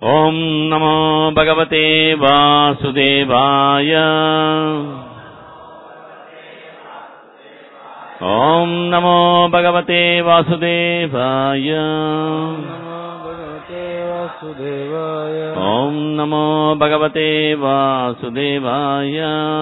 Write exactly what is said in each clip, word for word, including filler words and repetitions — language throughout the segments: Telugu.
ఓం నమో భగవతే వాసుదేవాయ. ఓం నమో భగవతే వాసుదేవాయ. ఓం నమో భగవతే వాసుదేవాయ.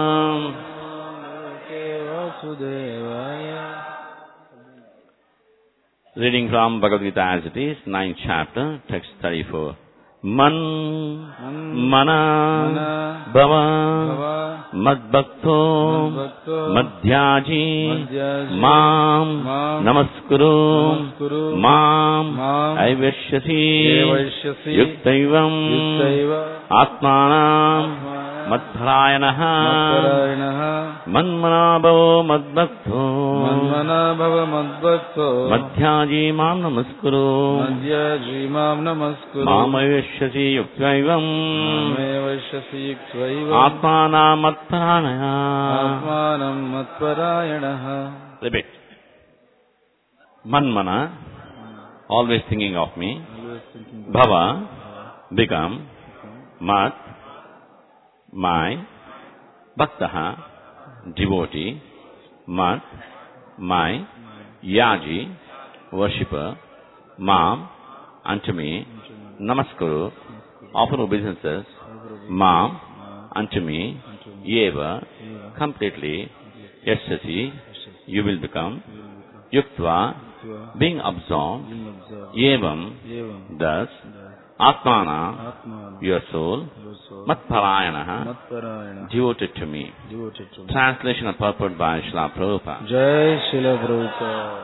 Reading from Bhagavad Gita as it is, ninth chapter, text thirty-four. Man, mana, bhava, madbhakto, madhyaji, mam, namaskuru, mam, aivashyasi, yuktaivam, atmanam, madbharayanaha, manmana bhavo madbhakto, manmana bhava madbhakto, madhyaji mam namaskuru, madhyaji mam namaskuru, mam aivashyasi yuktaivam, aivashyasi yuktaivam, atmanam madbharayanaha, atmanam madbharayanaha. Repeat. Manmana, always thinking of me. Bhava, become. Mat, my. Bhaktaha, devotee. Mat, my. Yaji, worshipper. Mam, unto me. Namaskuru, offer obeisances. Mam, unto me. Yeva, completely. Yashasi, you will become. Yuktva, being absorbed. Yevam, thus. Atmana, your soul. Matparayanaha, devoted to me. Translation and purport by Srila Prabhupada. Jai Srila Prabhupada.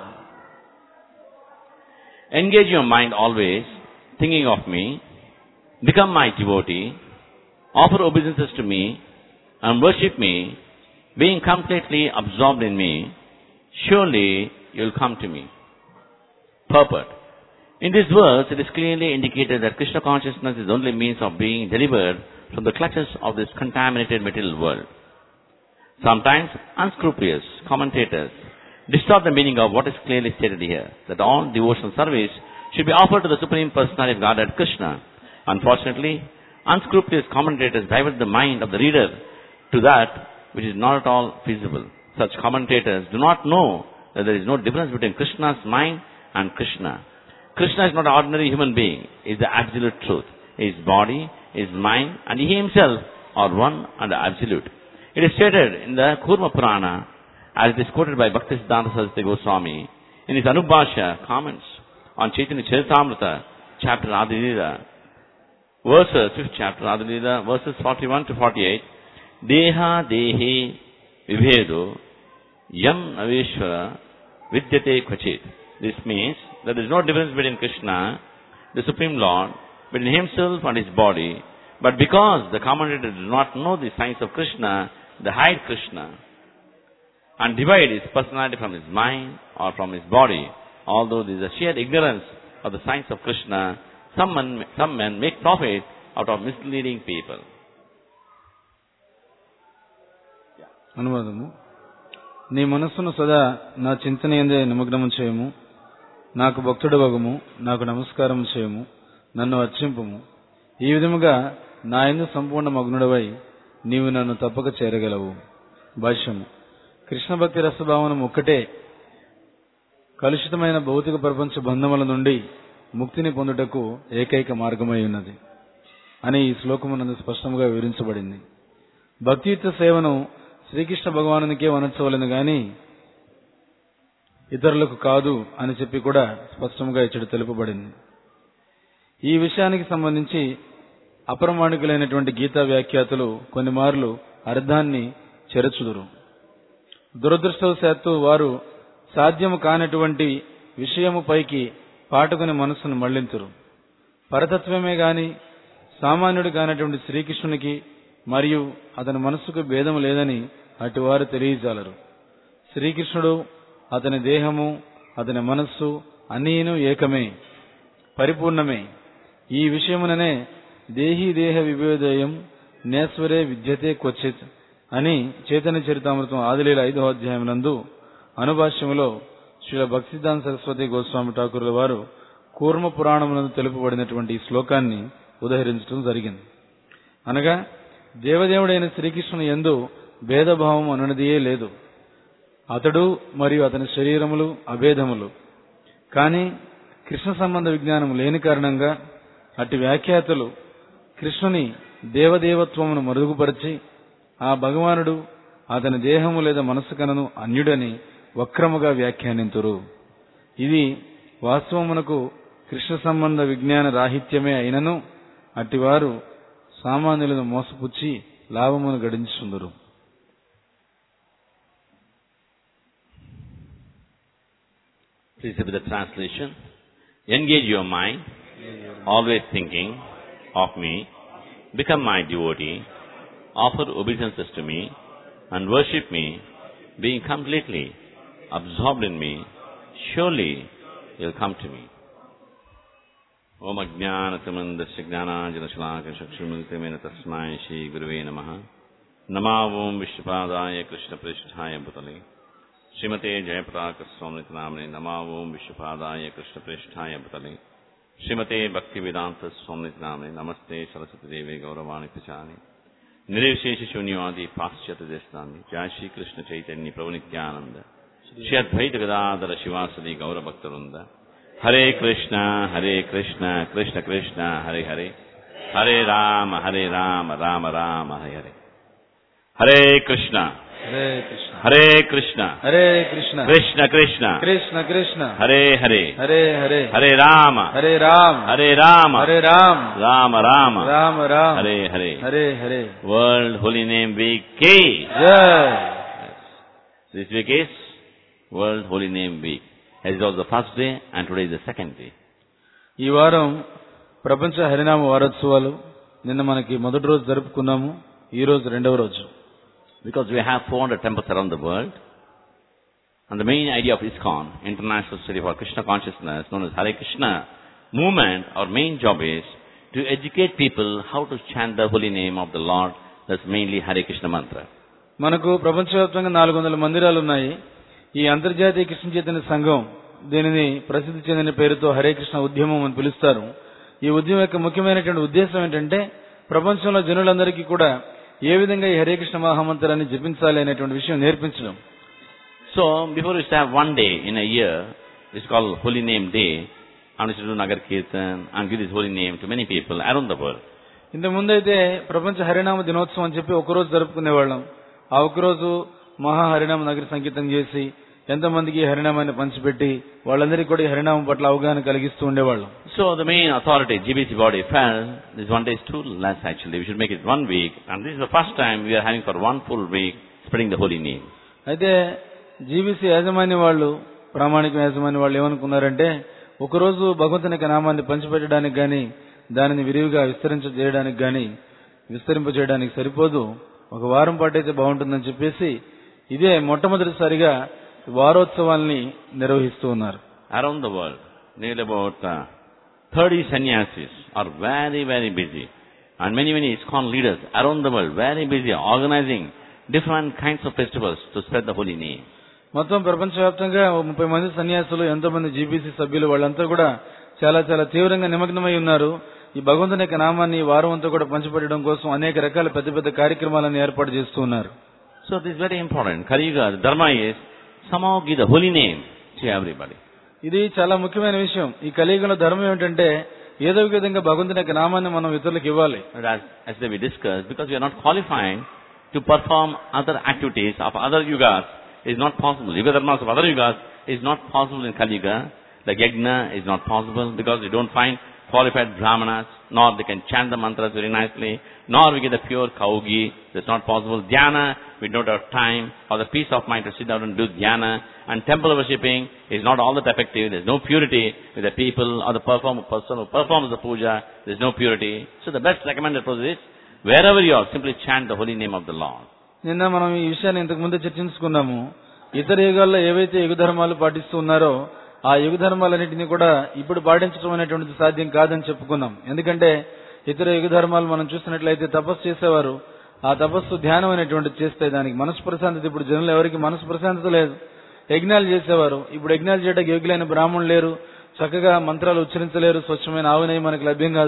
Engage your mind always, thinking of me. Become my devotee. Offer obeisances to me and worship me, being completely absorbed in me. Surely you will come to me. Purport. In this verse, it is clearly indicated that Krishna consciousness is the only means of being delivered from the clutches of this contaminated material world. Sometimes unscrupulous commentators distort the meaning of what is clearly stated here, that all devotional service should be offered to the Supreme Personality of Godhead Krishna. Unfortunately, unscrupulous commentators divert the mind of the reader to that which is not at all feasible. Such commentators do not know that there is no difference between Krishna's mind and Krishna. Krishna is not an ordinary human being. He is the absolute truth. His body, his mind, and he himself are one and absolute. It is stated in the Kurma Purana, as it is quoted by Bhaktisiddhanta Saraswati Goswami, in his Anubhashya comments on Chaitanya Charitamrita, chapter Adilila, verses, fifth chapter Adilila, verses forty-one to forty-eight, Deha Dehi Vibhedo Yam Naveshwara Vidyate Kvachit. This means that there is no difference between Krishna, the Supreme Lord, between himself and his body, but because the commentator does not know the science of Krishna, they hide Krishna and divide his personality from his mind or from his body. Although there is a sheer ignorance of the science of Krishna, some men, some men make profit out of misleading people. అనువాదము. నీ మనస్సును సదా నా చింతనయందే నిమగ్నము చేయము. నాకు భక్తుడవగుము, నాకు నమస్కారం చేయము, నన్ను అర్చింపుము. ఈ విధముగా నా యందు సంపూర్ణ మగ్నుడవై నీవు నన్ను తప్పక చేరగలవు. భాష్యము. కృష్ణ భక్తి రసభావనం ఒక్కటే కలుషితమైన భౌతిక ప్రపంచ బంధముల నుండి ముక్తిని పొందుటకు ఏకైక మార్గమై ఉన్నది అని ఈ శ్లోకమునందు స్పష్టంగా వివరించబడింది. భక్తియుక్త సేవను శ్రీకృష్ణ భగవానునికే వనర్చవలను గాని ఇతరులకు కాదు అని చెప్పి కూడా స్పష్టంగా ఇచ్చట తెలుపబడింది. ఈ విషయానికి సంబంధించి అప్రమాణికులైనటువంటి గీతా వ్యాఖ్యాతులు కొన్ని మార్లు అర్థాన్ని చెరచుదురు. దురదృష్టవశాత్తు వారు సాధ్యము కానటువంటి విషయము పైకి పాఠకుని మనస్సును మళ్లింతురు. పరతత్వమే గాని సామాన్యుడు కానటువంటి శ్రీకృష్ణునికి మరియు అతని మనస్సుకు భేదము లేదని అటువారు తెలియజాలరు. శ్రీకృష్ణుడు, అతని దేహము, అతని మనస్సు అన్నీను ఏకమే, పరిపూర్ణమే. ఈ విషయముననే దేహీ దేహ విభేదయం నేశ్వరే విద్యతే క్వచిత్ అని చైతన్య చరితామృతం ఆదిలీల ఐదవ అధ్యాయం నందు అనుభాష్యములో శ్రీల భక్తిసిద్ధాంత సరస్వతి గోస్వామి ఠాకూర్ల వారు కూర్మ పురాణమునందు తెలుపబడినటువంటి ఈ శ్లోకాన్ని ఉదహరించడం జరిగింది. అనగా దేవదేవుడైన శ్రీకృష్ణుని యందు భేదభావం అనునదియే లేదు. అతడు మరియు అతని శరీరములు అభేదములు. కానీ కృష్ణ సంబంధ విజ్ఞానం లేని కారణంగా అట్టి వ్యాఖ్యాతలు కృష్ణుని దేవదేవత్వమును మరుగుపరిచి ఆ భగవానుడు అతని దేహము లేదా మనస్సు కనను అన్యుడని వక్రముగా వ్యాఖ్యానింతురు. ఇది వాస్తవమునకు కృష్ణ సంబంధ విజ్ఞాన రాహిత్యమే అయినను అట్టివారు సామాన్యులను మోసపుచ్చి లాభమును గడించుందురు. Please repeat the translation. Engage your mind, always thinking of me, become my devotee, offer obeisances to me, and worship me, being completely absorbed in me, surely you'll come to me. Om Ajnanatamandasya Jnananjana Chakshurmilitamena Tasmai Shri Gurave Namaha. Nama Om Vishnupadaya Krishna Prishthaya Bhutale Srimate Jayapataka Swamniti Namane. Nama Om Vishnupadaya Krishna Prishthaya Bhutale Srimate Bhaktivedanta Swamniti Namane. Namaste Saraswati Devi Gauravani Pachani Nirvishesha Shunyavadi Paschyata Desnani. Jai Shri Krishna Chaitanya Prabhu Nityananda Shri Advaita Gadadhara Shivasadi Gaura Bhaktarunda. Hare Krishna, Hare Krishna, Krishna Krishna, Hare Hare, Hare Rama, Hare Rama, Rama Rama, Hare Hare. Hare Krishna, Hare Krishna, Hare Krishna, Hare Krishna, Krishna Krishna, Krishna Krishna, Hare Hare, Hare Hare, Hare Rama, Hare Rama, Hare Rama, Hare Rama, Rama Rama, Rama Rama, Hare Hare, Hare Hare. World Holy Name Week K. Jai. This week is World Holy Name Week. As it was the first day and today is the second day. ఈ వారం ప్రపంచ హరినామ వారోత్సవాలు. నిన్న మనకి మొదటి రోజు జరుపుకున్నాము, ఈ రోజు రెండవ రోజు. Because we have four hundred temples around the world, and the main idea of ISKCON, International Study for Krishna Consciousness, known as Hare Krishna movement, our main job is to educate people how to chant the holy name of the Lord. That's mainly Hare Krishna mantra. మనకు ప్రపంచవ్యాప్తంగా నాలుగు వందల మందిరాలు ఉన్నాయి. ఈ అంతర్జాతీయ కృష్ణ చైతన్య సంఘం దీనిని ప్రసిద్ధి చెందిన పేరుతో హరే కృష్ణ ఉద్యమం అని పిలుస్తారు. ఈ ఉద్యమం యొక్క ముఖ్యమైనటువంటి ఉద్దేశం ఏంటంటే ప్రపంచంలో జనులందరికీ కూడా ఏ విధంగా ఈ హరే కృష్ణ మహామంత్రాన్ని జపించాలి అనేటువంటి విషయం నేర్పించడం. So before we have one day in a year, it's called Holy Name Day, and we should do Nagar Kirtan and give this holy name to many people around the world. ఇంతకు ముందు అయితే ప్రపంచ హరినామ దినోత్సవం అని చెప్పి ఒక రోజు జరుపుకునేవాళ్ళం. ఆ ఒక్కరోజు మహా హరినామ నగర సంకీర్తన చేసి ఎంతమందికి హరినామాన్ని పంచిపెట్టి వాళ్ళందరికీ కూడా హరినామం పట్ల అవగాహన కలిగిస్తూ ఉండేవాళ్ళం. So the main authority, G B C body, felt this one day is too less actually. We should make it one week, and this is the first time we are having for one full week spreading the holy name. అయితే జీబీసీ యాజమాన్య వాళ్ళు, ప్రామాణిక యాజమాన్య వాళ్ళు ఏమనుకున్నారంటే ఒకరోజు భగవంతుని యొక్క నామాన్ని పంచిపెట్టడానికి గాని దానిని విరివిగా విస్తరించ చేయడానికి గాని విస్తరింపజేయడానికి సరిపోదు, ఒక వారం పాటు అయితే బాగుంటుందని చెప్పేసి ఇదే మొట్టమొదటిసారిగా వారోత్సవాల్ని నిర్వహిస్తూ ఉన్నారు. Around the world, nearly about uh, thirty sannyasis are very, very busy. And many, many ISKCON leaders around the world very busy organizing different kinds of festivals to spread the holy name. మొత్తం ప్రపంచవ్యాప్తంగా ముప్పై మంది సన్యాసులు, ఎంతో మంది జీబీసీ సభ్యులు వాళ్ళంతా కూడా చాలా చాలా తీవ్రంగా నిమగ్నమై ఉన్నారు. ఈ భగవంతుని యొక్క నామాన్ని వారం అంతా కూడా పంచిపెట్టడం కోసం అనేక రకాల పెద్ద పెద్ద కార్యక్రమాలను ఏర్పాటు చేస్తూ ఉన్నారు. So this is very important. Kaliyuga, the dharma is somehow give the holy name to everybody. ఇది చాలా ముఖ్యమైన విషయం. ఈ కలియుగంలో ధర్మం ఏమిటంటే ఏదో ఒక విధంగా భగవంతుని యొక్క నామాన్ని మనం ఇతరులకు ఇవ్వాలి. As, as we discussed, because we are not qualified to perform other activities of other yugas, is not possible. Yuga dharmas of other yugas is not possible in Kaliyuga. Like yajna is not possible because we don't find qualified brahmanas, nor they can chant the mantras very nicely, nor we get the pure kaugi. That's not possible. Dhyana, we don't have time or the peace of mind to sit down and do dhyana. And temple worshipping is not all that effective. There's no purity with the people or the perform, person who performs the puja. There's no purity. So the best recommended process is, wherever you are, simply chant the holy name of the Lord. నిన్న మనం ఈ విషయాన్ని ఇంతకు ముందే చర్చించుకున్నాము. ఇతర యుగాల్లో ఏవైతే యుగ ధర్మాలు పాటిస్తూ ఉన్నారో ఆ యుగ ధర్మాలన్నింటినీ కూడా ఇప్పుడు పాటించడం అనేటువంటిది సాధ్యం కాదని చెప్పుకున్నాం. ఎందుకంటే ఇతర యుగ ధర్మాలు మనం చూసినట్లయితే తపస్సు చేసేవారు. ఆ తపస్సు ధ్యానం అనేటువంటిది చేస్తే దానికి మనసు ప్రశాంతత, ఇప్పుడు జనులు ఎవరికి మనసు ప్రశాంతత లేదు. యజ్ఞాలు చేసేవారు, ఇప్పుడు యజ్ఞాలు చేయడానికి యోగ్యులైన బ్రాహ్మణులు లేరు, చక్కగా మంత్రాలు ఉచ్చరించలేరు, స్వచ్ఛమైన ఆవునేయి మనకు లభ్యం కాదు.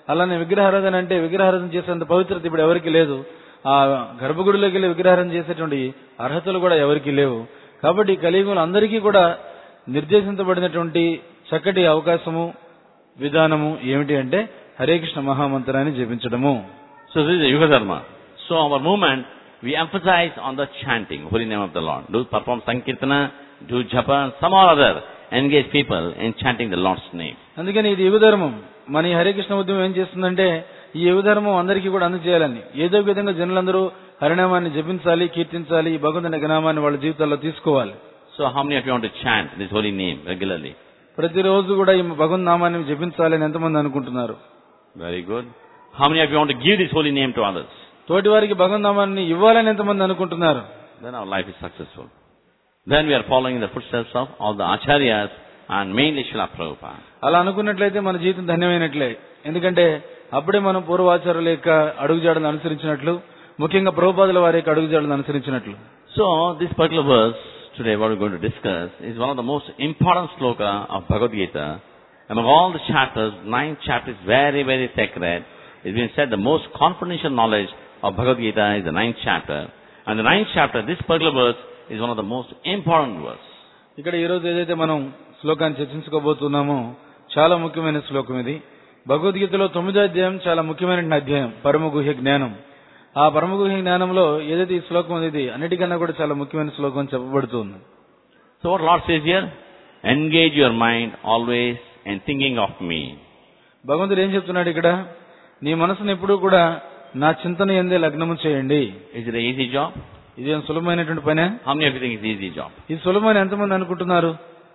అలానే విగ్రహారాధన అంటే విగ్రహారాధన చేసేంత పవిత్రత ఇప్పుడు ఎవరికి లేదు. ఆ గర్భగుడిలోకి వెళ్ళి విగ్రహారాధన చేసేటువంటి అర్హతలు కూడా ఎవరికి లేవు. కాబట్టి కలియుగంలో అందరికీ కూడా నిర్దేశించబడినటువంటి చక్కటి అవకాశము విధానము ఏమిటి అంటే Hare Krishna మహామంత్రాన్ని జపించడము. So this is Yuga Dharma. So our movement, we emphasize on the chanting, holy name of the Lord. Do perform Sankirtana, do japa, some or other, engage people in chanting the Lord's name. అందుకని ఇది యుగ ధర్మం. మన ఈ హరే కృష్ణ ఉద్యమం ఏం చేస్తుందంటే ఈ యుగ ధర్మం అందరికీ కూడా అందజేయాలని, ఏదో ఒక విధంగా జనులందరూ హరినామాన్ని జపించాలి, కీర్తించాలి, ఈ భగవంతుని నామాన్ని వాళ్ళ జీవితాల్లో తీసుకోవాలి. So how many of you want to chant this holy name regularly? ప్రతిరోజు కూడా ఈ భగవంతు నామాన్ని జపించాలని ఎంతమంది అనుకుంటున్నారు? Very good. How many of you want to give this holy name to others? తోటి వారికి భగవంతు నామాన్ని ఇవ్వాలని ఎంతమంది అనుకుంటున్నారు? Then our life is successful. Then we are following the footsteps of all the acharyas and mainly Srila Prabhupada. అలా అనుకున్నట్లయితే మన జీవితం ధన్యమైనట్లే. ఎందుకంటే అప్పుడే మనం పూర్వాచార్యుల యొక్క అడుగుజాడలను అనుసరించినట్లు, ముఖ్యంగా ప్రభుపాదుల వారి యొక్క అడుగుజాడలను అనుసరించినట్లు. So this particular verse today what we're going to discuss is one of the most important sloka of Bhagavad Gita. Among all the chapters, ninth chapter is very, very sacred. It's been said the most confidential knowledge of Bhagavad Gita is the ninth chapter. And the ninth chapter, this particular verse, is one of the most important verse. ఇక్కడ ఈ రోజు ఏదైతే మనం శ్లోకాన్ని చర్చించుకోబోతున్నామో చాలా ముఖ్యమైన శ్లోకం ఇది. భగవద్గీతలో తొమ్మిదో అధ్యాయం చాలా ముఖ్యమైన అధ్యాయం, పరమగుహ్య జ్ఞానం. ఆ పరమగుహ్య జ్ఞానంలో ఏదైతే ఈ శ్లోకం ఉంది ఇది అన్నిటికన్నా కూడా చాలా ముఖ్యమైన శ్లోకం అని చెప్పబడుతుంది. So what Lord says here? Engage your mind always in thinking of me. భగవంతుడు ఏం చెప్తున్నాడు ఇక్కడ? నీ మనసును ఎప్పుడూ కూడా నా చింతన యందే లగ్నము చేయండి. Is it an easy job? ఇది సులభమైనటువంటి పనే? How many of you think it's easy job? ఇది సులభమైన ఎంతమంది అనుకుంటున్నారు?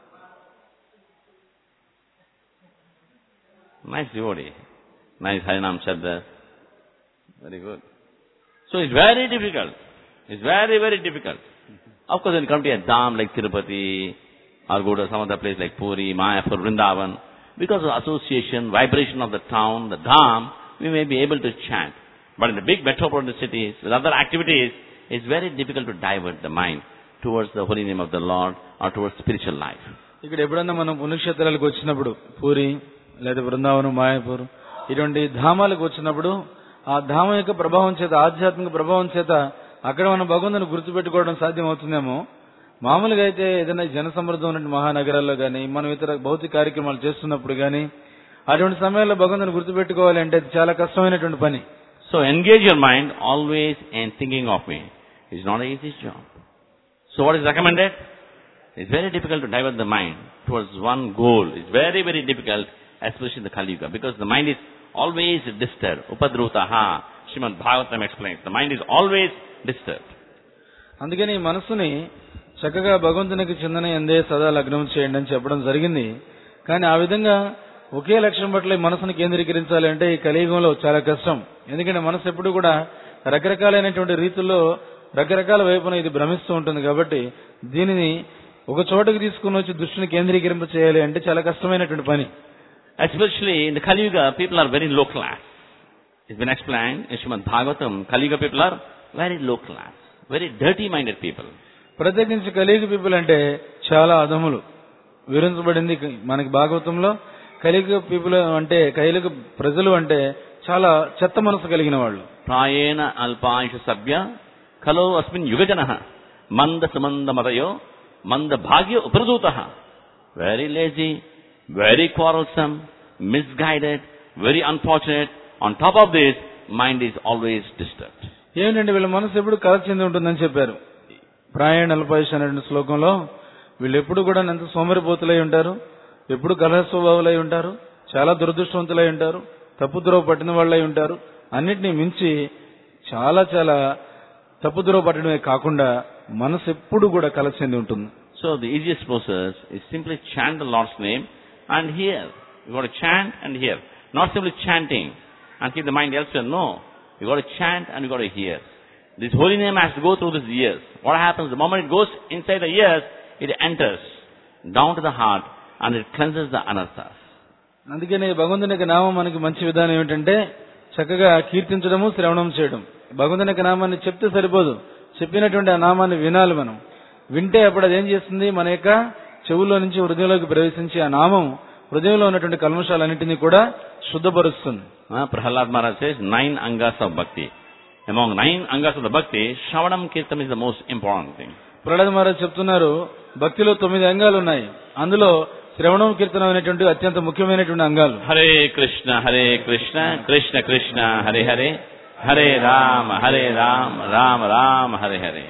Nice devotee. Nice Harinam Shabda. Very good. So it's very difficult. It's very, very difficult. Of course, when you come to a dham like Tirupati, or go to some other place like Puri, Mayapur, Vrindavan, because of association, vibration of the town, the dham, we may be able to chant. But in the big metropolitan cities, with other activities, it's very difficult to divert the mind towards the holy name of the Lord or towards spiritual life. ఇక్కడ ఎప్పుడన్నా మనం పుణ్యక్షేత్రాలకు వచ్చినప్పుడు, పూరి లేదా బృందావనం, మాయాపూర్ ఇటువంటి ధామాలకు వచ్చినప్పుడు ఆ ధామం యొక్క ప్రభావం చేత, ఆధ్యాత్మిక ప్రభావం చేత అక్కడ మనం భగవంతుని గుర్తుపెట్టుకోవడం సాధ్యం అవుతుందేమో. మామూలుగా అయితే ఏదైనా జన సమృద్ధం ఉన్నటువంటి మహానగరాల్లో కానీ, మనం ఇతర భౌతిక కార్యక్రమాలు చేస్తున్నప్పుడు కానీ అటువంటి సమయాల్లో భగవంతుని గుర్తుపెట్టుకోవాలి అంటే అది చాలా కష్టమైనటువంటి పని. So engage your mind always in thinking of me. It's not an easy job. So what is recommended? It's very difficult to divert the mind towards one goal. It's very, very difficult, especially in the Kali Yuga, because the mind is always disturbed. Upadrutaha, Srimad Bhagavatam explains. The mind is always disturbed. అందుకని మనసుని చక్కగా భగవంతునికి చిందన ఎందే సదా లగ్నం చేయండి అని చెప్పడం జరిగింది. కానీ ఆ విధంగా ఒకే లక్ష్యం పట్ల మనసును కేంద్రీకరించాలి అంటే ఈ కలియుగంలో చాలా కష్టం. ఎందుకంటే మనసు ఎప్పుడు కూడా రకరకాలైనటువంటి రీతుల్లో రకరకాల వైపున ఇది భ్రమిస్తూ ఉంటుంది. కాబట్టి దీనిని ఒక చోటకి తీసుకుని వచ్చి దృష్టిని కేంద్రీకరింప చేయాలి అంటే చాలా కష్టమైనటువంటి పని. Especially in the Kali Yuga, people are very low class. It's been explained in Srimad Bhagavatam, Kali Yuga people are very low class, very dirty-minded people. ప్రత్యేకించి కలియుగ పీపుల్ అంటే చాలా అధములు వివరించబడింది మనకి భాగవతంలో. కలియుగ పీపుల్ అంటే కలియుగ ప్రజలు అంటే చాలా చెత్త మనసు కలిగిన వాళ్ళు. ప్రాయేణ అల్పాయుష సభ్య ఖలో అస్మిన్ యుగజనః మంద సుమంద మదయో మంద భాగ్య ఉపరదూతః. Very lazy, very quarrelsome, misguided, very unfortunate. On top of this, mind is always disturbed. ఏంటంటే వీళ్ళ మనసు ఎప్పుడు కలత చెంది ఉంటుందని చెప్పారు. ప్రాయణ అల్పాయుష అనే శ్లోకంలో వీళ్ళు ఎప్పుడు కూడా ఎంత సోమరిపోతులై ఉంటారు, ఎప్పుడు కలహ స్వభావులై ఉంటారు, చాలా దురదృష్టవంతులై ఉంటారు, తప్పుద్రోవ పట్టిన వాళ్ళై ఉంటారు. అన్నిటినీ మించి చాలా చాలా తప్పుద్రోవ పట్టడమే కాకుండా మనసు ఎప్పుడు కూడా కలత చెంది ఉంటుంది. So the easiest process is simply chant the Lord's name and hear. You got to chant and hear. Not simply chanting and keep the mind elsewhere. No. You got to chant and you got to hear. This holy name has to go through these ears. What happens? The moment it goes inside the ears, it enters down to the heart and it cleanses the anarthas. అందుకని భగవంతుని యొక్క నామం మనకి మంచి విధానం ఏమిటంటే చక్కగా కీర్తించడము, శ్రవణం చేయడం. భగవంతుని యొక్క నామాన్ని చెప్తే సరిపోదు, చెప్పినటువంటి ఆ నామాన్ని వినాలి మనం. వింటే అప్పుడు అదేం చేస్తుంది, మన యొక్క చెవుల్లో నుంచి హృదయంలోకి ప్రవేశించి ఆ నామం హృదయంలో ఉన్నటువంటి కల్మషాలన్నింటినీ కూడా శుద్ధపరుస్తుంది. Uh, Prahalad Maharaj says nine angas of bhakti. Among nine angas of the bhakti, Shravanam Kirtan is the most important thing. Prahlad Maharaj చెప్తున్నారు, భక్తిలో తొమ్మిది అంగాలు ఉన్నాయి, అందులో శ్రవణం కీర్తనం అనేటువంటి అత్యంత ముఖ్యమైనటువంటి అంగాలు. Hare Krishna, Hare Krishna, Krishna Krishna, Hare Hare, Hare Rama, Hare Rama, Rama Rama, Hare Hare.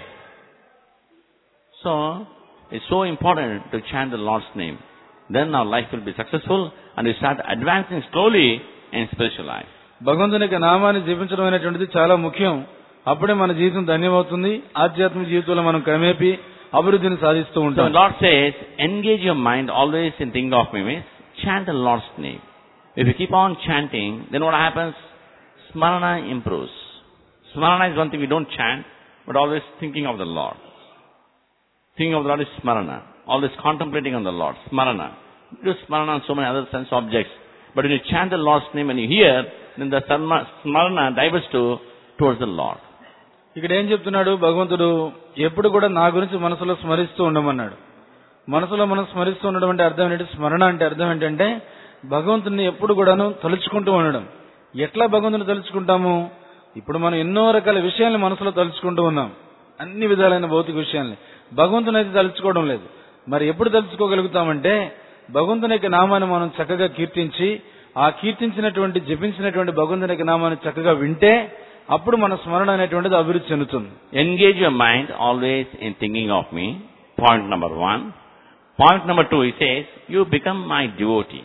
So, it's so important to chant the Lord's name. Then our life will be successful and we start advancing slowly in spiritual life. భగవంతుని యొక్క నామాన్ని జపించడం అనేటువంటిది చాలా ముఖ్యం. అప్పుడే మన జీవితం ధన్యమవుతుంది. ఆధ్యాత్మిక జీవితంలో మనం క్రమేపీ అభివృద్ధిని సాధిస్తూ So ఉంటాం. the Lord says, engage your mind always in thinking of me, means chant the Lord's name. If you keep on chanting, then what happens? Smarana improves. Smarana is one thing we don't chant, but always thinking of the Lord. Thinking of the Lord is smarana. Always contemplating on the Lord. Smarana. You do smarana on so many other sense objects. But when you chant the Lord's name and you hear, then the sarma- smarana diverts to towards the Lord. ఇక్కడ ఏం చెప్తున్నాడు భగవంతుడు? ఎప్పుడు కూడా నా గురించి మనసులో స్మరిస్తూ ఉండమన్నాడు. మనసులో మనం స్మరిస్తూ ఉండడం అంటే అర్థం ఏంటంటే, స్మరణ అంటే అర్థం ఏంటంటే భగవంతుని ఎప్పుడు కూడాను తలుచుకుంటూ ఉండడం. ఎట్లా భగవంతుని తలుచుకుంటాము? ఇప్పుడు మనం ఎన్నో రకాల విషయాల్ని మనసులో తలుచుకుంటూ ఉన్నాం, అన్ని విధాలైన భౌతిక విషయాల్ని. భగవంతుని అయితే తలుచుకోవడం లేదు. మరి ఎప్పుడు తలుచుకోగలుగుతామంటే, భగవంతుని యొక్క నామాన్ని మనం చక్కగా కీర్తించి, ఆ కీర్తించినటువంటి జపించినటువంటి భగవంతుని యొక్క నామాన్ని చక్కగా వింటే అప్పుడు మన స్మరణ అనేటువంటిది అభివృద్ధి చెందుతుంది. Engage your mind always in thinking of me. Point number one. Point number two, he says, you become my devotee.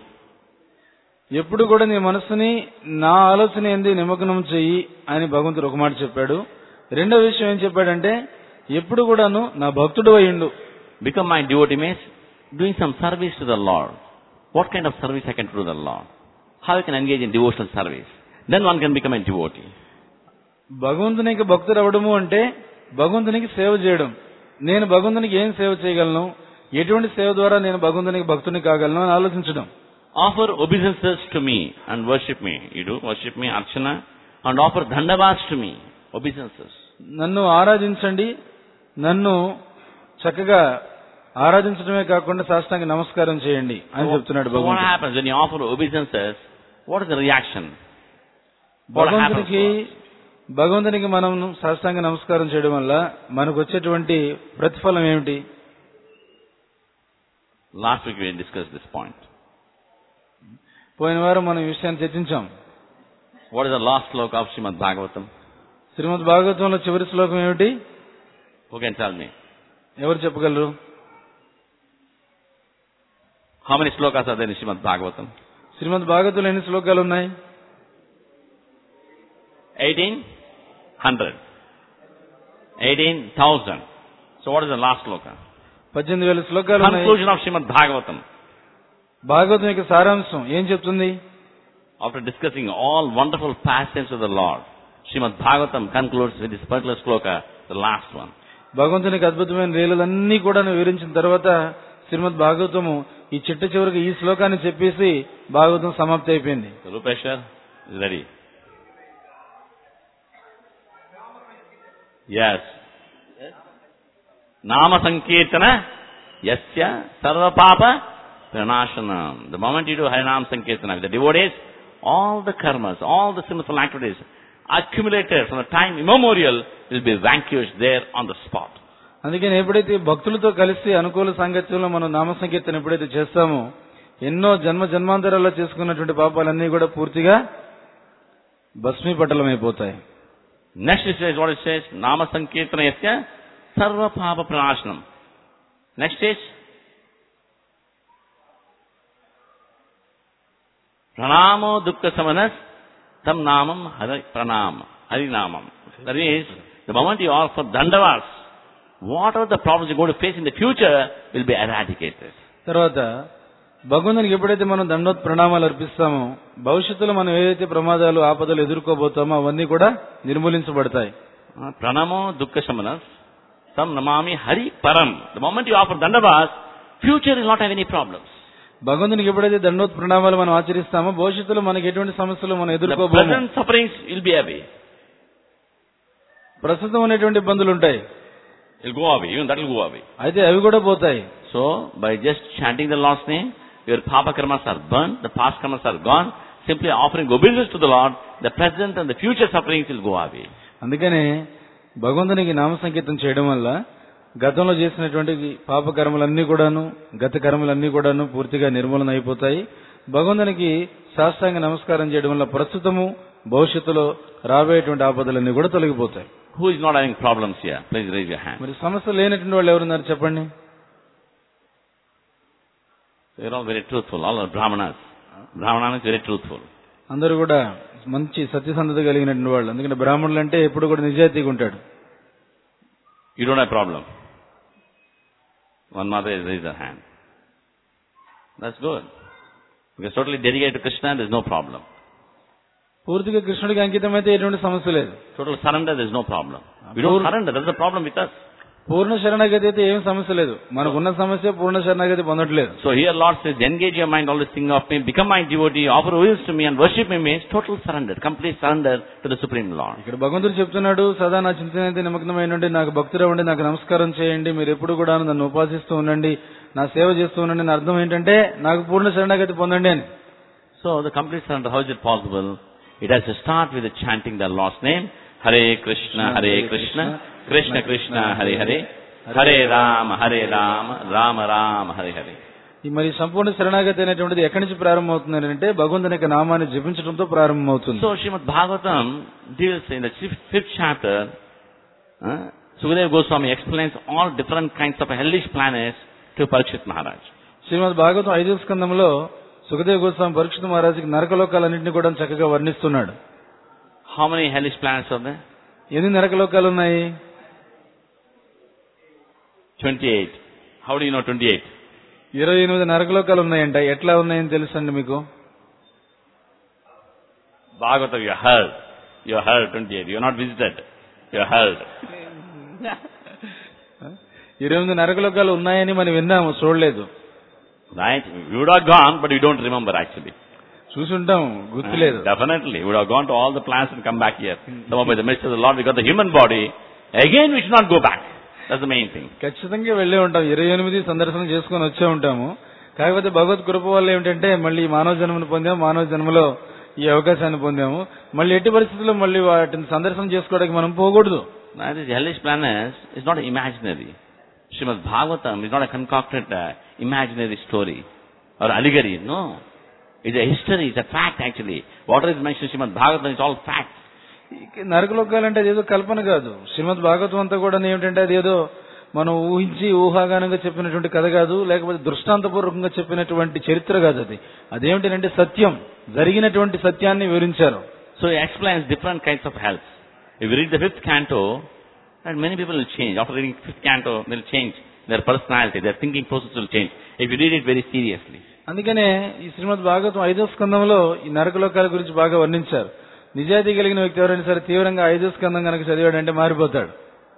ఎప్పుడు కూడా నీ మనస్సుని నా ఆలోచన ఏంది నిమగ్నం చెయ్యి అని భగవంతుడు ఒక మాట చెప్పాడు. రెండో విషయం ఏం చెప్పాడంటే, ఎప్పుడు కూడాను నా భక్తుడు అయ్యిండు. Become my devotee means doing some service to the Lord. What kind of service I can do to the Lord? How I can engage in devotional service? Then one can become a devotee. భగవంతునికి భక్తుడు అవ్వడము అంటే భగవంతునికి సేవ చేయడం. నేను భగవంతునికి ఏం సేవ చేయగలను, ఎటువంటి సేవ ద్వారా నేను భగవంతునికి భక్తుని కాగలను అని ఆలోచించడం. Offer obeisances to me and worship me. You do worship me, Archana, and offer dandavats to me, obeisances. నన్ను ఆరాధించండి, నన్ను చక్కగా ఆరాధించడమే కాకుండా సాష్టాంగ నమస్కారం చేయండి అని చెప్తున్నాడు So what భగవంతుడు. happens when you offer obeisances? What is the reaction? What happens భగవంతునికి to us? భగవంతునికి మనం సాష్టాంగ నమస్కారం చేయడం వల్ల మనకు వచ్చేటువంటి ప్రతిఫలం ఏమిటి? Last week we discussed this point. పోయిన వారం మనం ఈ విషయాన్ని చర్చించాం. What is the last sloka of Srimad Bhagavatam? శ్రీమద్ భాగవతంలో చివరి శ్లోకం ఏమిటి? Who can tell me? ఎవరు చెప్పగలరు? How many slokas are there in Srimad Bhagavatam? శ్రీమద్ భాగవతంలో ఎన్ని శ్లోకాలు ఉన్నాయి? eighteen hundred. eighteen thousand. So what is the last sloka? పద్దెనిమిది వేల శ్లోకాలు ఉన్నాయి. Conclusion of Srimad Bhagavatam. Bhagavatam యొక్క సారాంశం ఏం చెప్తుంది? After discussing all wonderful pastimes of the Lord, Srimad Bhagavatam concludes with this particular sloka, the last one. భగవంతునికి అద్భుతమైన లీలలన్నీ కూడా వివరించిన తర్వాత శ్రీమద్ భాగవతము ఈ చిట్ట చివరికి ఈ శ్లోకాన్ని చెప్పేసి భాగవతం సమాప్తి అయిపోయింది. So Rupeshwar is ready. Yes. Nama Sankirtana Yasya Sarva Papa Pranashanam. The moment you do Harinam Sankirtana with the devotees, all the karmas, all the sinful activities accumulated from the time immemorial will be vanquished there on the spot. అందుకని ఎప్పుడైతే భక్తులతో కలిసి అనుకూల సాంగత్యంలో మనం నామ సంకీర్తన ఎప్పుడైతే చేస్తామో ఎన్నో జన్మ జన్మాంతరాల్లో చేసుకున్నటువంటి పాపాలన్నీ కూడా పూర్తిగా భస్మీపటలం అయిపోతాయి. Next it says, what it says? Nama Sankirtana Yasya Sarva Papa Pranashanam. Next is Pranamo Dukkha Samanas Tam Namam Hari Pranam Hari Namam. That is, the moment you offer dandavas, whatever the problems you're going to face in the future will be eradicated. తర్వాత భగవంతునికి ఎప్పుడైతే మనం దండోత్ ప్రణామాలు అర్పిస్తామో భవిష్యత్తులో మనం ఏదైతే ప్రమాదాలు ఆపదలు ఎదుర్కోబోతామో అవన్నీ కూడా నిర్మూలించబడతాయి. Pranamo Dukkha Samanas Tam Namami Hari Param. The moment you offer dandavas, future will not have any problems. భగవంతునికి ఎప్పుడైతే దండోత్ ప్రణామాలు మనం ఆచరిస్తామో భవిష్యత్తులో మనకి ఎటువంటి సమస్యలు మనం The ఎదుర్కోబోము. present sufferings will be away. ప్రస్తుతం అనేటువంటి ఇబ్బందులు ఉంటాయి, It will go away. Even that will go away. అయితే అవి కూడా పోతాయి. So, by just chanting the Lord's name, your papa karmas are burnt, the past karmas are gone. Simply offering obedience to the Lord, the present and the future sufferings will go away. అందుకనే భగవంతునికి నామ సంకీర్తన చేయడం వల్ల గతంలో చేసినటువంటి పాప కర్మలన్నీ కూడాను గత కర్మలన్నీ కూడాను పూర్తిగా నిర్మూలన అయిపోతాయి. భగవంతునికి సాష్టాంగ నమస్కారం చేయడం వల్ల ప్రస్తుతము భవిష్యత్తులో రాబోయేటువంటి ఆపదలన్నీ కూడా తొలగిపోతాయి. Who is not having problems here? Please raise your hand. మరి సమస్య లేనటువంటి వాళ్ళు ఎవరున్నారు చెప్పండి? They are all very truthful. All are brahmanas. Brahmanas is very truthful. అందరూ కూడా మంచి సత్యసంధత కలిగినటువంటి వాళ్ళు. ఎందుకంటే బ్రాహ్మణులు అంటే ఎప్పుడు కూడా నిజాయితీగా ఉంటాడు. You don't have problem. One mother has raised her hand. That's good. Because totally dedicated to Krishna, there is no problem. పూర్తిగా కృష్ణుడికి అంకితమైతే ఎటువంటి సమస్య లేదు. Total surrender, there is no problem. We don't surrender. That's the problem with us. పూర్ణ శరణాగతి అయితే ఏం సమస్య లేదు. మనకున్న సమస్య పూర్ణ శరణాగతి పొందట్లేదు. So here Lord says, engage your mind, always think of me, become my devotee, offer obedience to me and worship me means total surrender, complete surrender to the Supreme Lord. ఇక్కడ భగవంతుడు చెప్తున్నాడు, సదా నా చింతనైతే నిమగ్నమైనండి, నాకు భక్తురవ్వండి, నాకు నమస్కారం చేయండి, మీరు ఎప్పుడు కూడా నన్ను ఉపాసిస్తూ ఉండండి, నా సేవ చేస్తూ ఉండండి. నా అర్థం ఏంటంటే నాకు పూర్ణ శరణాగతి పొందండి అని. So the complete surrender, how is it possible? It has to start with the chanting the Lord's name, Hare Krishna, Hare Krishna, Krishna Krishna, Hare Hare, Hare Rama, Hare Rama, Rama Rama, Hare Hare. ఈ మరి సంపూర్ణ శరణాగతి అనేటువంటిది ఎక్కడి నుంచి ప్రారంభమవుతుంది అంటే భగవంతుని యొక్క నామాన్ని జపించడంతో ప్రారంభమవుతుంది. So Srimad Bhagavatam deals in the fifth chapter, uh, Sukadeva Goswami explains all different kinds of hellish planets to Parikshit Maharaj. శ్రీమద్ భాగవతం ఐదవ స్కందంలో సుఖదేవ్ గోస్వామి పరీక్షిత్ మహారాజుకి నరకలోకాలన్నింటినీ కూడా చక్కగా వర్ణిస్తున్నాడు. How many hellish planets are there? ఎన్ని నరకలోకాలు ఉన్నాయి? twenty-eight. How do you know twenty-eight? ఇరవై ఎనిమిది నరకలోకాలు ఉన్నాయంట. ఎట్లా ఉన్నాయని తెలుసండి మీకు? Bhagavatam you heard. You heard twenty-eight. You are not visited. You heard. ఇరవై ఎనిమిది నరకలోకాలు ఉన్నాయని మనం విన్నాము, చూడలేదు. Right? You would have gone, but you don't remember actually. చూసుంటాం, గుర్తులేదు. Definitely. You would have gone to all the planets and come back here. Some of by the mercy of the Lord, we got the human body. Again, we should not go back. That's the main thing. ఖచ్చితంగా వెళ్ళే ఉంటాం. ఇరవై ఎనిమిది సందర్శనం చేసుకుని వచ్చే ఉంటాము. కాకపోతే భగవత్ కృప వల్ల ఏమిటంటే మళ్ళీ మానవ జన్మను పొందాము, మానవ జన్మలో ఈ అవకాశాన్ని పొందాము. మళ్ళీ ఎట్టి పరిస్థితుల్లో మళ్ళీ వాటిని సందర్శనం చేసుకోవడానికి మనం పోకూడదు. This hellish planets is not imaginary. Srimad Bhagavatam is not a concocted uh, imaginary story or allegory. No. It's a history, it's a fact actually. Whatever is mentioned in Srimad Bhagavatam is all facts. నరకలోకాలంటే అదేదో కల్పన కాదు. శ్రీమద్ భాగవతం అంతా కూడా ఏమిటంటే అదేదో మనం ఊహించి ఊహాగానంగా చెప్పినటువంటి కథ కాదు, లేకపోతే దృష్టాంతపూర్వకంగా చెప్పినటువంటి చరిత్ర కాదు. అది అదేమిటంటే సత్యం, జరిగినటువంటి సత్యాన్ని వివరించారు. So he explains different kinds of hells. If you read the fifth canto, and many people will change. After reading fifth canto, they'll change their personality, their thinking process will change. If you read it very seriously. అందుకనే ఈ శ్రీమద్ భాగవతం ఐదో స్కందంలో ఈ నరకలోకాల గురించి బాగా వర్ణించారు. నిజాయితీ కలిగిన వ్యక్తి ఎవరైనా సరే తీవ్రంగా ఐదో స్కందం కనుక చదివాడంటే మారిపోతాడు.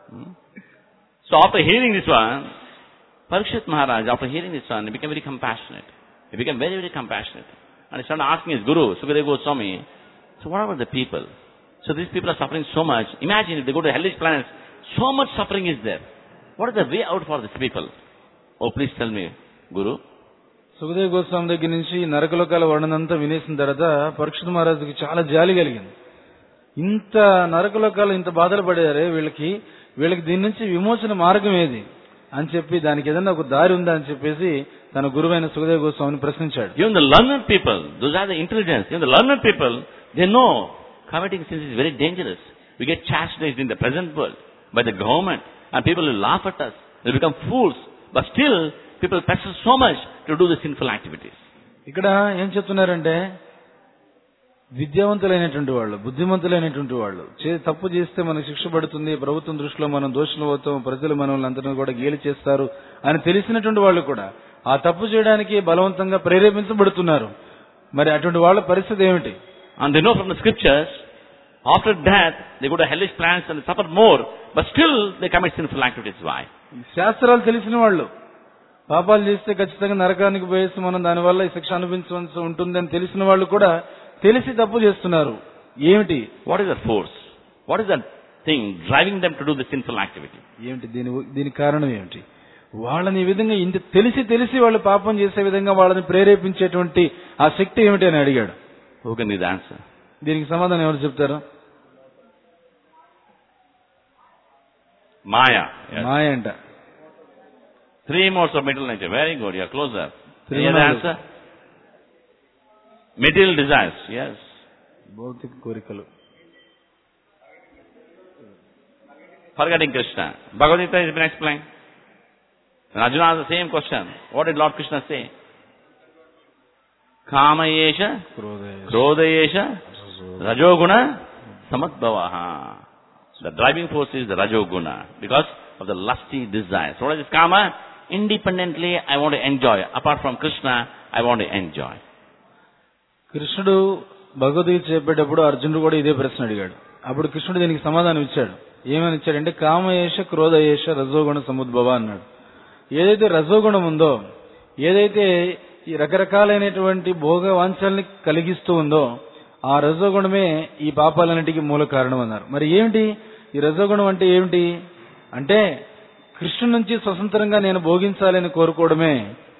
So after hearing this one, Parikshit Maharaj, after hearing this one, he became very compassionate. He became very, very compassionate. And he started asking his guru, Sukadeva Goswami, so what about the people? So these people are suffering so much. Imagine if they go to hellish planets, so much suffering is there. What is the way out for these people? Oh, please tell me, Guru. Sukhdev Goswami దగ్గర నుంచి నరకలోకాల వర్ణనంతా వినేసిన తర్వాత పరీక్షిత్ మహారాజుకి చాలా జాలి కలిగింది. ఇంత నరకలోకాలు ఇంత బాధలు పడారే వీళ్ళకి, వీళ్ళకి దీని నుంచి విమోచన మార్గం ఏది అని చెప్పి దానికి ఏదైనా ఒక దారి ఉందా అని చెప్పేసి తన గురువైన సుఖదేవ్ గోస్వామిని ప్రశ్నించాడు. Even the learned people, those are the intelligence, even the learned people, they know committing sins is very dangerous. We get chastised in the present world by the government and people will laugh at us. They become fools. But still, people pressure so much to do the sinful activities. ఇక్కడ ఏం చెప్తున్నారంటే విద్యావంతులైనటువంటి వాళ్ళు, బుద్ధిమంతులైనటువంటి వాళ్ళు తప్పు చేస్తే మనకు శిక్ష పడుతుంది, ప్రభుత్వం దృష్టిలో మనం దోషులు అవుతాం, ప్రజలు మనల్ని అందరినీ కూడా గేలి చేస్తారు అని తెలిసినటువంటి వాళ్ళు కూడా ఆ తప్పు చేయడానికి బలవంతంగా ప్రేరేపించబడుతున్నారు. మరి అటువంటి వాళ్ళ పరిస్థితి ఏమిటి? And they know from the scriptures, after death, they go to hellish planets and suffer more, but still they commit sinful activities. Why? శాస్త్రాలు తెలిసిన వాళ్ళు పాపాలు చేస్తే ఖచ్చితంగా నరకానికి పోయేసి మనం దానివల్ల ఈ శిక్ష అనుభవించవలసి ఉంటుందని తెలిసిన వాళ్ళు కూడా తెలిసి తప్పు చేస్తున్నారు. ఏమిటి? What is the force? What is that thing driving them to do the sinful activity? ఏమిటి దీని దీని కారణం ఏమిటి? వాళ్ళని ఈ విధంగా ఇంత తెలిసి తెలిసి వాళ్ళు పాపం చేసే విధంగా వాళ్ళని ప్రేరేపించేటువంటి ఆ శక్తి ఏమిటి అని అడిగాడు. Who can give the answer? దీనికి సమాధానం ఎవరు చెప్తారు? Maya. Yes. మాయ అంట. Three modes of material nature. Very good. You are closer. Three Any other modes. answer? Material desires. Yes. భౌతిక కోరికలు. Forgetting Krishna. Bhagavad Gita has been explained. And Arjuna asked the same question. What did Lord Krishna say? Kama yesha, krodha yesha, rajoguna, samadbhavaha. The driving force is the rajoguna because of the lusty desires. So what is kama? Independently I want to enjoy. Apart from Krishna, I want to enjoy. కృష్ణుడు భగవద్గీత చెప్పేటప్పుడు అర్జునుడు కూడా ఇదే ప్రశ్న అడిగాడు. అప్పుడు కృష్ణుడు దీనికి సమాధానం ఇచ్చాడు. ఏమని ఇచ్చాడంటే కామయేష క్రోధయేష రజోగుణ సముద్భవ అన్నాడు. ఏదైతే రజోగుణం ఉందో, ఏదైతే ఈ రకరకాలైనటువంటి భోగ వాంఛల్ని కలిగిస్తూ ఉందో ఆ రజోగుణమే ఈ పాపాలన్నిటికీ మూల కారణం అన్నారు. మరి ఏమిటి ఈ రజోగుణం అంటే ఏమిటి అంటే కృష్ణుడి నుంచి స్వతంత్రంగా నేను భోగించాలని కోరుకోవడమే.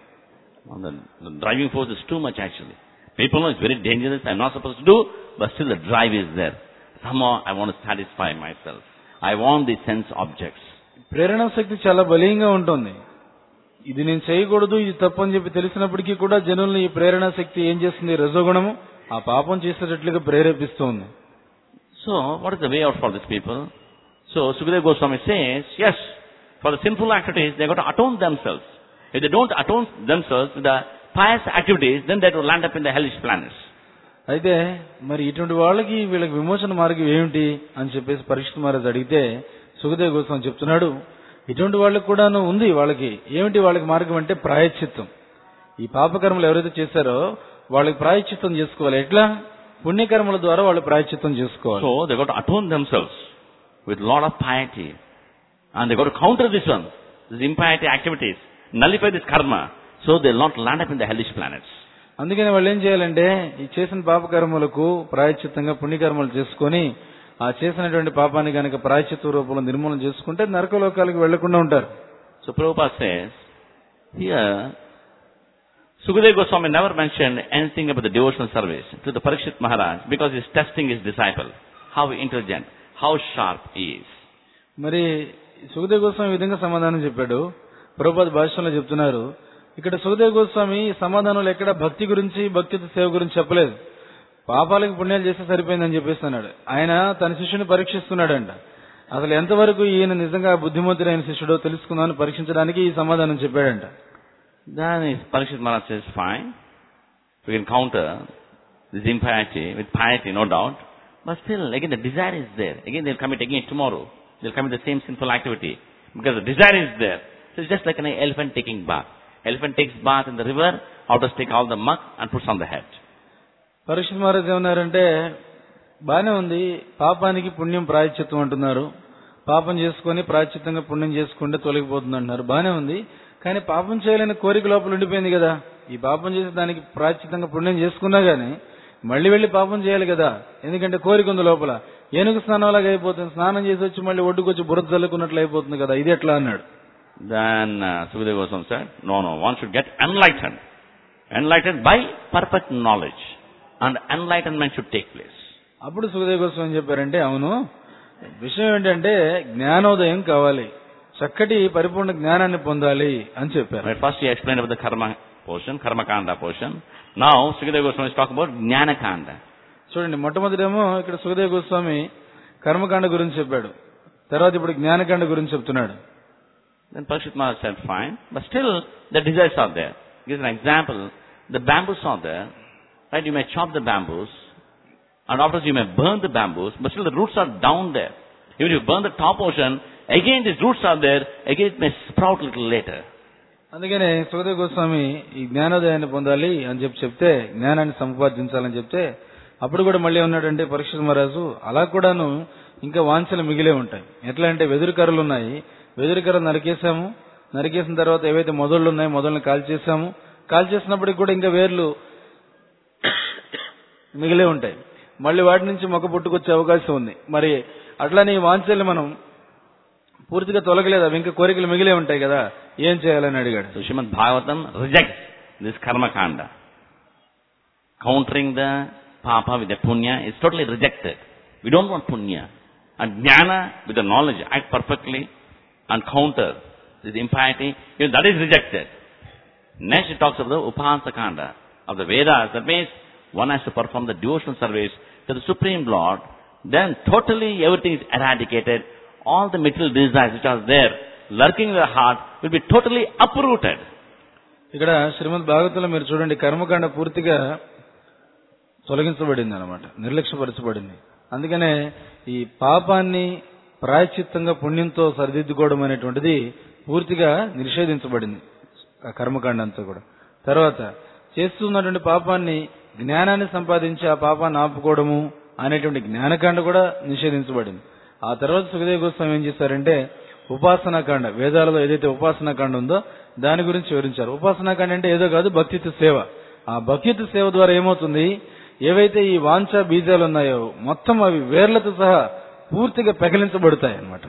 The, the driving force is too much actually. People know it's very dangerous, I'm not supposed to do, but still the drive is there. Somehow I want to satisfy myself. I want the sense objects. ప్రేరణ శక్తి చాలా బలీయంగా ఉంటుంది. ఇది నేను చేయకూడదు, ఇది తప్పు అని చెప్పి తెలిసినప్పటికీ కూడా జనుల్ని ఈ ప్రేరణ శక్తి ఏం చేస్తుంది? రజోగుణము ఆ పాపం చేసేటట్లుగా ప్రేరేపిస్తుంది. So, what is the way out for these people? So, Sukadeva Goswami says, yes, for the sinful activities, they got to atone themselves. If they don't atone themselves with the pious activities, then they will land up in the hellish planets. అయితే మరి ఇటువంటి వాళ్ళకి వీళ్ళకి విమోచన మార్గం ఏమిటి అని చెప్పేసి పరీక్షిత్ మహారాజ్ అడిగితే సుఖదేవ్ గోస్వామి చెప్తున్నాడు, ఇటువంటి వాళ్ళకి కూడాను ఉంది. వాళ్ళకి ఏమిటి వాళ్ళకి మార్గం అంటే ప్రాయశ్చిత్తం. ఈ పాపకర్మలు ఎవరైతే చేశారో వాళ్ళకి ప్రాయశ్చిత్తం చేసుకోవాలి. ఎట్లా? పుణ్యకర్మల ద్వారా వాళ్ళు ప్రాయశ్చిత్తం చేసుకోవాలి. So they got to atone themselves with lot of piety, and they got to counter this one, these impiety activities, nullify this karma, so they'll not land up in the hellish planets. అందుకని వాళ్ళు ఏం చేయాలంటే ఈ చేసిన పాపకర్మలకు ప్రాయశ్చిత్తంగా పుణ్యకర్మలు చేసుకొని ఆ చేసినటువంటి పాపాన్ని కనుక ప్రాయశ్చిత్త రూపంలో నిర్మూలన చేసుకుంటే నరకలోకాలకు వెళ్లకుండా ఉంటారు. So Prabhupada says, here, Sukadeva Goswami never mentioned anything about the devotional service to the Parikshit Maharaj because he is testing his disciple, how intelligent, how sharp he is. మరి సుఖదేవ్ గోస్వామి ఈ విధంగా సమాధానం చెప్పాడు. ప్రభుపాద భాష్యంలో చెప్తున్నారు, ఇక్కడ సుఖదేవ్ గోస్వామి సమాధానంలో ఎక్కడ భక్తి గురించి భక్తితో సేవ గురించి చెప్పలేదు. పాపాలకు పుణ్యాలు చేస్తే సరిపోయిందని చెప్పేసి అన్నాడు. ఆయన తన శిష్యుని పరీక్షిస్తున్నాడంట. అసలు ఎంతవరకు ఈయన నిజంగా బుద్ధిమంతుడైన శిష్యుడో తెలుసుకుందామని పరీక్షించడానికి ఈ సమాధానం చెప్పాడంట. Then Parikshit Maharaj says, fine, we can counter this impiety with piety, no doubt, but still, again the desire is there. Again they'll commit again tomorrow. They'll commit the same sinful activity because the desire is there. So it's just like an elephant taking bath. Elephant takes bath in the river, out to take all the muck and puts on the head. Parikshit Maharaj ఏమన్నారంటే, బానే ఉంది, పాపానికి పుణ్యం ప్రాయశ్చిత్తం అంటున్నారు. పాపం చేసుకుని ప్రాయశ్చిత్తంగా పుణ్యం చేసుకుంటే తొలగిపోతుంది అంటున్నారు. బానే ఉంది, కానీ పాపం చేయాలని కోరిక లోపల ఉండిపోయింది కదా. ఈ పాపం చేసి దానికి ప్రాయశ్చిత్తంగా పుణ్యం చేసుకున్నా గానీ మళ్ళీ వెళ్లి పాపం చేయాలి కదా. ఎందుకంటే కోరిక ఉంది లోపల. ఏనుగు స్నానం లాగా అయిపోతుంది. స్నానం చేసి వచ్చి మళ్ళీ ఒడ్డుకొచ్చి బురద చల్లుకున్నట్లు అయిపోతుంది కదా. ఇది ఎట్లా అన్నాడు. Then uh, Sukadeva Goswami said, no, no, one should get enlightened. Enlightened by perfect knowledge. And enlightenment should take place. అప్పుడు సుఖదేవ్ గోస్వామి చెప్పారంటే, అవును, విషయం ఏంటంటే జ్ఞానోదయం కావాలి, చక్కటి పరిపూర్ణ జ్ఞానాన్ని పొందాలి అని చెప్పారు. Right, first he explained about the karma portion, karma kanda portion. Now Sukadeva Goswami is talking about jnana kanda. చూడండి, మొట్టమొదటేమో ఇక్కడ సుఖదేవ్ గోస్వామి కర్మకాండ గురించి చెప్పాడు. తర్వాత ఇప్పుడు జ్ఞానకాండ గురించి చెప్తున్నాడు. Then Parikshit Maharaj said, fine, but still the desires are there. Give an example, the bamboos are there, right? You may chop the bamboos, and afterwards you may burn the bamboos, but still the roots are down there. Even if you burn the top portion, again these roots are there, again it may sprout little later. అందుకనే సుఖదేవ్ గోస్వామి ఈ జ్ఞానోదయాన్ని పొందాలి అని చెప్పి చెప్తే, జ్ఞానాన్ని సంపాదించాలని చెప్తే, అప్పుడు కూడా మళ్ళీ ఉన్నాడంటే పరీక్షిత్ మహారాజు, అలా కూడాను ఇంకా వాంఛలు మిగిలే ఉంటాయి. ఎట్లా అంటే వెదురు కర్రలు ఉన్నాయి, వెదురు కర్ర నరికేసాము, నరికేసిన తర్వాత ఏవైతే మొదళ్ళు ఉన్నాయో మొదలను కాల్చేసాము, కాల్చేసినప్పటికి కూడా ఇంకా వేర్లు మిగిలే ఉంటాయి. మళ్ళీ వాటి నుంచి మొక్క పుట్టుకొచ్చే అవకాశం ఉంది. మరి అట్లానే ఈ వాంఛల్ని మనం పూర్తిగా తొలగలేదు, అవి ఇంకా కోరికలు మిగిలే ఉంటాయి కదా, ఏం చేయాలని అడిగాడు. So Srimad Bhagavatam rejects this karma kanda. Countering the papa with the punya is totally rejected. We don't want punya. And jnana with the knowledge act perfectly and counter this impiety, you know, that is rejected. Next it talks about the upasa kanda of the Vedas. That means one has to perform the devotional service to the Supreme Lord. Then totally everything is eradicated. All the material desires which are there lurking in the heart will be totally uprooted. ఇక్కడ శ్రీమద్ భాగవతంలో మీరు చూడండి, కర్మకాండ పూర్తిగా తొలగించబడింది అన్నమాట, నిర్లక్ష్యపరచబడింది. అందుకనే ఈ పాపాన్ని ప్రాయశ్చిత్తంగా పుణ్యంతో సరిదిద్దుకోవడం అనేటువంటిది పూర్తిగా నిషేధించబడింది ఆ కర్మకాండ అంతా కూడా. తర్వాత చేస్తున్నటువంటి పాపాన్ని జ్ఞానాన్ని సంపాదించి ఆ పాపాన్ని ఆపుకోవడము అనేటువంటి జ్ఞానకాండ కూడా నిషేధించబడింది. ఆ తర్వాత సుఖదేవ గోస్వామి ఏం చేశారంటే ఉపాసనాకాండ, వేదాలలో ఏదైతే ఉపాసనాకాండ ఉందో దాని గురించి వివరించారు. ఉపాసనాకాండ అంటే ఏదో కాదు, భక్తియుత సేవ. ఆ భక్తియుత సేవ ద్వారా ఏమవుతుంది, ఏవైతే ఈ వాంఛా బీజాలు ఉన్నాయో మొత్తం అవి వేర్లతో సహా పూర్తిగా పెకలించబడతాయి అన్నమాట.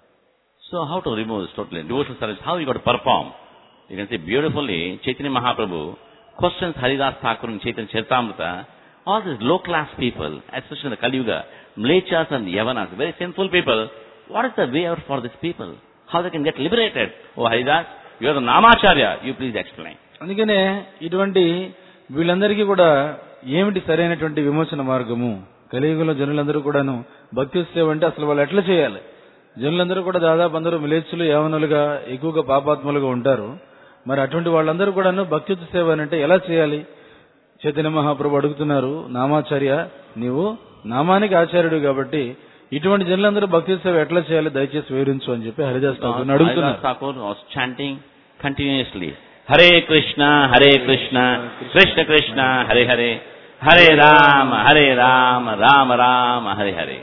So how to remove this totally? Devotional service, how you got to perform? You can see beautifully, Chaitanya Mahaprabhu questions Haridas Thakur in Chaitanya Charitamrita. All these low-class people, especially in the Kali Yuga, Mlechas and Yavanas, very sinful people, what is the way out for these people? How they can get liberated? Oh Haridas, you are the Namacharya, you please explain. అందుకనే ఇటువంటి వీళ్ళందరికీ కూడా ఏమిటి సరైనటువంటి విమోచన మార్గము? కలియుగంలో జనులందరూ కూడాను భక్తి సేవ అంటే అసలు వాళ్ళు ఎట్లా చేయాలి? జనులందరూ కూడా దాదాపు అందరూ మిలేచ్చులు, యవనులుగా, ఎక్కువగా పాపాత్ములుగా ఉంటారు. మరి అటువంటి వాళ్ళందరూ కూడాను భక్తి సేవ అంటే ఎలా చేయాలి? చైతన్య మహాప్రభు అడుగుతున్నారు, నామాచార్య నీవు నామానికి ఆచార్యుడు కాబట్టి ఇటువంటి జనులందరూ భక్తి సేవ ఎట్లా చేయాలి దయచేసి వివరించు అని చెప్పి హరిదాస్ ఠాకూర్ అడుగుతున్నారు. Haridas Thakur was chanting continuously, Hare Krishna, Hare Krishna, Krishna Krishna, Hare Hare, Hare Rama, Hare Rama, Rama Rama, Hare Hare.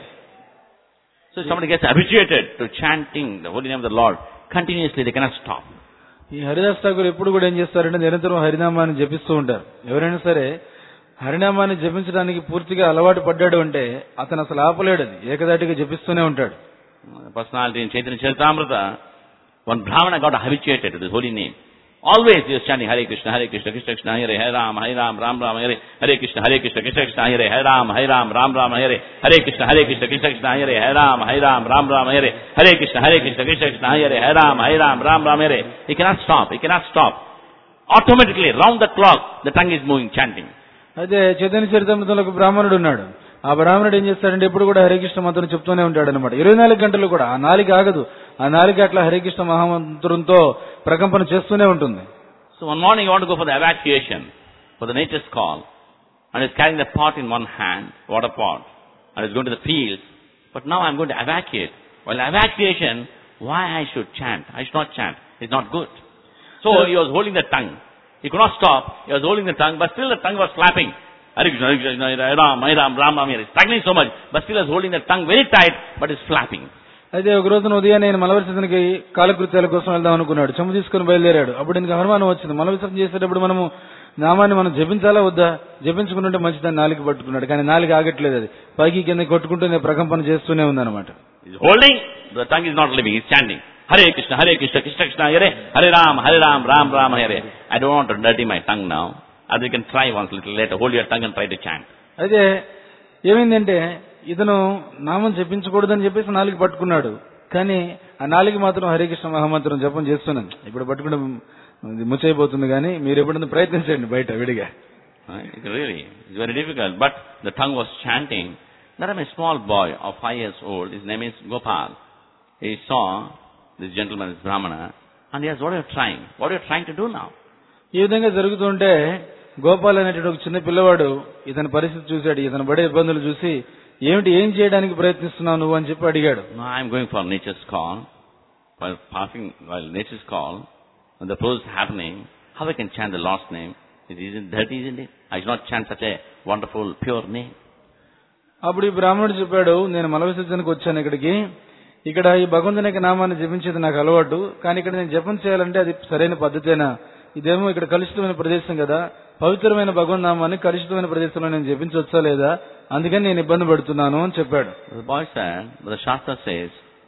So if somebody gets habituated to chanting the holy name of the Lord continuously, they cannot stop. ఈ హరిదాస్ ఠాకూర్ ఎప్పుడు కూడా ఏం చేస్తారంటే నిరంతరం హరినామాన్ని జపిస్తూ ఉంటారు. ఎవరైనా సరే హరినామాన్ని జపించడానికి పూర్తిగా అలవాటు పడ్డాడు అంటే అతను అసలు ఆపలేడు, అది ఏకదాటిగా జపిస్తూనే ఉంటాడు. Personality in Chaitanya Charitamrita, one Brahmana got habituated to this holy name. Always he was chanting Hare Krishna, Hare Krishna, Krishna Krishna, Hare Hare Ram, Hare Ram, Ram Ram, Hare Hare Krishna, Hare Krishna, Krishna Krishna, Hare Hare Ram, Hare Ram, Ram Ram, Hare Hare Krishna, Hare Krishna, Krishna Krishna, Hare Hare Ram, Hare Ram, Ram Ram, Hare Hare Krishna, Hare Krishna, Krishna Krishna, Hare Hare Ram, Hare Ram, Ram Ram, Hare. He cannot stop. He cannot stop. Automatically, round the clock, the tongue is moving, chanting. అయితే చైతన్య చరితామృతంలో ఒక బ్రాహ్మణుడు ఉన్నాడు. ఆ బ్రాహ్మణుడు ఏం చేస్తాడంటే ఎప్పుడు కూడా హరికృష్ణ మంత్రం చెప్తూనే ఉంటాడు అనమాట. ఇరవై నాలుగు గంటలు కూడా ఆ నాలుగు ఆగదు. ఆ నాలుగు అట్లా హరికృష్ణ మహామంత్రంతో ప్రకంపన చేస్తూనే ఉంటుంది. So one morning you want to go for the evacuation, for the nature's call, and he's carrying the pot in one hand, water pot, and he's going to the fields. But now I'm going to evacuate. Well, evacuation, why I should chant? I should not chant. It's not good. So he was holding the tongue. He could not stop. He was holding the tongue, but still the tongue was flapping. Hare Krishna, Hare Krishna, Hare Ram, Hare Ram, Ram Ram, he's struggling so much, but still he was holding the tongue very tight, but it's flapping. అయితే ఒక రోజున ఉదయం నేను మలవిసర్జనకి కాలకృత్యాల కోసం వెళ్దాం అనుకున్నాడు. చెంబు తీసుకుని బయలుదేరాడు. అప్పుడు ఇంకా అనుమానం వచ్చింది, మలవిసర్జన చేసేటప్పుడు మనము నామాన్ని మనం జపించాలా వద్దా, జపించుకుంటుంటే మంచిదని నాలుగు పట్టుకున్నాడు. కానీ నాలుగు ఆగట్లేదు, అది పైకి కింద కొట్టుకుంటూనే ప్రకంపన చేస్తూనే ఉందన్నమాట. Holding, the tongue is not living, he's chanting Hare Krishna, Hare Krishna, Krishna Krishna, Hare Hare Ram, Hare Ram, Ram Ram, Hare. I don't want to dirty my tongue now. As you can try once little later, hold your tongue and try to chant. అయితే ఏమైందంటే ఇతను నామం జపించకూడదని చెప్పేసి నాలుగు పట్టుకున్నాడు. కానీ ఆ నాలుగు మాత్రం హరికృష్ణ మహామంత్రం జపం చేస్తున్నాను. ఇప్పుడు పట్టుకుంటే ముచ్చైపోతుంది, కానీ మీరు ఎప్పుడైనా ప్రయత్నించండి బయట విడిగా. Really, it's very difficult. But the tongue was chanting. There am a small boy of five years old. His name is Gopal. He saw this gentleman, this Brahmana, and he asked, what are you trying? What are you trying to do now? ఈ విధంగా జరుగుతుంటే గోపాల్ అనేటువంటి ఒక చిన్న పిల్లవాడు ఇతని పరిస్థితి చూశాడు. ఇతను పడే ఇబ్బందులు చూసి ఏమిటి ఏం చేయడానికి ప్రయత్నిస్తున్నావు నువ్వు అని చెప్పి అడిగాడు. No, I am going for nature's call. While passing, while nature's call, when the process is happening, how I can chant the Lord's name? It isn't dirty, isn't it? I should not chant such a wonderful, pure name. అప్పుడు ఈ బ్రాహ్మణుడు చెప్పాడు, నేను మల విసర్జనకు వచ్చాను ఇక్కడికి. ఇక్కడ ఈ భగవంతుని యొక్క నామాన్ని జపించేది నాకు అలవాటు. కానీ ఇక్కడ నేను జపం చేయాలంటే అది సరైన పద్ధతేనా? ఇదేమో ఇక్కడ కలుషితమైన ప్రదేశం కదా, పవిత్రమైన భగవన్ నామాన్ని కలుషితమైన ప్రదేశంలో నేను జపించవచ్చా లేదా, అందుకని నేను ఇబ్బంది పడుతున్నాను అని చెప్పాడు. The boy said, the Shastra says,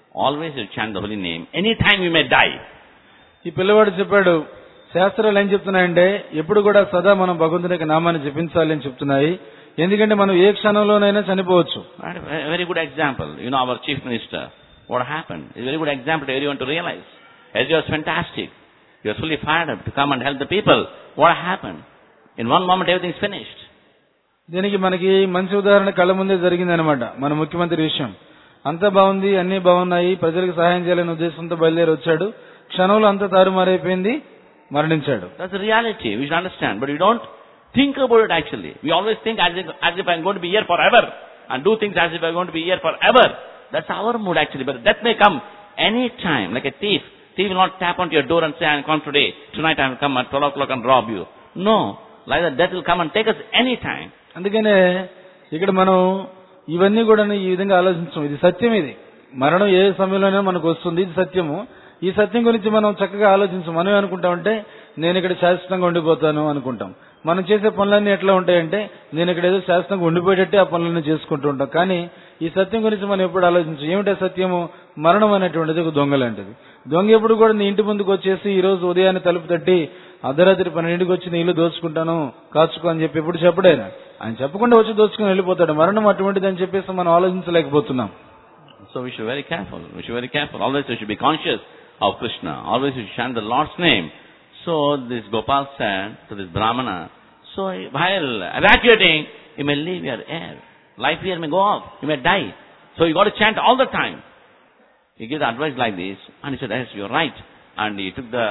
always you chant the holy name. Anytime you may die. ఈ పిల్లవాడు చెప్పాడు, శాస్త్రాలు ఏం చెప్తున్నాయంటే ఎప్పుడు కూడా సదా మనం భగవంతుని యొక్క నామాన్ని జపించాలి అని చెప్తున్నాయి. ఎందుకంటే మనం ఏ క్షణంలోనైనా చనిపోవచ్చు. A very good example. You know, our chief minister, what happened? It's a very good example to everyone to realize. As you was fantastic. You are fully fired up to come and help the people. What happened? In one moment everything is finished. దీనికి మనకి మంచి ఉదాహరణ కళ్ళ ముందే జరిగిందనమాట. మన ముఖ్యమంత్రి విషయం. అంతా బాగుంది, అన్ని బాగున్నాయి, ప్రజలకు సహాయం చేయాలనే ఉద్దేశంతో బయలుదేరి వచ్చాడు. క్షణంలో అంతా తారుమారైపోయింది, మరణించాడు. That's the reality. We should understand. But we don't think about it actually. We always think as if, as if I'm going to be here forever. And do things as if I'm going to be here forever. That's our mood actually. But death may come any time, like a thief. Thief will not tap onto your door and say, I'll come today. Tonight I'll come at twelve o'clock and rob you. No. Like that, death will come and take us any time. అందుకనే ఇక్కడ మనం ఇవన్నీ కూడా ఈ విధంగా ఆలోచించాం. ఇది సత్యం. ఇది మరణం ఏ సమయంలోనే మనకు వస్తుంది. ఇది సత్యము. ఈ సత్యం గురించి మనం చక్కగా ఆలోచించాం. మనం ఏమనుకుంటామంటే నేను ఇక్కడ శాశ్వతంగా ఉండిపోతాను అనుకుంటాం. మనం చేసే పనులన్నీ ఎట్లా ఉంటాయంటే నేను ఇక్కడ ఏదో శాశ్వతంగా ఉండిపోయేటట్టే ఆ పనులన్నీ చేసుకుంటూ ఉంటాం. కానీ ఈ సత్యం గురించి మనం ఎప్పుడు ఆలోచించాం. ఏమిటా సత్యము? మరణం అనేటువంటిది ఒక దొంగ లాంటిది. దొంగ ఎప్పుడు కూడా నీ ఇంటి ముందుకు వచ్చేసి ఈ రోజు ఉదయాన్నే తలుపు తట్టి అర్ధరాత్రి పన్నెండింటికి వచ్చి నీ ఇల్లు దోచుకుంటాను కాచుకో అని చెప్పి ఎప్పుడు చెప్పడైనా ఆయన చెప్పకుండా వచ్చి దోచుకుని వెళ్ళిపోతాడు. మరణం అటువంటిది అని చెప్పేసి మనం ఆలోచించలేకపోతున్నాం. So we should be very careful. We should be very careful. Always we should be conscious of Krishna. Always we should chant the Lord's name. So this Gopal said to this Brahmana, so while evacuating, you may leave your air. Life here may go off. You may die. So you got to chant all the time. He gave the advice like this, and he said, yes, you're right. And he took the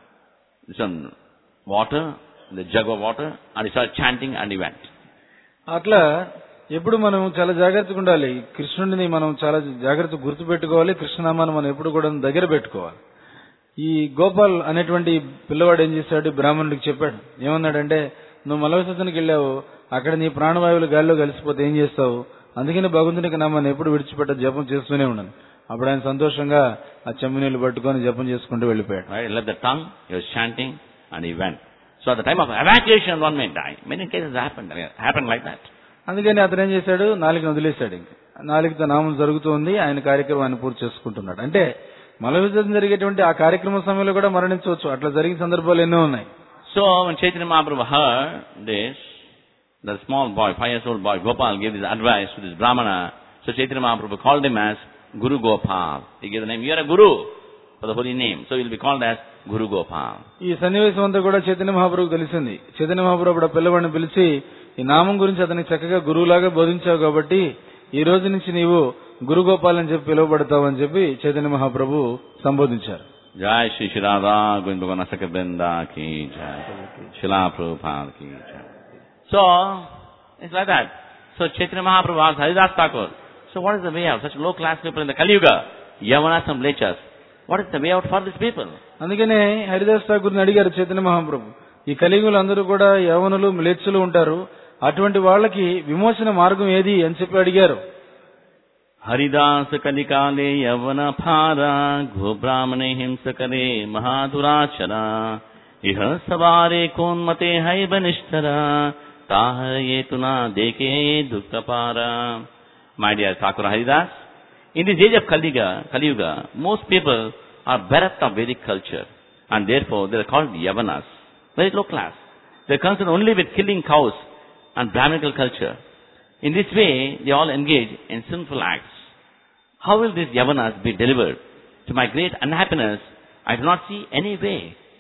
some water, the jug of water, and he started chanting, and he went. అట్లా ఎప్పుడు మనం చాలా జాగ్రత్తగా ఉండాలి. కృష్ణుడిని మనం చాలా జాగ్రత్తగా గుర్తుపెట్టుకోవాలి. కృష్ణనామాన్ని మనం ఎప్పుడు కూడా దగ్గర పెట్టుకోవాలి. ఈ గోపాల్ అనేటువంటి పిల్లవాడు ఏం చేశాడు, బ్రాహ్మణుడికి చెప్పాడు. ఏమన్నాడంటే, నువ్వు మలవిసర్జనకి వెళ్ళావు, అక్కడ నీ ప్రాణవాయువులు గాలిలో కలిసిపోతే ఏం చేస్తావు? అందుకని భగవంతునికి నామాన్ని ఎప్పుడు విడిచిపెట్ట జపం చేస్తూనే ఉన్నాను. అప్పుడు ఆయన సంతోషంగా ఆ చెమ్ము నీళ్లు పట్టుకొని జపం చేసుకుంటూ వెళ్ళిపోయాడు. Right, he left the tongue, he was chanting, and he went. So at the time of evacuation, one may die. Many cases happened, happened like that. అందుకని అతను ఏం చేశాడు, నాలుగుని వదిలేశాడు. ఇంకా నాలుగుతో నామం జరుగుతుంది, ఆయన కార్యక్రమాన్ని పూర్తి చేసుకుంటున్నాడు. అంటే మల విసర్జన జరిగేటువంటి ఆ కార్యక్రమం సమయంలో కూడా మరణించవచ్చు. అట్లా జరిగిన సందర్భాలు ఎన్నో ఉన్నాయి. So when Chaitanya Mahaprabhu heard this, the small boy, five years old boy, Gopal, gave this advice to this Brahmana. So Chaitanya Mahaprabhu called him as Guru Gopal. He gave the name, you are a guru for the holy name. So he will be called as Guru Gopal. ఈ సన్నివేశం అంతా కూడా చైతన్య మహాప్రభుకు తెలిసింది. చైతన్య మహాప్రభు అప్పుడు పిల్లవాడిని పిలిచి ఈ నామం గురించి అతనికి చక్కగా గురువులాగా బోధించావు కాబట్టి ఈ రోజు నుంచి నీవు గురు గోపాల్ అని చెప్పి పిలువబడతావు అని చెప్పి చైతన్య మహాప్రభు సంబోధించారు. జై శ్రీ శ్రీ రాధా గోవింద నసక బృందా కీ జై, శిలా ప్రభుపాద కీ జై. So it's like that. So Chaitanya Mahaprabhu asked Haridas Thakur, so what is the way out? Such low class people in the Kali Yuga, Yavanas and Mlechas. What is the way out for these people? అందుకనే హరిదాస్ ఠాకూర్ని అడిగారు చైతన్య మహాప్రభు, ఈ కలియుగులు అందరూ కూడా యవనులు మ్లేచ్చులు ఉంటారు, అటువంటి వాళ్ళకి విమోచన మార్గం ఏది అని చెప్పి అడిగారు. హరిదాస్ కలికాలే యవన భార గోబ్రాహ్మణే హింసకరే మహాదురాచర ఇహ సవారే కోన్మతే హైబనిష్ఠర తాహయేతునా దేకే దుఃఖపార. My dear Thakur Haridas, in this age of Kaliga, Kaliyuga, most people are bereft of Vedic culture, and therefore they are called Yavanas, very low class. They are concerned only with killing cows and Brahminical culture. In this way, they all engage in sinful acts. How will these Yavanas be delivered? To my great unhappiness, I do not see any way.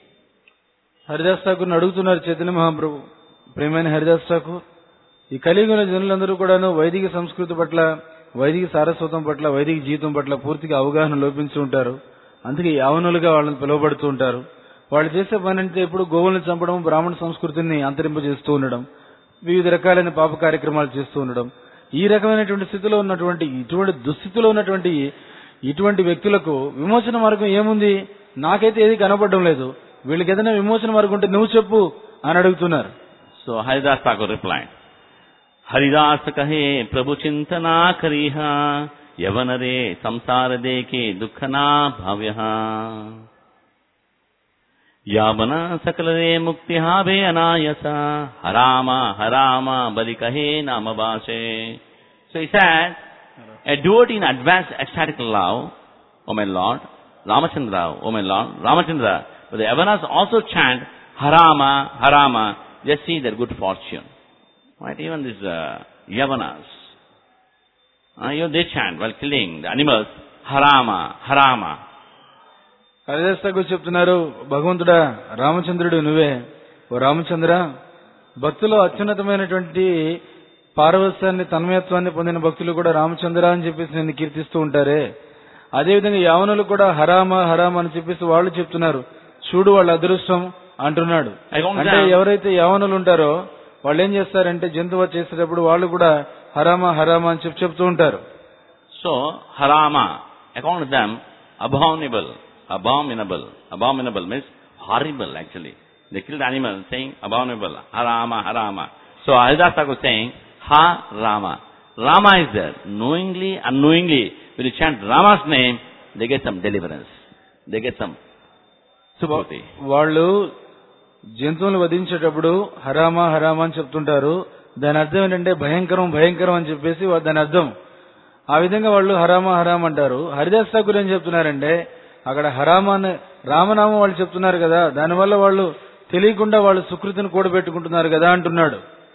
Haridas ఠాకూర్ని అడుగుతున్నారు చైతన్య మహాప్రభు, ప్రేమైన హరిదాస్ ఠాకూర్, ఈ కలియుగంలో జనులందరూ కూడాను వైదిక సంస్కృతి పట్ల, వైదిక సారస్వతం పట్ల, వైదిక జీవితం పట్ల పూర్తిగా అవగాహన లోపించి ఉంటారు. అందుకే యావనులుగా వాళ్ళని పిలువబడుతూ ఉంటారు. వాళ్ళు చేసే పని అంటే ఎప్పుడు గోవులను చంపడం, బ్రాహ్మణ సంస్కృతిని అంతరింపజేస్తూ ఉండడం, వివిధ రకాలైన పాప కార్యక్రమాలు చేస్తూ ఉండడం. ఈ రకమైనటువంటి స్థితిలో ఉన్నటువంటి, ఇటువంటి దుస్థితిలో ఉన్నటువంటి ఇటువంటి వ్యక్తులకు విమోచన మార్గం ఏముంది? నాకైతే ఏది కనపడడం లేదు. వీళ్ళకి ఏదైనా విమోచన మార్గం ఉంటే నువ్వు చెప్పు అని అడుగుతున్నారు. సో హరిదాస్ ఠాకూర్ రిప్లై, హరిదాస్ కహే ప్రభు చింతనా కరీహ యవనరే సంసార దేకే దుఃఖనా భవ్య యావన సకలరే ముక్తి హావే అనాయస హరామ హరామ బలి కహే నామ భాషే. So he said, a devotee in advanced ecstatic love O my Lord, Ramachandra, O my Lord, Ramachandra. But the Yavanas also chant Harama, Harama, just see their good fortune. Right? Even these uh, Yavanas, uh, you know, they chant while killing the animals, Harama, Harama. Haridas చెప్తున్నారు, భగవంతుడా రామచంద్రుడు నువ్వే. ఓ రామచంద్ర, భక్తులు అత్యున్నతమైనటువంటి పారవస్యాన్ని తన్మయత్వాన్ని పొందిన భక్తులు కూడా రామచంద్ర అని చెప్పేసి నిన్ను కీర్తిస్తూ ఉంటారే. అదేవిధంగా యావనులు కూడా హరామ హరామ అని చెప్పేసి వాళ్ళు చెప్తున్నారు. చూడు వాళ్ళ అదృష్టం అంటున్నాడు. అంటే ఎవరైతే యావనులు ఉంటారో వాళ్ళు ఏం చేస్తారంటే జంతువు చేసేటప్పుడు వాళ్ళు కూడా హరామ హరామ అని చెప్పి చెప్తూ ఉంటారు. సో హరామ, according to them, abominable, abominable, abominable means horrible actually. They killed animals saying abominable, harama, harama. So Haridas Thakur saying, ha Rama. Rama is there. Knowingly, unknowingly, when you chant Rama's name, they get some deliverance. They get some sukhoti. వాళ్ళు జంతువులు వధించేటప్పుడు హరామా హరామా అని చెప్తుంటారు. దాని అర్థం ఏంటంటే భయంకరం భయంకరం అని చెప్పేసి దాని అర్థం. ఆ విధంగా వాళ్ళు హరామా హరామ్ అంటారు. హరిదాస్ ఠాకూర్ ఏం చెప్తున్నారంటే అక్కడ హరామా అని రామనామం వాళ్ళు చెప్తున్నారు కదా, దానివల్ల వాళ్ళు తెలియకుండా వాళ్ళు సుకృతిని కూడబెట్టుకుంటున్నారు కదా అంటున్నాడు.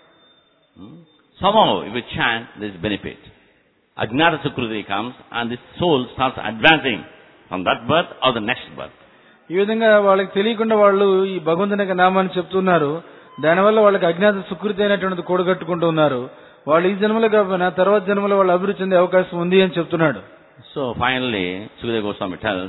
Somehow, if you chant, there is benefit. Ajnata Sukruti comes and the soul starts advancing from that birth or the next birth. ఈ విధంగా వాళ్ళకి తెలియకుండా వాళ్ళు ఈ భగవంతుని యొక్క నామాన్ని చెప్తున్నారు. దానివల్ల వాళ్ళకి అజ్ఞాత సుకృతి అయినటువంటిది కూడగట్టుకుంటూ ఉన్నారు. వాళ్ళు ఈ జన్మలో కాకపోయినా తర్వాత జన్మలో వాళ్ళు అభివృద్ధి చెందే అవకాశం ఉంది అని చెప్తున్నాడు. So finally, Sukadeva Goswami tells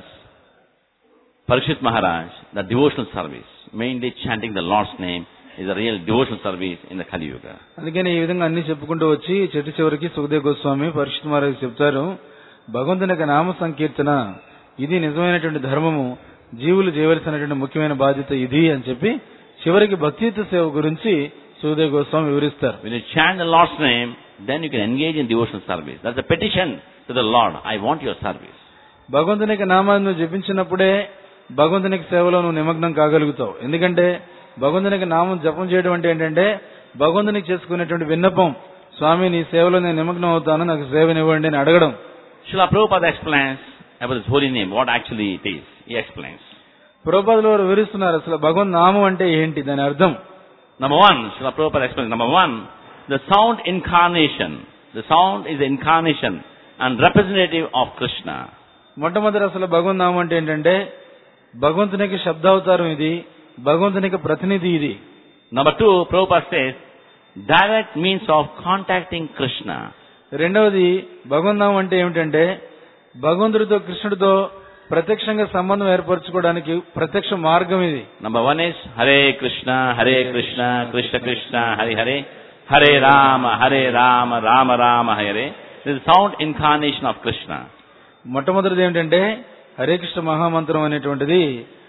Parikshit Maharaj that devotional service, mainly chanting the Lord's name, is a real devotional service in the Kali Yuga. అందుకని ఈ విధంగా అన్ని చెప్పుకుంటూ వచ్చి చెట్టు చివరికి సుఖదేవ్ గోస్వామి పరీక్షిత్ మహారాజ్ చెప్తారు, భగవంతుని యొక్క నామ సంకీర్తన ఇది నిజమైనటువంటి ధర్మము, జీవులు చేయవలసినటువంటి ముఖ్యమైన బాధ్యత ఇది అని చెప్పి చివరికి భక్తియుత సేవ గురించి సుఖదేవ్ గోస్వామి వివరిస్తారు. When you chant the Lord's name, then you can engage in devotional service. That's a petition to the Lord. I want your service. భగవంతుని యొక్క నామాన్ని నువ్వు జపించినప్పుడే భగవంతునికి సేవలో నువ్వు నిమగ్నం కాగలుగుతావు. ఎందుకంటే భగవంతునికి నామం జపం చేయడం అంటే ఏంటంటే భగవంతునికి చేసుకునేటువంటి విన్నపం, స్వామి నీ సేవలో నేను నిమగ్నం అవుతాను, నాకు సేవనివ్వండి అని అడగడం. Srila Prabhupada explains about this holy name, what actually it is. He explains. ప్రభుపాదులు వారు వివరిస్తున్నారు అసలు భగవన్ నామం అంటే ఏంటి, దాని అర్థం. Number one, Srila Prabhupada explains, number one, the sound incarnation. The sound is the incarnation and representative of Krishna. మొట్టమొదటి అసలు భగవన్ నామం అంటే ఏంటంటే భగవంతునికి శబ్దావతారం ఇది, భగవంతునికి ప్రతినిధి ఇది. Number two, Prabhupada says, direct means of contacting Krishna. రెండవది భగవన్ నామం అంటే ఏమిటంటే భగవంతుడితో కృష్ణుడితో ప్రత్యక్షంగా సంబంధం ఏర్పరచుకోవడానికి ప్రత్యక్ష మార్గం ఇది. Number one is Hare Krishna, Hare Krishna, Krishna Krishna, Hare Hare, Hare Rama, Hare Rama, Rama Rama, Hare. This is sound incarnation of Krishna. మొట్టమొదటిది ఏమిటంటే హరే కృష్ణ మహామంత్రం అనేటువంటిది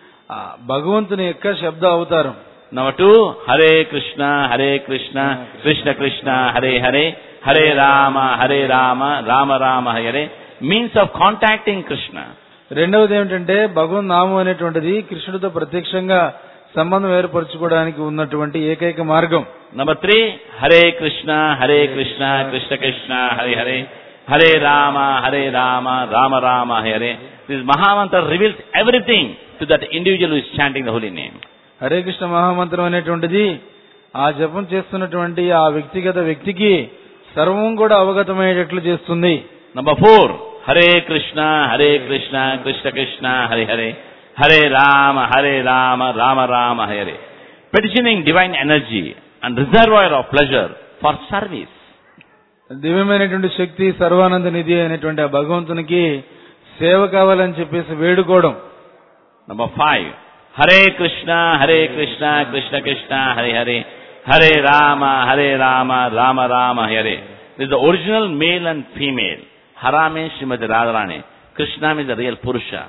భగవంతుని యొక్క శబ్ద అవతారం. Number two, Hare Krishna, Hare Krishna, Krishna Krishna, Hare Hare, Hare Rama, Hare Rama, Rama Rama, Hare. Means of contacting Krishna. రెండవది ఏమిటంటే భగవన్ నామం అనేటువంటిది కృష్ణుడితో ప్రత్యక్షంగా సంబంధం ఏర్పరచుకోవడానికి ఉన్నటువంటి ఏకైక మార్గం. Number three, Hare Krishna, Hare Krishna, Krishna Krishna, Hare Hare, Hare Rama, Hare Rama, Rama Rama, Hare. This Mahamantra reveals everything to that individual who is chanting the holy name. Hare Krishna మహామంత్రం అనేటువంటిది ఆ జపం చేస్తున్నటువంటి ఆ వ్యక్తిగత వ్యక్తికి సర్వం కూడా అవగతమయ్యేటట్లు చేస్తుంది. Number four, Hare Krishna, Hare Krishna, Krishna Krishna, Hare Hare, Hare Rama, Hare Rama, Rama Rama, Hare. Petitioning divine energy and reservoir of pleasure for service. దివ్యమైనటువంటి శక్తి సర్వానంద నిధి అయినటువంటి ఆ భగవంతునికి సేవ కావాలని చెప్పేసి వేడుకోవడం. Number five, Hare Krishna, Hare Krishna, Krishna Krishna, Hare Hare, Hare Rama, Hare Rama, Rama Rama, Hare. This is the original male and female. Hara means Srimati Radharani. Krishna means the real Purusha.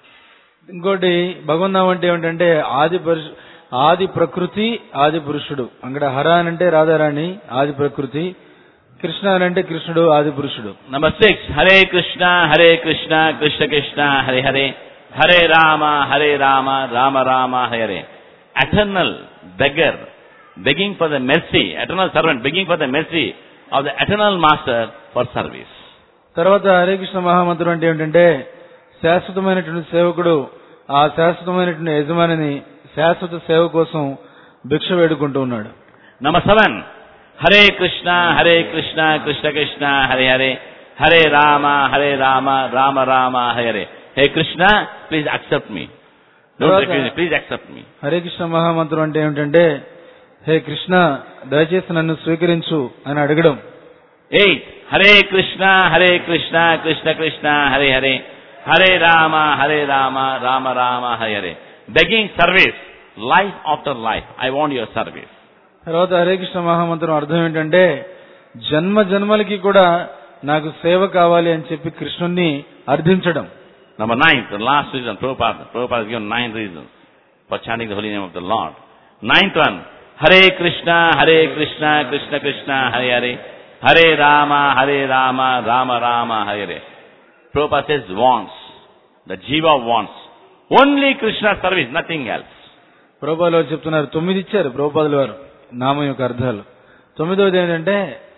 ఇంకోటి భగవన్నామం అంటే ఏమిటంటే ఆది ఆది ప్రకృతి ఆది పురుషుడు. అక్కడ హర అంటే రాధారాణి ఆది ప్రకృతి, కృష్ణ అంటే కృష్ణుడు ఆది పురుషుడు. Number six, Hare Krishna, Hare Krishna, Krishna Krishna, Hare Hare, Hare Rama, Hare Rama, Rama Rama, Hare. Eternal beggar, begging for the mercy, eternal servant, begging for the mercy of the eternal master for service. తర్వాత హరే కృష్ణ మహామంత్రం అంటే ఏమిటంటే శాశ్వతమైనటువంటి సేవకుడు ఆ శాశ్వతమైనటువంటి యజమానిని శాశ్వత సేవ కోసం భిక్ష వేడుకుంటూ ఉన్నాడు. Number seven. Hare Krishna, Hare Krishna, Krishna Krishna, Hare Hare, Hare Rama, Hare Rama, Rama Rama, Hare Hare. Hey Krishna, please accept me. Don't refuse me, please accept me. Hare Krishna మహామంత్రం అంటే ఏమిటంటే, హే కృష్ణ దయచేసి నన్ను స్వీకరించు అని అడగడం. Eight. Hare Krishna, Hare Krishna, Krishna Krishna, Hare Hare, Hare Rama, Hare Rama, Rama Rama, Hare Hare. Begging service, life after life. I want your service. తర్వాత హరే కృష్ణ మహామంత్రం అర్థం ఏంటంటే, జన్మ జన్మలకి కూడా నాకు సేవ కావాలి అని చెప్పి కృష్ణుణ్ణి అర్థించడం. Number nine, the last reason, Prabhupada, Prabhupada has given nine reasons for chanting the holy name of the Lord. Ninth one, Hare Krishna, Hare Krishna, Krishna Krishna, Hare Hare, Hare Rama, Hare Rama, Rama Rama, Hare Hare. Prabhupada says wants, the jiva wants, only Krishna service, nothing else. ప్రభుపాదులు వారు చెప్తున్నారు, తొమ్మిది ఇచ్చారు ప్రభుపాదులు వారు నామం యొక్క అర్థాలు. తొమ్మిదవది ఏంటంటే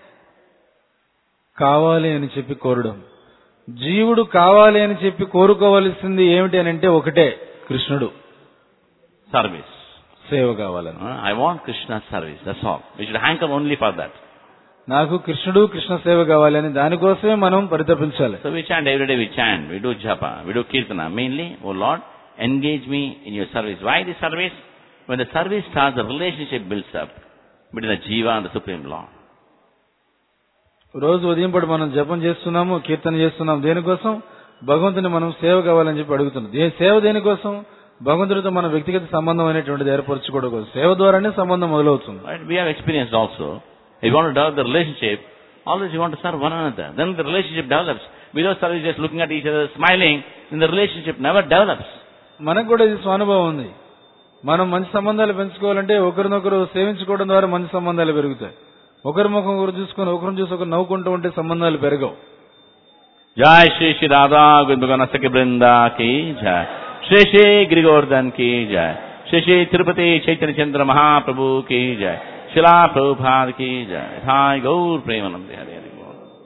కావాలి అని చెప్పి కోరడం. జీవుడు కావాలి అని చెప్పి కోరుకోవలసింది ఏమిటి అని అంటే ఒకటే, కృష్ణుడు సర్వీస్, సేవ కావాలని. I want Krishna service, that's all. We should hanker only for that. నాకు కృష్ణుడు కృష్ణ సేవ కావాలి అని దానికోసమే మనం పరితపించాలి. So we chant every day, we chant, we do japa, we do kirtana. Mainly, oh lord, engage me in your service. Why the service? When the service starts, the relationship builds up between the jiva and the supreme Lord. రోజు ఉదయం పాటు మనం జపం చేస్తున్నాము, కీర్తన చేస్తున్నాం. దేనికోసం? భగవంతుని మనం సేవ కావాలని చెప్పి అడుగుతున్నాం. సేవ దేనికోసం? భగవంతుడితో మన వ్యక్తిగత సంబంధం అనేటువంటిది ఏర్పరచుకోవడం కోసం. సేవ ద్వారానే సంబంధం మొదలవుతుంది. Right? We have experienced also. If you want to develop the relationship, always you want to serve one another. Then the relationship develops. Without service, just looking at each other, smiling, then the relationship never develops. మనకు కూడా ఇది స్వానుభవం ఉంది. మనం మంచి సంబంధాలు పెంచుకోవాలంటే ఒకరినొకరు సేవించుకోవడం ద్వారా మంచి సంబంధాలు పెరుగుతాయి. ఒకరి ముఖం ఒకరు చూసుకొని ఒకరిని చూసి ఒకరు నవ్వుకుంటూ ఉంటే సంబంధాలు పెరగవు. జై శ్రీ శ్రీ రాధా గోవింద సఖి బృంద కీ జై, శ్రీ శ్రీ గిరిగోవర్ధన్ కీ జై, శ్రీ శ్రీ తిరుపతి చైతన్య చంద్ర మహాప్రభు కీ జై, శిలా ప్రభుపాద కీ జై, హాయ్ Gaur Premananda Hari Hari.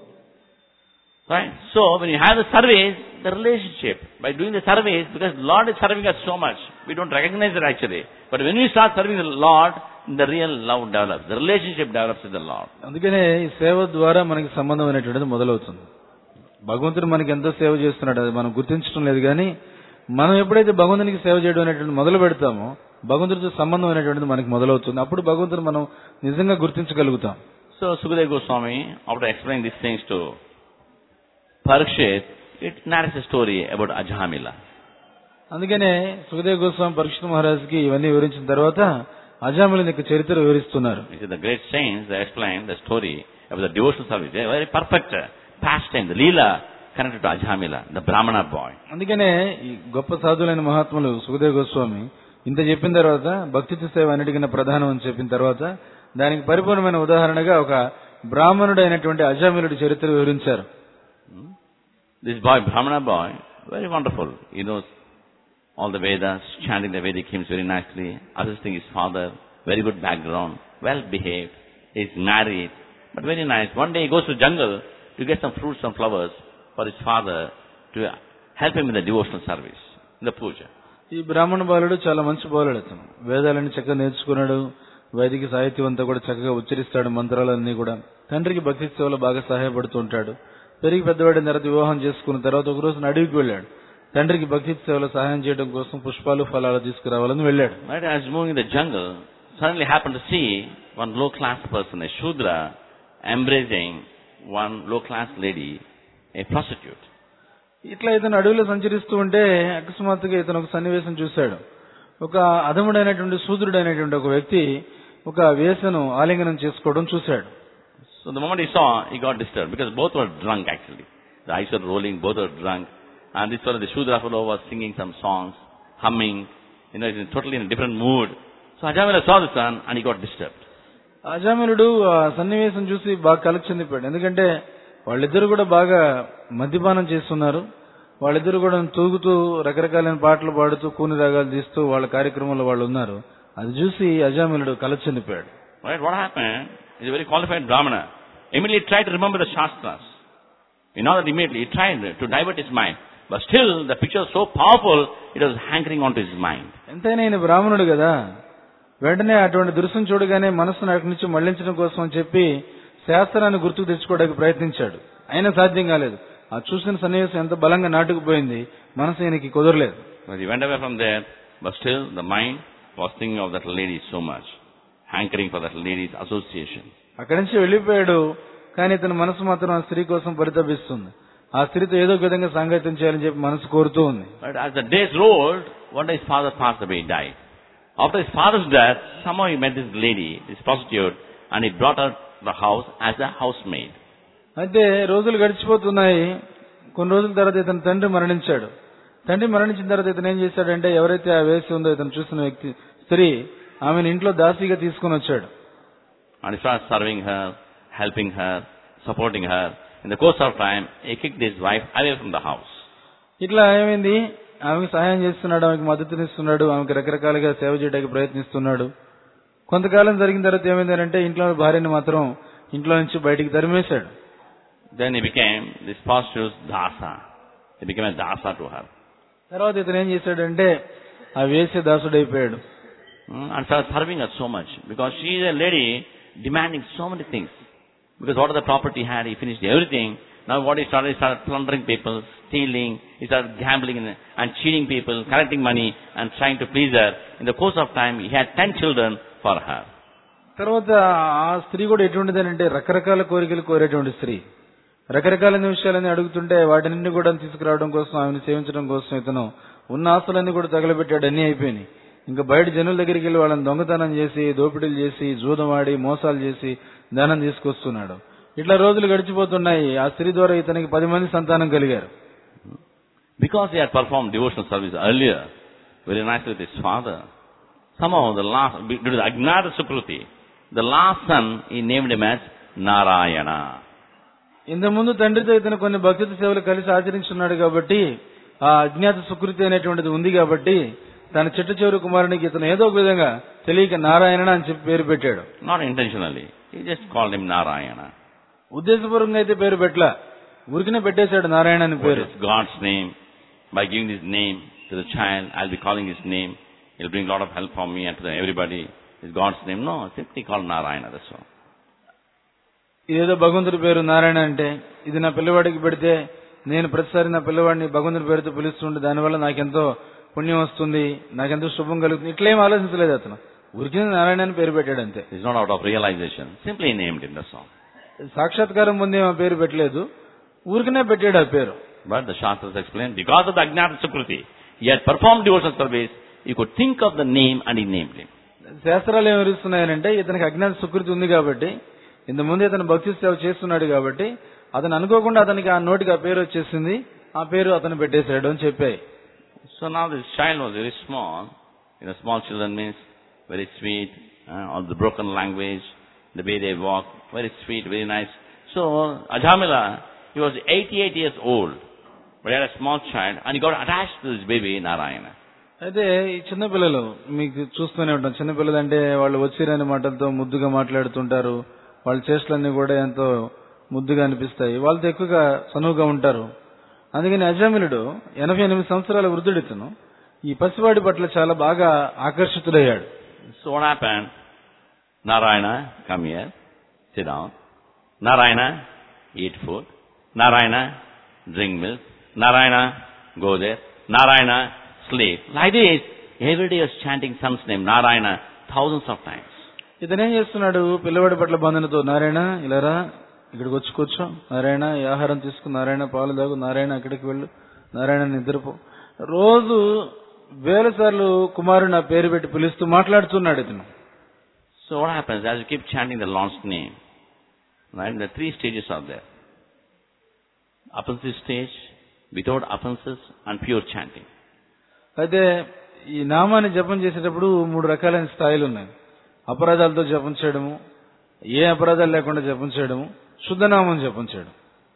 Right? So, when you have the service, the relationship, by doing the service, because Lord is serving us so much, we don't recognize it actually. But when we start serving the Lord, the real love develops. The relationship develops with the Lord. అందుకనే ఈ సేవ ద్వారా మనకి సంబంధం అనేటువంటిది మొదలవుతుంది. భగవంతుడు మనకి ఎంతో సేవ చేస్తున్నాడు, అది మనం గుర్తించడం లేదు. కానీ మనం ఎప్పుడైతే భగవంతునికి సేవ చేయడం అనేటువంటి మొదలు పెడతామో, భగవంతుడితో సంబంధం అనేటువంటిది మనకి మొదలవుతుంది. అప్పుడు భగవంతుడు మనం నిజంగా గుర్తించగలుగుతాం. So, Sukadeva Goswami, after explaining these things to Parikshit, it narrates a story about Ajamila. అందుకనే సుఖదేవ గోస్వామి పరీక్షిత్ మహారాజుకి ఇవన్నీ వివరించిన తర్వాత అజామిల యొక్క చరిత్ర వివరిస్తున్నారు. This is the great saints, they explain the story about the devotional service. They are very perfect pastime, the Leela connected to Ajamila, the Brahmana boy. అందుకనే ఈ గొప్ప సాధులైన మహాత్ములు సుఖదేవ గోస్వామి ఇంత చెప్పిన తర్వాత భక్తి సేవ అన్నిటికన్నా ప్రధానం అని చెప్పిన తర్వాత దానికి పరిపూర్ణమైన ఉదాహరణగా ఒక బ్రాహ్మణుడు అయినటువంటి అజామిలుడి చరిత్ర వివరించారు. This boy, Brahmana boy, very wonderful. He knows all the Vedas, chanting the Vedic hymns very nicely, assisting his father, very good background, well behaved. He is married, but very nice. One day he goes to the jungle to get some fruits and flowers for his father to help him in the devotional service, in the puja. ఈ బ్రాహ్మణ బాలుడు చాలా మంచి బాలుడు. అతను వేదాలన్నీ చక్కగా నేర్చుకున్నాడు, వైదిక సాహిత్యం అంతా కూడా చక్కగా ఉచ్చరిస్తాడు, మంత్రాలన్నీ కూడా. తండ్రికి భక్తి సేవలో బాగా సహాయపడుతూ ఉంటాడు. పెరిగి పెద్దవాడిన తర్వాత వివాహం చేసుకున్న తర్వాత ఒక రోజున అడవికి వెళ్ళాడు. తండ్రికి భక్తి సేవలో సహాయం చేయడం కోసం పుష్పాలు ఫలాలు తీసుకురావాలని వెళ్ళాడు. Right, as moving in the jungle, suddenly happened to see one low class person, a Shudra, embracing one low class lady, a prostitute. ఇట్లా ఇతను అడవిలో సంచరిస్తూ ఉంటే అకస్మాత్తుగా ఇతను ఒక సన్నివేశం చూశాడు. ఒక అధముడైనటువంటి శూద్రుడైనటువంటి ఒక వ్యక్తి ఒక వేసను ఆలింగనం చేసుకోవడం చూశాడు. So the moment he saw, he got disturbed because both were drunk actually. The eyes were rolling, both were drunk. And this fellow, the Shudra fellow, was singing some songs, humming, you know, he's totally in a different mood. So Ajamila saw this one and he got disturbed. అజామిలుడు ఆ సన్నివేశం చూసి బాగా కలెక్ట్ చెందిపోయాడు. ఎందుకంటే వాళ్ళిద్దరు కూడా బాగా మద్యపానం చేస్తున్నారు. వాళ్ళిద్దరు కూడా తూగుతూ రకరకాలైన పాటలు పాడుతూ కూని రాగాలు తీస్తూ వాళ్ళ కార్యక్రమంలో వాళ్ళు ఉన్నారు. అది చూసి అజామిలుడు కలెక్ట్ చెందిపోయాడు. Right, what happened? He's a very qualified Brahmana. Immediately tried to remember the Shastras. In order that immediately he tried to divert his mind. But still, the picture was so powerful, it was hankering onto his mind. ఎంతైనా ఈయన బ్రాహ్మణుడు కదా, వెంటనే అటువంటి దృశ్యం చూడగానే మనసును అక్కడి నుంచి మళ్లించడం కోసం అని చెప్పి శాస్త్రాన్ని గుర్తుకు తెచ్చుకోవడానికి ప్రయత్నించాడు. అయినా సాధ్యం కాలేదు. ఆ చూసిన సన్నివేశం ఎంత బలంగా నాటుకుపోయింది, మనసు ఈయనకి కుదరలేదు. But he went away from there, but still the mind was thinking of that lady so much, hankering for that lady's association. అక్కడి నుంచి వెళ్ళిపోయాడు, కానీ ఇతని మనసు మాత్రం ఆ స్త్రీ కోసం పరితపిస్తుంది. ఆ స్త్రీతో ఏదో ఒక విధంగా సాంగత్యం చేయాలని చెప్పి మనసు కోరుతూ ఉంది. But as the days rolled, one day his father passed away, he died. After his father's death, somehow he met this lady, this prostitute, and he brought her to the house as a housemaid. అయితే రోజులు గడిచిపోతున్నాయి. కొన్ని రోజుల తర్వాత ఇతని తండ్రి మరణించాడు. తండ్రి మరణించిన తర్వాత ఇతను ఏం చేశాడంటే, ఎవరైతే ఆ వేసి ఉందో ఇతను చూసిన వ్యక్తి స్త్రీ, ఆమెను ఇంట్లో దాసిగా తీసుకుని వచ్చాడు. And he started serving her, helping her, supporting her. In the course of time, he kicked his wife away from the house. ఇట్లా ఏమైంది, ఆమెకు సహాయం చేస్తున్నాడు, ఆమెకు మద్దతునిస్తున్నాడు, ఆమెకు రకరకాలుగా సేవ చేయడానికి ప్రయత్నిస్తున్నాడు. కొంతకాలం జరిగిన తర్వాత ఏమైందంటే, ఇంట్లో భార్యని మాత్రం ఇంట్లో నుంచి బయటికి తరిమేశాడు. Then he became this prostitute's dasa. He became a dasa to her. తర్వాత ఇతను ఏం చేశాడంటే, ఆ వేసే దాసుడైపోయాడు. And started serving her so much, because she is a lady demanding so many things. Because what the property had, he finished everything. Now what he started, he started plundering people, stealing, he started gambling and cheating people, collecting money and trying to please her. In the course of time, he had ten children for her. తర్వాత ఆ స్త్రీ కూడా ఎటువంటిదేనంటే, రకరకాల కోరికలు కోరేటువంటి స్త్రీ. రకరకాలైన విషయాలన్నీ అడుగుతుంటే వాటిని కూడా తీసుకురావడం కోసం, ఆమెను సేవించడం కోసం ఇతను ఉన్న ఆస్తులన్నీ కూడా తగలబెట్టాడు. అన్నీ అయిపోయినాయి. ఇంకా బయట జనుల దగ్గరికి వెళ్ళి వాళ్ళని దొంగతనం చేసి, దోపిడీలు చేసి, జూదం ఆడి, మోసాలు చేసి ధనం తీసుకొస్తున్నాడు. ఇట్లా రోజులు గడిచిపోతున్నాయి. ఆ స్త్రీ ద్వారా ఇతనికి పది మంది సంతానం కలిగారు. Because he had performed devotional service earlier, very nicely with his father, somehow the last, due to the Ajnata Sukruti, the last son, he named him as Narayana. ఇంతకుముందు తండ్రితో ఇతను కొన్ని భక్తి సేవలు కలిసి ఆచరించున్నాడు కాబట్టి, ఆ అజ్ఞాత సుకృతి అనేటువంటిది ఉంది కాబట్టి, తన చిట్ట చివరి కుమారునికి ఇతను ఏదో ఒక విధంగా తెలియక నారాయణ అని చెప్పి పేరు పెట్టాడు. Not intentionally, he just called him Narayana. ఉద్దేశపూర్వకంగా అయితే పేరు పెట్టలా, ఊరికనే పెట్టేశాడు నారాయణ అని పేరు. God's name, by giving his name to the child, I'll be calling his name, he'll bring a lot of help for me and to everybody. It's God's name. No, simply called Narayana, that's all. ఇదేదో భగవంతుడి పేరు నారాయణ అంటే, ఇది నా పిల్లవాడికి పెడితే నేను ప్రతిసారి నా పిల్లవాడిని భగవంతుడి పేరుతో పిలుస్తుంటే దానివల్ల నాకెంతో పుణ్యం వస్తుంది, నాకెంతో శుభం కలుగుతుంది, ఇట్లేం ఆలోచించలేదు అతను. ఊరికి నారాయణ అని పేరు పెట్టాడు అంతే. It's not out of realization, simply named him, that's all. సాక్షాత్కారం పొంది ఆ పేరు పెట్టలేదు, ఊరికనే పెట్టాడు ఆ పేరు. But the Shastras explain, because of the Ajnata Sukruti, he had performed devotional service, he could think of the name and he named him. శాస్త్రాలు ఏమి వివరిస్తున్నాయనంటే, ఇతనికి అజ్ఞాత సుకృతి ఉంది కాబట్టి, ఇంత ముందు ఇతను భక్తి సేవ చేస్తున్నాడు కాబట్టి, అతను అనుకోకుండా అతనికి ఆ నోటికి ఆ పేరు వచ్చేసింది, ఆ పేరు అతను పెట్టేశాడు అని చెప్పాయి. So now this child was very small. You know, small children means very sweet, uh, or the broken language, the way they walk, very sweet, very nice. So Ajamila, he was eighty-eight years old, but he had a small child, and he got attached to this baby Narayana. అయితే ఈ చిన్నపిల్లలు మీకు చూస్తూనే ఉంటాం. చిన్నపిల్లలు అంటే వాళ్ళు వచ్చిరాని మాటలతో ముద్దుగా మాట్లాడుతుంటారు, వాళ్ళ చేష్టలన్నీ కూడా ఎంతో ముద్దుగా అనిపిస్తాయి, వాళ్ళతో ఎక్కువగా చనువుగా ఉంటారు. అందుకని అజామిలుడు ఎనభై ఎనిమిది సంవత్సరాల వృద్ధుడితను ఈ పసివాడి పట్ల చాలా బాగా ఆకర్షితుడయ్యాడు. So what happened? Narayana, come here, sit down. Narayana, eat food. Narayana, drink milk. Narayana, go there. Narayana, sleep. Like this, every day he was chanting son's name, Narayana, thousands of times. ఇతనేం చేస్తున్నాడు, పిల్లవాడి పట్ల బంధనతో, నారాయణ ఇలారా, ఇక్కడికి వచ్చి కూర్చో, నారాయణ ఈ ఆహారం తీసుకు, నారాయణ పాలు తాగు, నారాయణ అక్కడికి వెళ్ళు, నారాయణ నిద్రపో. రోజు వేల సార్లు కుమారుడు నా పేరు పెట్టి పిలుస్తూ మాట్లాడుతున్నాడు ఇతను. So what happens, as you keep chanting the Lord's name, right, the three stages are there. Offensive stage, without offenses, and pure chanting. అయితే ఈ నామాన్ని జపం చేసేటప్పుడు మూడు రకాలైన స్థాయిలు ఉన్నాయి. అపరాధాలతో జపం చేయడము, ఏ అపరాధాలు లేకుండా జపం చేయడము, శుద్ధనామం జపం చేయడం.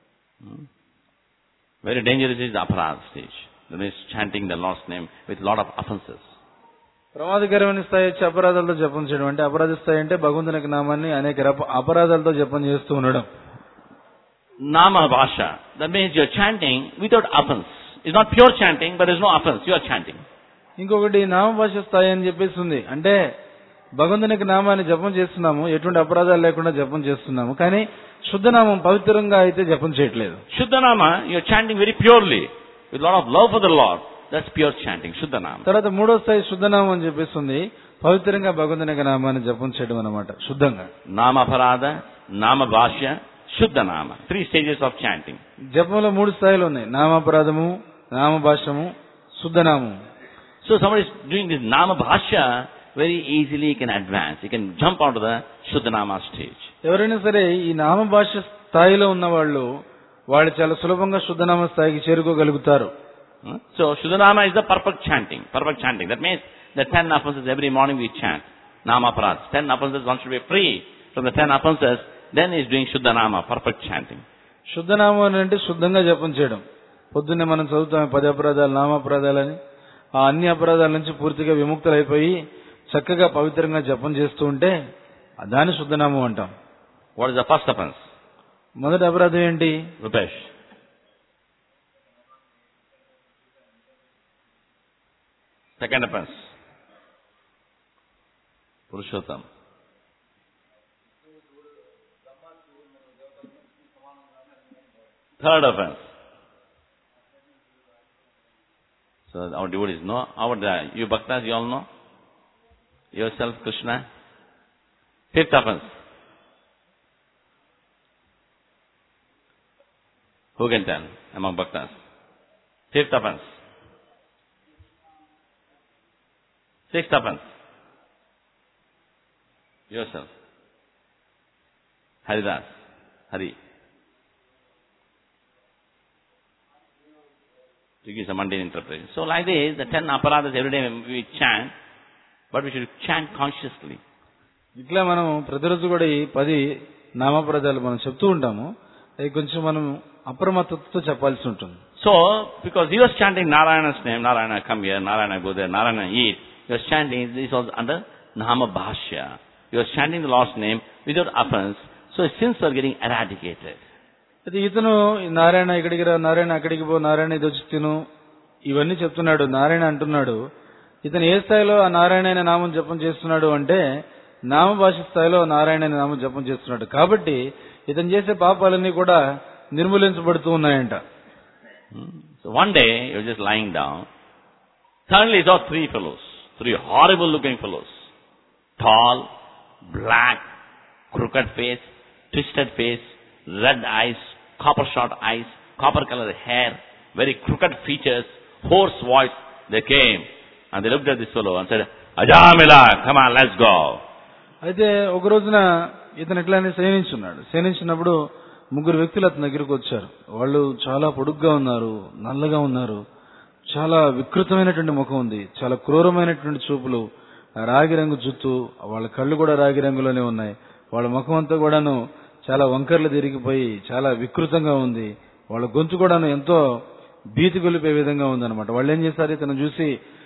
Very dangerous is the aparadha stage. That is chanting the Lord's name with lot of offenses. ప్రమాదకరమైన స్థాయి వచ్చి అపరాధాలతో జపం చేయడం. అంటే అపరాధ స్థాయి అంటే భగవంతుని నామాన్ని అనేక అపరాధాలతో జపం చేస్తూ ఉండడం. Nama Bhasha, that means you're chanting without offense. It's not pure chanting, but there's no offense. You are chanting. ఇంకొకటి నామభాష స్థాయి అని చెప్పేసి ఉంది. అంటే భగవంతునికి నామాన్ని జపం చేస్తున్నాము, ఎటువంటి అపరాధాలు లేకుండా జపం చేస్తున్నాము, కానీ శుద్ధనామం పవిత్రంగా అయితే జపం చేయట్లేదు. Shuddhanama, you're chanting very purely, with a lot of love for the Lord. That's pure chanting, Shuddhanama. తర్వాత మూడో స్థాయి శుద్ధనామం అని చెప్పేస్తుంది, పవిత్రంగా భగవంతునికి నామాన్ని జపం చేయడం అన్నమాట, శుద్ధంగా. Namaparada, Namabhashya, Shuddhanama. Three stages of chanting. జపంలో మూడు స్థాయిలు ఉన్నాయి, నామాపరాధము, నామభాష్యము, శుద్ధనామము. So somebody is doing this Namabhashya, very easily he can advance. He can jump onto the Shuddhanama stage. ఎవరైనా సరే ఈ నామభాష్య స్థాయిలో ఉన్న వాళ్ళు వాళ్ళు చాలా సులభంగా శుద్ధనామ స్థాయికి చేరుకోగలుగుతారు. So Shuddhanama is the perfect chanting. Perfect chanting. That means the ten offenses every morning we chant. Namaparad. Ten offenses, one should be free from the ten offenses. Then he is doing Shuddhanama, perfect chanting. శుద్ధనామం అంటే శుద్ధంగా జపం చేయడం. పొద్దున్నే మనం చదువుతాం పది అపరాధాలు, నామాపరాధాలని. ఆ అన్ని అపరాధాల నుంచి పూర్తిగా విముక్తులైపోయి చక్కగా పవిత్రంగా జపం చేస్తూ ఉంటే దాన్ని శుద్ధనామం అంటాం. What is the first offense? మొదటి అపరాధం ఏంటి? Rupesh. Second offense. Purushottam. Third offense. So our devotees know. Our, you bhaktas, you all know? Yourself, Krishna. Fifth offense. Who can tell among bhaktas? Fifth offense. Sixth offense. Yourself. Haridas. Hari. To give some mundane interpretation. So like this, the ten aparadas every day we chant, but we should chant consciously. ఇట్లా మనం ప్రతిరోజు కూడా ఈ పది నామపరాధాలు మనం చెప్తూ ఉంటాము. అవి కొంచెం మనం అప్రమత్తతో చెప్పాల్సి ఉంటుంది. So, because he was chanting Narayana's name, Narayana come here, Narayana go there, Narayana eat, he was chanting, this was under Namabhashya. He was chanting the Lord's name without offense, so his sins were getting eradicated. అయితే ఇతను నారాయణ ఇక్కడికి రా, నారాయణ అక్కడికి పో, నారాయణ ఇది వచ్చి తిను, ఇవన్నీ చెప్తున్నాడు, నారాయణ అంటున్నాడు. ఇతను ఏ స్థాయిలో ఆ నారాయణ అనే నామం జపం చేస్తున్నాడు అంటే నామభాష స్థాయిలో నారాయణ అనే నామం జపం చేస్తున్నాడు. కాబట్టి ఇతను చేసే పాపాలన్నీ కూడా నిర్మూలించబడుతూ ఉన్నాయంట. So one day he was just lying down. Suddenly he saw three fellows, three horrible looking fellows, tall, black, crooked face, twisted face, red eyes, copper short eyes, copper colored hair, very crooked features, hoarse voice. They came and they looked at this fellow and said, Ajamila, come on, let's go. అయితే ఒక రోజున ఇతను ఇట్లానే శయనించున్నాడు. శయనించినప్పుడు ముగ్గురు వ్యక్తులు అతని దగ్గరికి వచ్చారు. వాళ్ళు చాలా పొడుగ్గా ఉన్నారు, నల్లగా ఉన్నారు, చాలా వికృతమైనటువంటి ముఖం ఉంది, చాలా క్రూరమైనటువంటి చూపులు, రాగి రంగు జుత్తు, వాళ్ళ కళ్ళు కూడా రాగి రంగులోనే ఉన్నాయి, వాళ్ళ ముఖం అంతా కూడాను చాలా వంకర్లు తిరిగిపోయి చాలా వికృతంగా ఉంది, వాళ్ళ గొంతు కూడాను ఎంతో భీతి గొలిపే విధంగా ఉందన్నమాట. వాళ్ళు ఏం చేశారు, ఇతను చూసి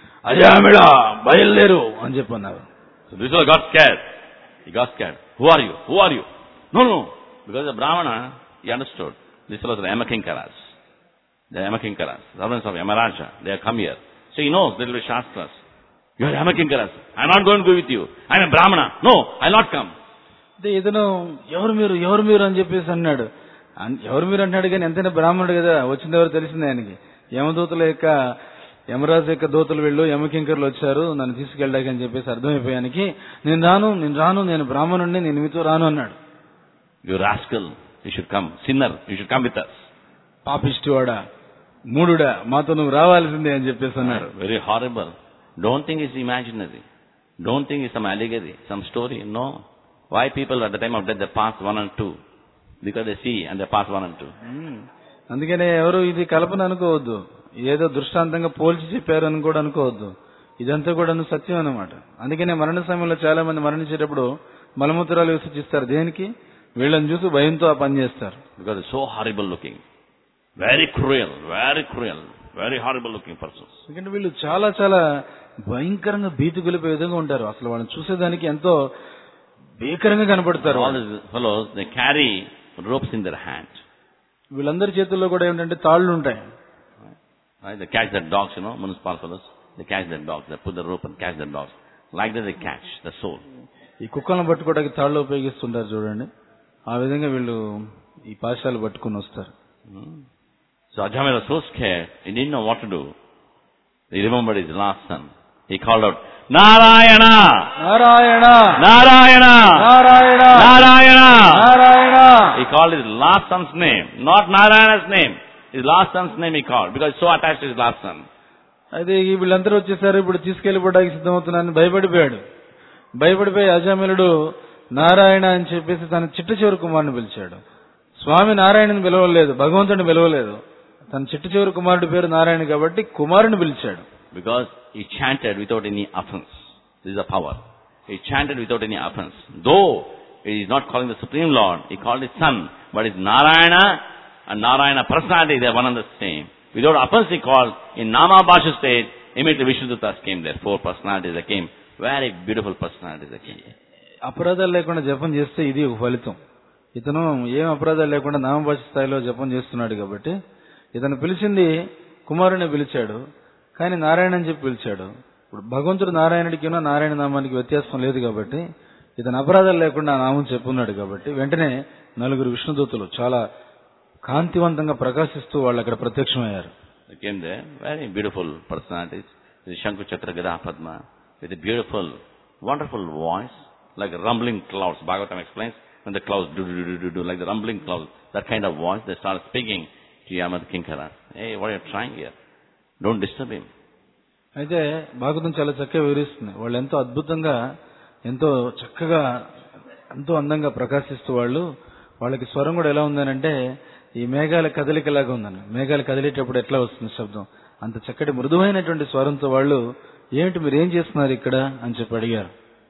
అజామిళ బయలుదేరు అని చెప్పన్నారు. So this fellow got scared. He got scared. Who are you? Who are you? No, no. Because the Brahmana, he understood. This fellow is the Yamakinkaras. The Yamakinkaras, servants of Yamaraja. They have come here. So he knows there will be Shastras. You are Yamakinkaras. I am not going to go with you. I am a Brahmana. No, I will not come. ఇతను ఎవరు మీరు ఎవరు మీరు అని చెప్పేసి అన్నాడు. ఎవరు మీరు అంటున్నాడు కానీ ఎంతైనా బ్రాహ్మణుడు కదా, వచ్చింది ఎవరు తెలిసిందే ఆయనకి. యమదూతల యొక్క యమరాజు యొక్క దూతలు వెళ్ళు, యమకింకర్లు వచ్చారు నన్ను తీసుకెళ్ళడానికి అని చెప్పేసి అర్థమైపోయానికి, నేను రాను నేను రాను నేను బ్రాహ్మణుడిని, నేను మీతో రాను అన్నాడు. You rascal, you should come. Sinner, you should come with us. పాపిష్టివాడా, మూడుడా, మాతో నువ్వు రావాల్సిందే అని చెప్పేసి అన్నారు. Very horrible. Don't think it's imaginary. Don't think it's some allegory, some story. No. Why people at the time of death they pass one and two? Because they see and they pass one and two. అందుకనే ఎవరు ఇది కల్పన అనుకోవద్దు, ఏదో దృష్టాంతంగా పోల్చి చెప్పారు అని కూడా అనుకోవద్దు. ఇదంతా కూడా సత్యం అన్నమాట. అందుకనే మరణ సమయంలో చాలా మంది మరణించేటప్పుడు మలమూత్రాలు విసర్జిస్తారు. దేనికి? వీళ్ళని చూసి భయంతో ఆ పని చేస్తారు. Because they're so horrible looking. Very cruel, very cruel, very horrible looking persons. ఎందుకంటే వీళ్ళు చాలా చాలా భయంకరంగా భీతి గొలిపే విధంగా ఉంటారు. అసలు వాళ్ళని చూసేదానికి ఎంతో భీకరంగా కనపడతారు. All these fellows, they carry ropes in their hand. వీళ్ళందరి చేతుల్లో కూడా ఏంటంటే తాళ్ళు ఉంటాయి. Right? They catch their dogs, you know, municipal fellows. They catch their dogs. They put the rope and catch their dogs. Like that they catch the soul. ఈ కుక్కలను పట్టుకోవడానికి తాళ్ళు ఉపయోగిస్తుంటారు చూడండి. ఆ విధంగా వీళ్ళు ఈ పాశాలు పట్టుకుని వస్తారు. So Ajamila was so scared, he didn't know what to do. He remembered his last son. He called out, Narayana! Narayana! Narayana! Narayana! Narayana! Narayana! He called his last son's name, not Narayana's name. His last son's name he called, because he's so attached to his last son. అయితే వీళ్ళందరూ వచ్చేసారు, ఇప్పుడు తీసుకెళ్లిపోవడానికి సిద్ధమవుతున్నాను భయపడిపోయాడు. భయపడిపోయి అజామిలుడు నారాయణ అని చెప్పేసి తన చిట్ట చివరి కుమారుని పిలిచాడు. స్వామి నారాయణని పిలవలేదు, భగవంతుడిని పిలవలేదు. తన చిట్ట చివరి కుమారుడి పేరు నారాయణ కాబట్టి కుమారుని పిలిచాడు. Because he chanted without any offense. This is the power. He chanted without any offense. Though he is not calling the Supreme Lord, he called his son, but it's Narayana and Narayana personality, they are one and the same. Without offense he called, in Nama Bhasha stage, immediately Vishnudutas came there. Four personalities that came. Very beautiful personalities that came. అపరాధాలు లేకుండా జపం చేస్తే ఇది ఒక ఫలితం. ఇతను ఏం అపరాధాలు లేకుండా నామభాష స్థాయిలో జపం చేస్తున్నాడు కాబట్టి ఇతను పిలిచింది కుమారుని పిలిచాడు, కానీ నారాయణ అని చెప్పి పిలిచాడు. ఇప్పుడు భగవంతుడు నారాయణుడికి నారాయణ నామానికి వ్యత్యాసం లేదు కాబట్టి ఇతను అపరాధాలు లేకుండా ఆ నామం చెప్పున్నాడు కాబట్టి వెంటనే నలుగురు విష్ణుదూతలు చాలా కాంతివంతంగా ప్రకాశిస్తూ వాళ్ళు అక్కడ ప్రత్యక్షమయ్యారు. They came there, very beautiful personalities. The Shankhu Chakra Gada Padma, with a beautiful, wonderful voice, like rumbling clouds. Bhagavatam explains, when the clouds do, do, do, do, do, like the rumbling clouds, that kind of voice, they started speaking to Yamad Kinkara. Hey, what are you trying here? Don't disturb him. అయితే భాగవతం చాలా చక్కగా వివరిస్తుంది. వాళ్ళు ఎంతో అద్భుతంగా, ఎంతో చక్కగా, ఎంతో అందంగా ప్రకాశిస్తూ వాళ్ళు, వాళ్ళకి స్వరం కూడా ఎలా ఉందనంటే ఈ మేఘాల కదలికలాగా ఉందని. మేఘాలు కదిలేటప్పుడు ఎట్లా వస్తుంది శబ్దం, అంత చక్కటి మృదువైనటువంటి స్వరంతో వాళ్ళు ఏమిటి మీరు ఏం చేస్తున్నారు ఇక్కడ అని చెప్పి అడిగారు.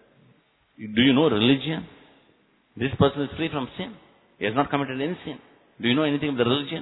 Do you know religion? This person is free from sin. He has not committed any sin. Do you know anything of the religion?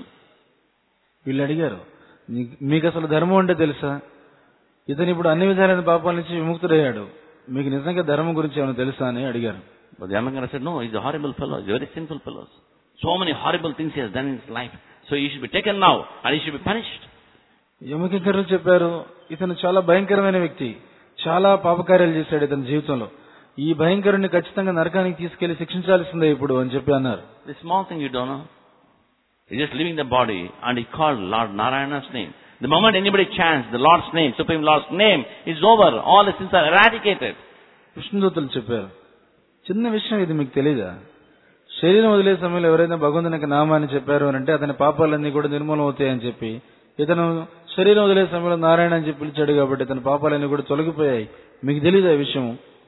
వీళ్ళు అడిగారు, మీకు అసలు ధర్మం అంటే తెలుసా? ఇతను ఇప్పుడు అన్ని విధాలైన పాపాల నుంచి విముక్తుడయ్యాడు, మీకు నిజంగా ధర్మం గురించి ఏమైనా తెలుసా అని అడిగారు. But the Yamagana said, no, he's a horrible fellow. He's a very sinful fellow. So many horrible things he has done in his life. So he should be taken now and he should be punished. యమకింకరులు చెప్పారు, ఇతను చాలా భయంకరమైన వ్యక్తి, చాలా పాపకార్యాలు చేశాడు ఇతని జీవితంలో, ఈ భయంకరుని ఖచ్చితంగా నరకానికి తీసుకెళ్లి శిక్షించాల్సిందే ఇప్పుడు అని చెప్పి అన్నారు. The small thing you don't know. He's just leaving the body and he called Lord Narayana's name. The moment anybody chants the Lord's name, Supreme Lord's name, is over. All the sins are eradicated. విష్ణుదూతలు చెప్పారు, చిన్న విషయం ఇది మీకు తెలీదా? శరీరం వదిలే సమయంలో ఎవరైనా భగవంతుని యొక్క నామాన్ని చెప్పారు అని అంటే అతని పాపాలన్నీ కూడా నిర్మూలం అవుతాయని చెప్పి, ఇతను శరీరం వదిలే సమయంలో నారాయణ అని చెప్పి పిలిచాడు కాబట్టి ఇతని పాపాలన్నీ కూడా తొలగిపోయాయి. మీకు తెలీదా ఈ విషయం?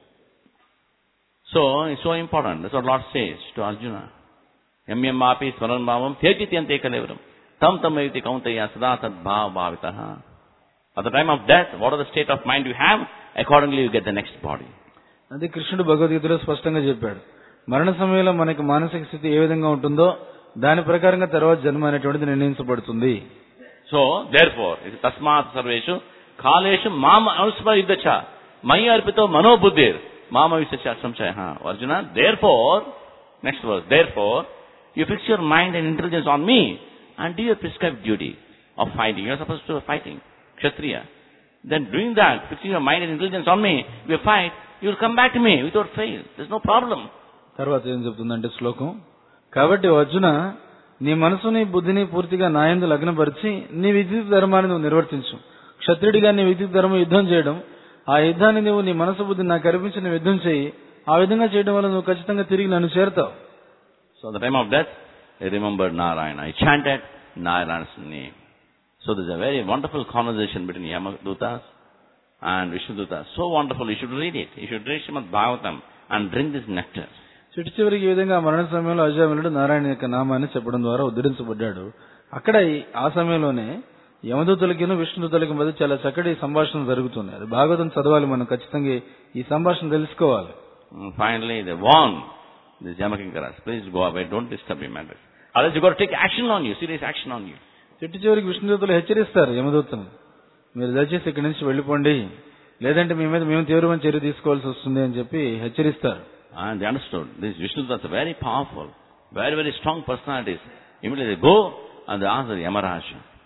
So, it's so important. That's what Lord says to Arjuna. Yam yam api smaran bhavam tyajityanте kalevaram tam tam ayuti kauntaya sada tad bhav bhavitaha. At the time of death, what are the state of mind you have? Accordingly you get the next body. అది కృష్ణుడు భగవద్గీతలో స్పష్టంగా చెప్పాడు. మరణ సమయంలో మనకి మానసిక స్థితి ఏ విధంగా ఉంటుందో దాని ప్రకారంగా తర్వాత జన్మ అనేటువంటిది నిర్ణయించబడుతుంది. So, therefore, tasmat sarveshu kaleshu mama anusmaridacha maya arpito manobuddhir mama visasya samshaya. Arjuna, therefore, next verse, therefore, you fix your mind and intelligence on me and do your prescribed duty of fighting. You are supposed to be fighting, Kshatriya. Then doing that, fixing your mind and intelligence on me, you fight, you will come back to me without fail. There is no problem. తర్వాత ఏం చెప్తుందంటే శ్లోకం, కాబట్టి అర్జున నీ మనసుని బుద్ధిని పూర్తిగా నా యందు లగ్నపరిచి నీ విద్యుత్ ధర్మాన్ని నువ్వు నిర్వర్తించు. క్షత్రుడిగా నీ విద్యుత్ ధర్మం యుద్ధం చేయడం, ఆ యుద్ధాన్ని నువ్వు నీ మనసు బుద్ధిని నాకు అర్పించి నువ్వు యుద్ధం చేయి. ఆ విధంగా చేయడం వల్ల నువ్వు ఖచ్చితంగా తిరిగి నన్ను చేరుతావు. So at the time of death, he remembered Narayana. He chanted Narayana's name. So there's a very wonderful conversation between Yamadutas and Vishnudutas. So wonderful, you should read it. You should read Srimad Bhagavatam and drink this nectar. చిట్టు చివరికి ఈ విధంగా మరణ సమయంలో అజామిలుడు నారాయణ యొక్క నామాన్ని చెప్పడం ద్వారా ఉద్ధరించబడ్డాడు. అక్కడ ఆ సమయంలోనే యమదూతలకి విష్ణుదూతలకి మధ్య చాలా చక్కటి సంభాషణ జరుగుతుంది. అది భాగవతం చదవాలి, మనం ఖచ్చితంగా ఈ సంభాషణ తెలుసుకోవాలి. Finally, they warn these Yamakinkaras, please go away, don't disturb him. Otherwise you got to take action on you, serious action on you. చిట్టు చివరికి విష్ణుదూతలు హెచ్చరిస్తారు యమదూతను, మీరు దయచేసి ఇక్కడి నుంచి వెళ్ళిపోండి, లేదంటే మీ మీద మేము తీవ్రమైన చర్య తీసుకోవాల్సి వస్తుంది అని చెప్పి హెచ్చరిస్తారు. And they understood. These Vishnudutas are very powerful, very, very strong personalities. Immediately they go and they ask the Yamaraja.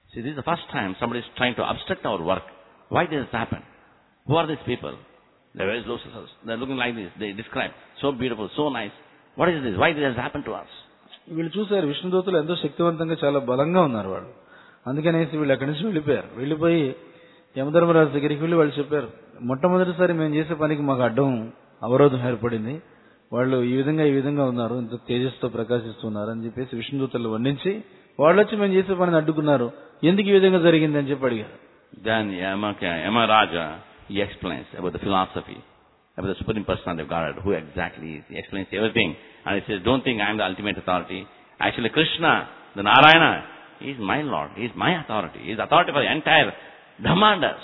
See, this is the first time somebody is trying to obstruct our work. Why does this happen? Who are these people? They're very low. They're looking like this. They describe so beautiful, so nice. What is this? Why did this happen to us? వీళ్ళు చూశారు విష్ణుదూతలు ఎంతో శక్తివంతంగా చాలా బలంగా ఉన్నారు వాళ్ళు. అందుకనేసి వీళ్ళు అక్కడి నుంచి వెళ్ళిపోయారు. వెళ్ళిపోయి యమధర్మరాజు దగ్గరికి వెళ్ళి వాళ్ళు చెప్పారు, మొట్టమొదటిసారి మేము చేసే పనికి మాకు అడ్డం అవరోధం ఏర్పడింది. వాళ్ళు ఈ విధంగా ఈ విధంగా ఉన్నారు, ఇంత తేజస్సుతో ప్రకాశిస్తున్నారు అని చెప్పేసి విష్ణుదూతలు వర్ణించి వాళ్ళు వచ్చి మేము చేసే పనిని అడ్డుకున్నారు, ఎందుకు ఈ విధంగా జరిగింది అని చెప్పి అడిగారు. Then Yama, Yama Raja, he explains about the philosophy, about the Supreme Personality of Godhead, who exactly is. He explains everything. And he says, don't think I am the ultimate authority. Actually Krishna, the Narayana, he is my Lord. He is my authority. He is authority for the entire Brahmandas.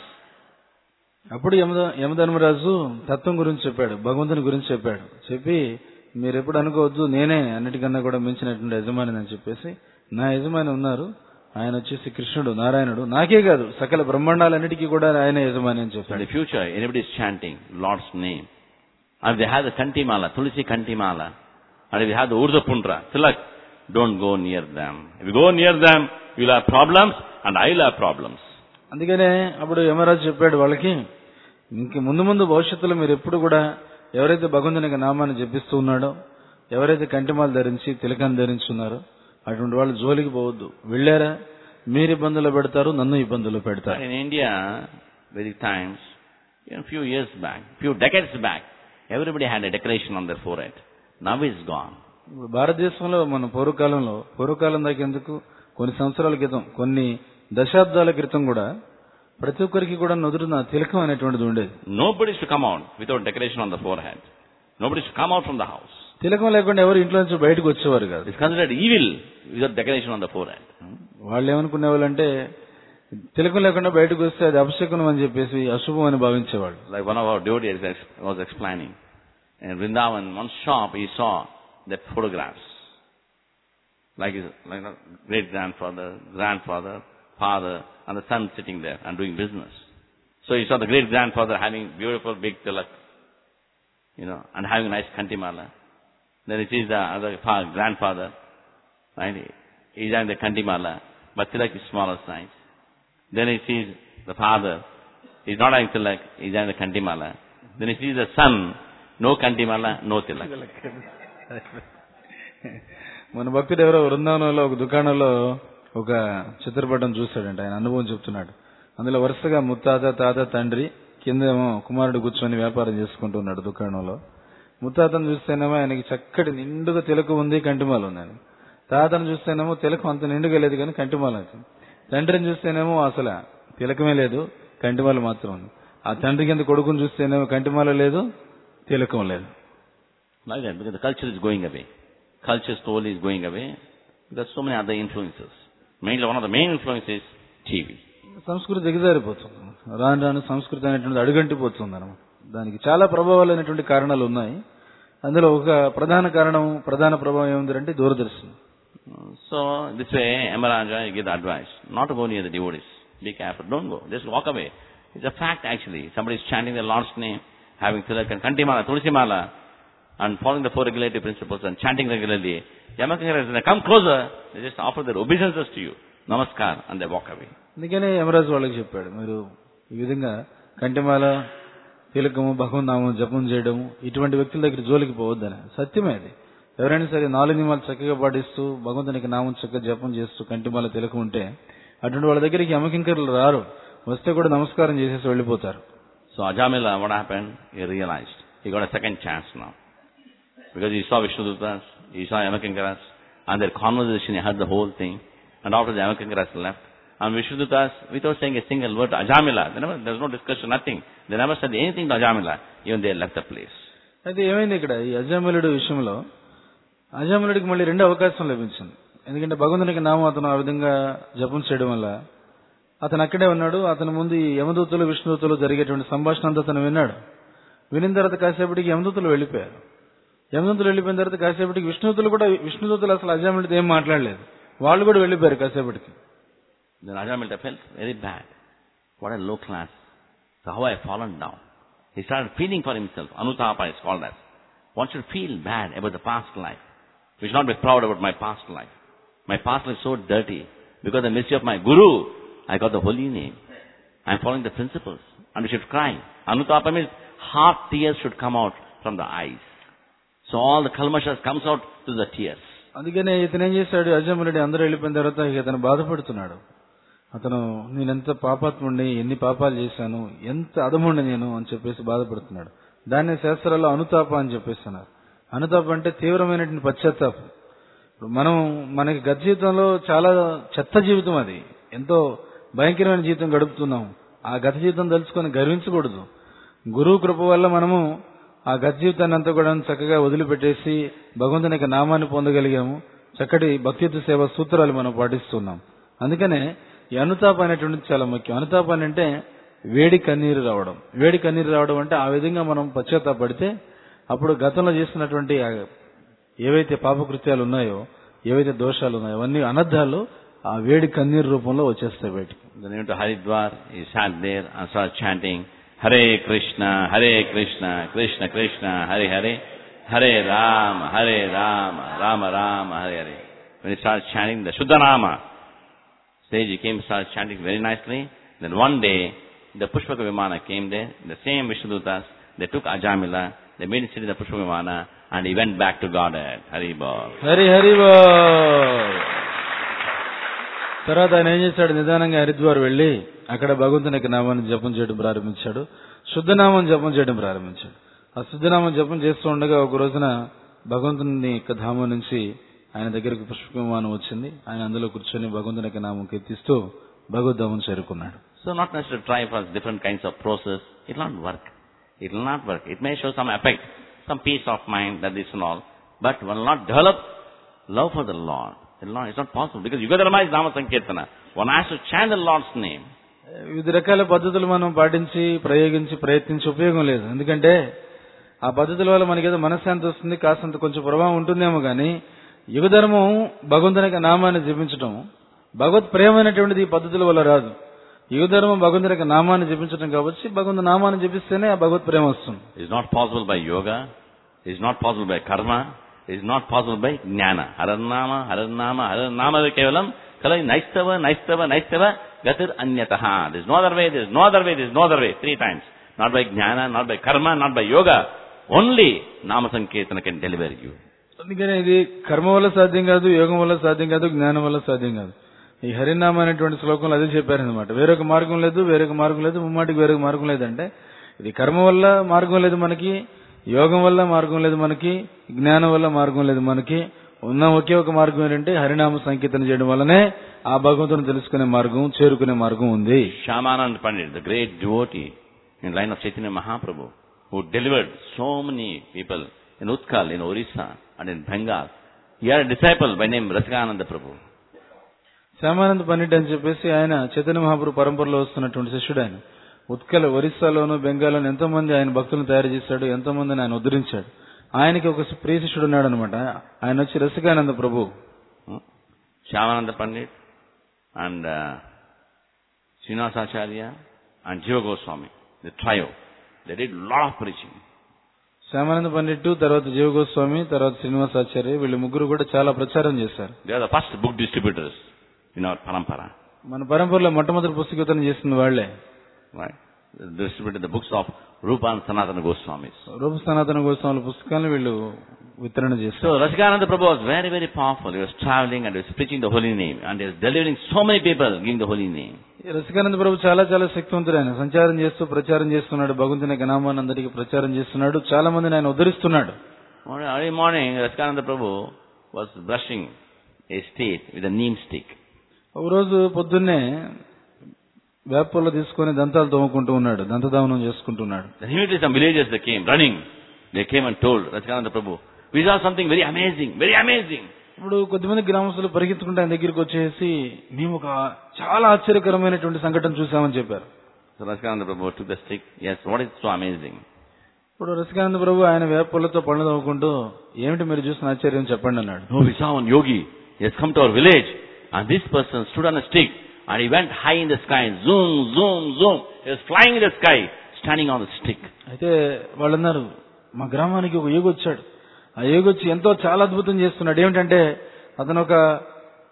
అప్పుడు యమ యమధర్మరాజు తత్వం గురించి చెప్పాడు, భగవంతుని గురించి చెప్పాడు. చెప్పి మీరు ఎప్పుడు అనుకోవద్దు నేనే అన్నిటికన్నా కూడా మించినటువంటి యజమాని అని చెప్పేసి, నా యజమాని ఉన్నారు, ఆయన వచ్చేసి కృష్ణుడు, నారాయణుడు, నాకే కాదు సకల బ్రహ్మాండాలన్నిటికీ కూడా ఆయన యజమాని అని చెప్పాడు. In the future, anybody is chanting Lord's name, and they have the Kantimala, Tulsi Kantimala, and if they have the Urza Pundra, Tilak, don't go near them. If you go near them, you will have problems, and I will have problems. అందుకనే అప్పుడు యమరాజు చెప్పాడు వాళ్ళకి, ఇంక ముందు ముందు భవిష్యత్తులో మీరు ఎప్పుడు కూడా ఎవరైతే భగవంతుని యొక్క నామాన్ని జపిస్తూ ఉన్నాడో, ఎవరైతే కంటిమాలు ధరించి తిలకాన్ని ధరించున్నారో అటువంటి వాళ్ళు జోలికి పోవద్దు. వెళ్ళారా మీరు ఇబ్బందులు పెడతారు, నన్ను ఇబ్బందులు పెడతారు. In India, Vedic times, you know, few years back, few decades back, everybody had a decoration on their forehead. Now it's gone. భారతదేశంలో మన పూర్వకాలంలో, పూర్వకాలం దాకా ఎందుకు కొన్ని సంవత్సరాల క్రితం, కొన్ని దశాబ్దాల క్రితం కూడా ప్రతి ఒక్కరికి కూడా నుదురున తిలకం అనేటువంటిది ఉండేది. Nobody is to come out without decoration on the forehead. Nobody is to come out from the house. తిలకం లేకుండా ఎవరు ఇంట్లో నుంచి బయటకు వచ్చేవారు కాదు. It's considered evil without decoration on the forehead. వాళ్ళు ఏమనుకునే వాళ్ళు అంటే తిలకం లేకుండా బయటకు వస్తే అది అపశకునం అని చెప్పేసి అశుభం అని భావించేవాళ్ళు. Like one of our devotees was explaining, in Vrindavan, one shop, he saw that photographs, like his like great grandfather, grandfather, father, and the son sitting there and doing business. So he saw the great grandfather having beautiful big tilak, you know, and having a nice kantimala. Then he sees the other father, grandfather, right? He's having the kantimala, but tilak is smaller size. Then he sees the father, he's not having tilak, he's having the kantimala. Then he sees the son, no kantimala, no tilak. మన భక్తుడు ఎవరో బృందావనంలో ఒక దుకాణంలో ఒక చిత్రపటం చూశాడంట. ఆయన అనుభవం చెప్తున్నాడు. అందులో వరుసగా ముత్తాత, తాత, తండ్రి, కిందేమో కుమారుడు కూర్చొని వ్యాపారం చేసుకుంటూ ఉన్నాడు దుకాణంలో. ముత్తాతను చూస్తేనేమో ఆయనకి చక్కటి నిండుగా తిలక ఉంది, కంటిమాల ఉంది. ఆయన తాతను చూస్తేనేమో తిలకం అంత నిండుగా లేదు కానీ కంటిమాల ఉంది. తండ్రిని చూస్తేనేమో అసలు తిలకమే లేదు, కంటిమాల మాత్రం ఉంది. ఆ తండ్రి కింద కొడుకుని చూస్తేనేమో కంటిమాల లేదు, తిలకం లేదు. Like that, because the culture is going away. Culture slowly is going away. There are so many other influences. Mainly one of the main influences is T V. సంస్కృతి దిగజారిపోతుంది. రాను రాను సంస్కృతి అనేటువంటి అడుగంటిపోతుంది అన్నమాట. దానికి చాలా ప్రభావాలు అనేటువంటి కారణాలు ఉన్నాయి. అందులో ఒక ప్రధాన కారణం, ప్రధాన ప్రభావం ఏముందంటే Doordarshan. So this way, Yamaraja gave the advice not to go near the devotees. Be careful, don't go. Just walk away. It's a fact actually. Somebody is chanting the Lord's name, having tilak and kantimala, tulisimala, and following the four regulative principles and chanting regularly. Yamakinkara, they come closer, they just offer their obeisances to you, namaskar, and they walk away. అందుకనే యమరాజు వాళ్ళకి చెప్పాడు, మీరు ఈ విధంగా కంటిమాల, తిలకము, భగవన్ నామం జపం చేయడము, ఇటువంటి వ్యక్తుల దగ్గర జోలికి పోవద్దని. సత్యమే అది. ఎవరైనా సరే నాలుగు నియమాలు చక్కగా పాటిస్తూ భగవంతునికి నామం చక్కగా జపం చేస్తూ కంటిమాల తిలకం ఉంటే అటువంటి వాళ్ళ దగ్గరికి యమకింకరులు రారు. వస్తే కూడా నమస్కారం చేసేసి వెళ్ళిపోతారు. So Ajamila, what happened? He realized he got a second chance now. Because he saw Vishnudutas, he saw Yamakinkaras, and their conversation, he heard the whole thing. And after the Yamakinkaras left, and Vishnudutas, without saying a single word to Ajamila, they never, there was no discussion, nothing. They never said anything to Ajamila, even they left the place. అయితే ఏమైంది ఇక్కడ ఈ అజామిలుడు విషయంలో, అజామిలుడికి మళ్ళీ రెండు అవకాశం లభించింది. ఎందుకంటే భగవంతునికి నామం అతను ఆ విధంగా జపం చేయడం వల్ల అతను అక్కడే ఉన్నాడు. అతని ముందు ఈ యమదూతలు, విష్ణుదూతలు జరిగేటువంటి సంభాషణ అంతా అతను విన్నాడు. వినిన తర్వాత కాసేపటికి యమదూతలు వెళ్ళిపోయారు. యమదూతలు వెళ్ళిపోయిన తర్వాత కాసేపటికి విష్ణుదూతలు కూడా, విష్ణుదూతలు అసలు అజామిలుడితో ఏం మాట్లాడలేదు, వాళ్ళు కూడా వెళ్ళిపోయారు కాసేపటికి. Then Ajamila felt very bad. What a low class. So how I have fallen down. He started feeling for himself. Anutapa is called that. One should feel bad about the past life. We should not be proud about my past life. My past life is so dirty. Because of the mercy of my Guru, I got the holy name. I am following the principles. And we should cry. Anutapa means heart tears should come out from the eyes. So all the kalmashas comes out through the tears. అందుకనే ఇతను ఏం చేశాడు, అజయమరెడ్డి అందరూ వెళ్ళిపోయిన తర్వాత ఇతను బాధపడుతున్నాడు. అతను నేనెంత పాపాత్ముడిని, ఎన్ని పాపాలు చేశాను, ఎంత అధముండి నేను అని చెప్పేసి బాధపడుతున్నాడు. దాన్ని శాస్త్రాల్లో అనుతాప అని చెప్పేస్తున్నారు. అనుతాపం అంటే తీవ్రమైనటువంటి పశ్చాత్తాపం. ఇప్పుడు మనం మనకి గత జీవితంలో చాలా చెత్త జీవితం, అది ఎంతో భయంకరమైన జీవితం గడుపుతున్నాం. ఆ గత జీవితం తలుచుకొని గర్వించకూడదు. గురువు కృప వల్ల మనము ఆ గత జీవితాన్ని అంతా కూడా చక్కగా వదిలిపెట్టేసి భగవంతుని యొక్క నామాన్ని పొందగలిగాము. చక్కటి భక్తియుత సేవ సూత్రాలు మనం పాటిస్తున్నాం. అందుకనే ఈ అనుతాపం అనేటువంటిది చాలా ముఖ్యం. అనుతాపం అంటే వేడి కన్నీరు రావడం. వేడి కన్నీరు రావడం అంటే ఆ విధంగా మనం పశ్చాత్తాపడితే అప్పుడు గతంలో చేసినటువంటి ఏవైతే పాపకృత్యాలు ఉన్నాయో, ఏవైతే దోషాలు ఉన్నాయో అవన్నీ అనర్థాలు ఆ వేడి కన్నీరు రూపంలో వచ్చేస్తాయి బయటికి. Then he went to Haridwar, he sat there and started chanting, Hare Krishna, Hare Krishna, Krishna Krishna, Hare Hare, Hare Rama, Hare Rama, Rama Rama, Hare Hare. When he started chanting the Shuddhanama, stage he came, started chanting very nicely. Then one day, the Pushpaka Vimana came there, the same Vishnudutas, they took Ajamila, they made him sit in the Pushpaka Vimana, and he went back to Godhead. Hari Bol. Hari Hari Bol. తర్వాత ఆయన ఏం చేశాడు, నిదానంగా హరిద్వార్ వెళ్లి అక్కడ భగవంతుని యొక్క నామాన్ని జపం చేయడం ప్రారంభించాడు. శుద్ధనామం జపం చేయడం ప్రారంభించాడు. ఆ శుద్ధనామం జపం చేస్తూ ఉండగా ఒక రోజున భగవంతుని యొక్క ధామం నుంచి ఆయన దగ్గరకు పుష్పక విమానం వచ్చింది. ఆయన అందులో కూర్చొని భగవంతుని యొక్క నామం కీర్తిస్తూ భగవద్ధామం చేరుకున్నాడు. So not necessary to try for different kinds of process. It will not work. It will not work. It may show some effect, some peace of mind, that this and all, but will not develop love for the Lord. It will not, it's not possible, because Yugadharma is Nama Sankirtana. One has to chant the Lord's name. వివిధ రకాల పద్ధతులు మనం పాటించి ప్రయోగించి ప్రయత్నించి ఉపయోగం లేదు. ఎందుకంటే ఆ పద్ధతుల వల్ల మనకేదో మనశ్శాంతి వస్తుంది, కాస్తంత కొంచెం ప్రభావం ఉంటుందేమో కానీ యుగధర్మం భగవంతుని యొక్క నామాన్ని జపించడం, భగవత్ ప్రేమైనటువంటిది ఈ పద్ధతుల వల్ల రాదు. యుగధర్మం భగవంతుని యొక్క నామాన్ని జపించడం కాబట్టి భగవంతుని నామాన్ని జపిస్తేనే ఆ భగవత్ ప్రేమ వస్తుంది. It's not possible by yoga. It's not possible by karma. It's not possible by jnana. Haranama, Haranama, Haranama kevalam kalai naistava, naistava, naistava gatir anyataha. There's no other way, there's no other way, there's no other way. Three times. Not by jnana, not by karma, not by yoga. Only Nama Sankirtana can deliver you. అందుకనే ఇది కర్మ వల్ల సాధ్యం కాదు, యోగం వల్ల సాధ్యం కాదు, జ్ఞానం వల్ల సాధ్యం కాదు. ఈ హరినామ అనేటువంటి శ్లోకంలో అదే చెప్పారనమాట. వేరొక మార్గం లేదు, వేరొక మార్గం లేదు, ముమ్మాటికి వేరొక మార్గం లేదంటే ఇది కర్మ వల్ల మార్గం లేదు మనకి, యోగం వల్ల మార్గం లేదు మనకి, జ్ఞానం వల్ల మార్గం లేదు మనకి. ఉన్న ఒకే ఒక మార్గం ఏంటంటే హరినామ సంకీర్తన చేయడం వల్లనే ఆ భగవంతుని తెలుసుకునే మార్గం, చేరుకునే మార్గం ఉంది. Shyamanand Pandit, the great devotee in line of Chaitanya Mahaprabhu, who delivered so many people in Utkal, in Orissa and in Bengal. He had a disciple by name Rasikananda Prabhu. Shyamananda Pandit అని చెప్పేసి ఆయన చైతన్య మహాప్రభు పరంపరలో వస్తున్నటువంటి శిష్యుడు. ఆయన ఉత్కల్, ఒరిస్సాలోను బెంగాల్లోను ఎంతో మంది ఆయన భక్తులను తయారు చేశాడు, ఎంతో మందిని ఆయన ఉద్ధరించాడు. ఆయనకి ఒక ప్రియ శిష్యుడు ఉన్నాడు అనమాట. ఆయన వచ్చి రసికానంద ప్రభు. Shyamananda Pandit and uh, Srinivasacharya and Jiva Goswami, the trio, they did lot of preaching. Shyamananda Pandit, తర్వాత జీవ గోస్వామి, తర్వాత శ్రీనివాసాచార్య, వీళ్ళు ముగ్గురు కూడా చాలా ప్రచారం చేశారు. They are the first book distributors in our parampara. మన పరంపరలో మొట్టమొదటి పుస్తకం చేసిన వాళ్లే. Right? They distributed the books of Rupa and Sanatana Goswamis. రూప సనాతన గోస్వాముల పుస్తకాలను వీళ్ళు వితరణ చేశారు. So Rasikananda Prabhu was very, very powerful. He was traveling and he was preaching the holy name, and he was delivering so many people, giving the holy name. Rasikananda ప్రభు చాలా చాలా శక్తివంతుడు. ఆయన సంచారం చేస్తూ ప్రచారం చేస్తున్నాడు, భగవంతుని యొక్క నామాన్ని అందరికీ ప్రచారం చేస్తున్నాడు, చాలా మందిని ఆయన ఉద్ధరిస్తున్నాడు. Early morning, Rasikananda Prabhu was brushing his teeth with a neem stick. ఒక రోజు పొద్దున్నే వేపల్లో తీసుకుని దంతాలు తోముకుంటూ ఉన్నాడు, దంతదావనం చేసుకుంటున్నాడు. Then immediately some villagers they came running. They came and told Rasikananda Prabhu, we saw something very amazing, very amazing. ఇప్పుడు కొద్దిమంది గ్రామస్తులు పరిగెత్తుకుంటే ఆయన దగ్గరికి వచ్చేసి మేము ఒక చాలా ఆశ్చర్యకరమైనటువంటి సంఘటన చూసామని చెప్పారు. So Rasikananda Prabhu took the stick. Yes, what is so amazing? ఇప్పుడు రసికానంద ప్రభు ఆయన వేపల్లతో పళ్ళు తవ్వుకుంటూ ఏమిటి మీరు చూసిన ఆశ్చర్యం చెప్పండి అన్నాడు. No, we saw one yogi. He has come to our village, and this person stood on a stick, and he went high in the sky, zoom, zoom, zoom. He was flying in the sky, standing on the stick. అయితే వాళ్ళు అన్నారు, మా గ్రామానికి ఒక యోగి వచ్చాడు. ఆ యోగి వచ్చి ఎంతో చాలా అద్భుతం చేస్తున్నాడు. ఏమిటంటే అతను ఒక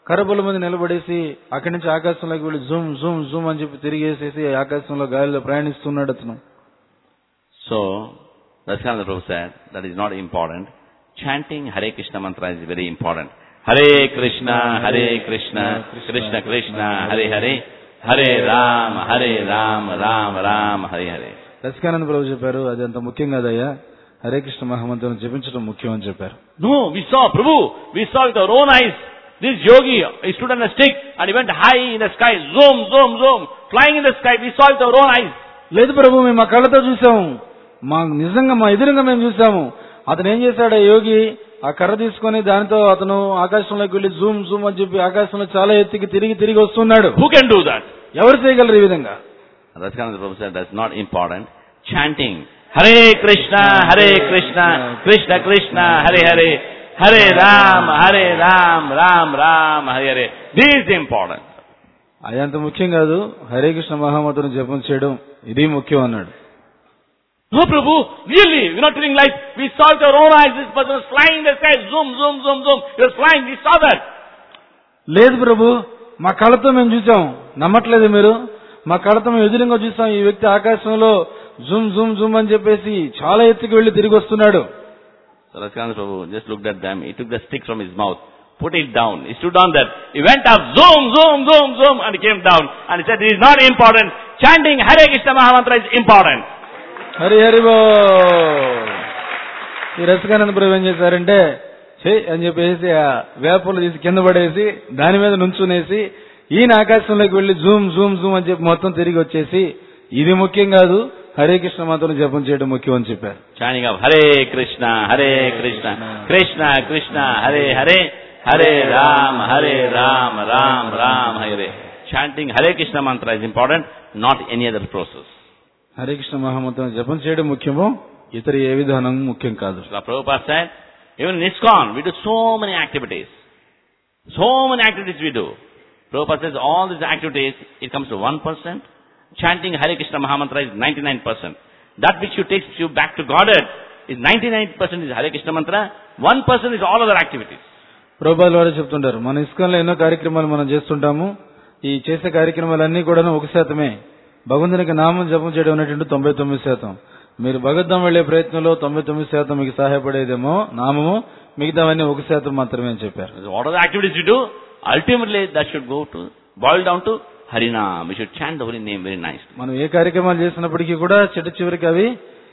కర్రపుల్ల మీద నిలబడేసి అక్కడి నుంచి ఆకాశంలోకి వెళ్ళి జూమ్ జూమ్ జూమ్ అని చెప్పి తిరిగేసేసి ఆకాశంలో గాలిలో ప్రయాణిస్తున్నాడు అతను. So, Raskananda Prabhu said, that is not important. Chanting Hare Krishna mantra is very important. Hare Krishna, Hare Krishna, Krishna Krishna, Hare Hare, Hare Ram, Hare Ram, Ram Ram, Hare Hare. Rasikananda ప్రభు చెప్పారు, అది అంత ముఖ్యం కాదయ్యా, హరే కృష్ణ మహామంత్రం జపించడం ముఖ్యం అని చెప్పారు. No, we saw Prabhu, we saw with our own eyes. This yogi, he stood on a stick and he went high in the sky, zoom, zoom, zoom, flying in the sky. We saw with our own eyes. లేదు ప్రభు, మేము మా కళ్ళతో చూసాము, మా నిజంగా మా ఎదురుగా మేము చూసాము. అతను ఏం చేశాడు, యోగి ఆ కర్ర తీసుకొని దానితో అతను ఆకాశంలోకి వెళ్లి జూమ్ జూమ్ అని చెప్పి ఆకాశంలో చాలా ఎత్తుకి తిరిగి తిరిగి వస్తున్నాడు. Who can do that? ఎవరు చేయగలరు ఈ విధంగా? Raskananda Prabhu said that's not important. Chanting Hare Krishna, Hare Krishna, Krishna Krishna, Hare Hare, Hare Ram, Hare Ram, Ram Ram, Hare Hare. This is important. అది అంత ముఖ్యం కాదు, హరే కృష్ణ మహామంత్రం జపం చేయడం ఇది ముఖ్యం అన్నాడు. No Prabhu, really, we're not telling lies. We saw with our own eyes, this person was flying in the sky, zoom, zoom, zoom, zoom. He was flying, we saw that. లేదు ప్రభు, మా కళ్ళతో మేము చూసాం. నమ్మట్లేదు మీరు? మా కళ్ళతో మేము ఎదురుగా చూసాం, ఈ వ్యక్తి ఆకాశంలో జూమ్ జూమ్ జూమ్ అని చెప్పేసి చాలా ఎత్తుకి వెళ్లి తిరిగి వస్తున్నాడు. So Raskananda Prabhu just looked at them. He took the stick from his mouth, put it down. He stood on that. He went up, zoom, zoom, zoom, zoom, and he came down. And he said, this is not important. Chanting Hare Krishna Mahamantra is important. Hari Hari బో. ఈ రసికానంద ప్రభు ఏం చేశారంటే, చెయ్ అని చెప్పేసి ఆ వేపలు తీసి కింద పడేసి దాని మీద నుంచునేసి ఈయన ఆకాశంలోకి వెళ్లి జూమ్ జూమ్ జూమ్ అని చెప్పి మొత్తం తిరిగి వచ్చేసి ఇది ముఖ్యం కాదు, హరే కృష్ణ మంత్రం జపం చేయడం ముఖ్యం అని చెప్పారు. Chanting of Hare Krishna, Hare Krishna, Krishna Krishna, Hare Hare, Hare Ram, Hare Ram, Ram Ram, Hare. Chanting Hare Krishna mantra is important, not any other process. Hare Krishna మహామంత్రం జపం చేయడం ముఖ్యమో ఇతర ఏ విధానం ముఖ్యం కాదు. So Prabhupada said, even in ISKCON, we do so many activities. So many activities we do. Prabhupada says all these activities, it comes to one percent. Chanting Hare Krishna Mahamantra is ninety-nine percent. That which you takes you back to Godhead is ninety-nine percent is Hare Krishna Mantra, one percent is all other activities. ప్రభుపాదుల వారు చెప్తుంటారు, మన ఇస్కాన్లో ఎన్నో కార్యక్రమాలు మనం చేస్తుంటాము. ఈ చేసే కార్యక్రమాలన్నీ కూడా ఒక శాతమే. భగవంతునికి నామం జపం చేయడం అనేటువంటి తొంభై తొమ్మిది శాతం. మీరు భగవద్ధాం వెళ్లే ప్రయత్నంలో తొంభై తొమ్మిది శాతం మీకు సహాయపడేదేమో నామము, మిగతావన్నీ ఒక శాతం మాత్రమే అని చెప్పారు. What are the activities you do? Ultimately that should go to, boil down to Harinam. We should chant the holy name very nicely. మనం ఏ కార్యక్రమాలు చేసినప్పటికీ కూడా చిట్ట చివరికి అవి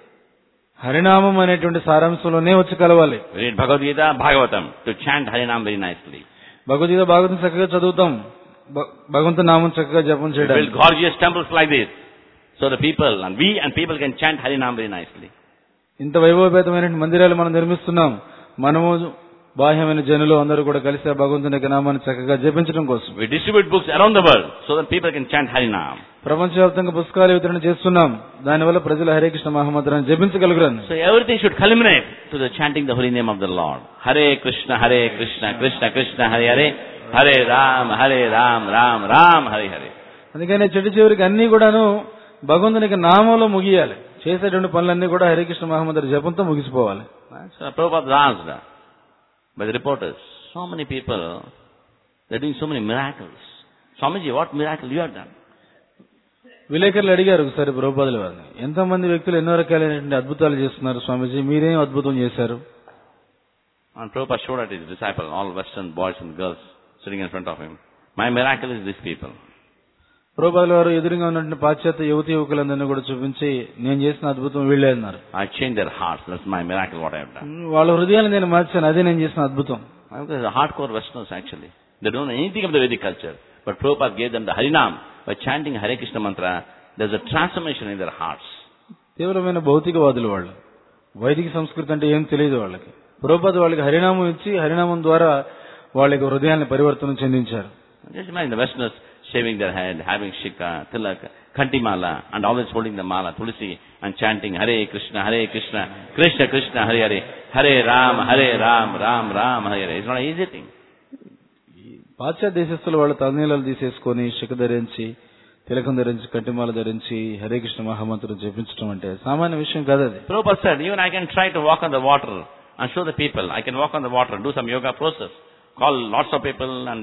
హరినామం అనేటువంటి సారాంశంలోనే వచ్చి కలవాలి. We read Bhagavad Gita, Bhagavatam to chant Harinam very nicely. Bhagavad Gita Bhagavatam చక్కగా చదువుతాం, భగవంతు నామం చక్కగా జపం చేయడం. Build gorgeous temples like this, so the people and we and people can chant Harinam very nicely. ఇంత వైభవపేతమైన మందిరాలు మనం నిర్మిస్తున్నాం, మనము బాహ్యమైన జనులు అందరూ కూడా కలిసి భగవంతుని యొక్క నామాన్ని చక్కగా జపించడం కోసం. We distribute books around the world so that people can chant Harinam. ప్రపంచవ్యాప్తంగా పుస్తకాలు వితరణ చేస్తున్నాం, దానివల్ల ప్రజలు Hare Krishna మహామంత్రాన్ని జపించగలుగుతారు. So everything should culminate to the chanting the holy name of the Lord. Hare Krishna, Hare Krishna, Krishna Krishna, Hare Hare, Hare Ram, Hare Ram, Ram Ram, Hare Hare. అందుకనే చెట్టు చివరికి అన్ని కూడాను భగవంతునికి నామంలో ముగియాలి. చేసేటువంటి పనులన్నీ కూడా హరే కృష్ణ మహామంత్ర జపంతో ముగిసిపోవాలి. So Prabhupada asked by the reporters, so many people, they're doing so many miracles. Swamiji, what miracle you have done? విలేకరులు అడిగారు ఒకసారి ప్రభుపాదుల వారిని, ఎంతో మంది వ్యక్తులు ఎన్నో రకాలైనటువంటి అద్భుతాలు చేస్తున్నారు స్వామీజీ, మీరేం అద్భుతం చేశారు? And Prabhupada showed at his disciples, all Western boys and girls sitting in front of him, my miracle is these people. ప్రభుపాదుల వారు ఎదురుగా ఉన్నటువంటి పాశ్చాత్య యువతి యువకులందరినీ కూడా చూపించి, నేను చేసిన అద్భుతం వీళ్ళే అన్నారు. I changed their hearts, that's my miracle what I have done. వాళ్ళ హృదయాన్ని నేను మార్చాను, అదే నేను చేసిన అద్భుతం. Because the hardcore Westerners actually, they don't know anything of the Vedic culture, but Prabhupada gave them the Harinam. By chanting Hare Krishna mantra, there's a transformation in their hearts. తీవ్రమైన భౌతికవాదులు వాళ్ళు, వైదిక సంస్కృతి అంటే ఏం తెలియదు వాళ్ళకి. ప్రభుపాద వాళ్ళకి హరినామం ఇచ్చి హరినామం ద్వారా వాళ్ళకి హృదయాన్ని పరివర్తనం చెందించారు. Just imagine the Westerners shaving their head, having shika, tilak, kantimala, and always holding the mala, tulsi, and chanting Hare Krishna, Hare Krishna, Krishna Krishna, Hare Hare, Hare Ram, Hare Ram, Ram Ram, Hare Hare. It's not an easy thing. పాశ్చాత్య దేశస్తులు వాళ్ళ తలనీలాలు తీసేసుకొని శిఖ ధరించి తిలకం ధరించి కంటిమాల ధరించి హరే కృష్ణ మహామంత్రం జపించడం అంటే సామాన్య విషయం కాదు అది. Prabhupada said, even I can try to walk on the water and show the people. I can walk on the water and do some yoga process. Call lots of people and uh,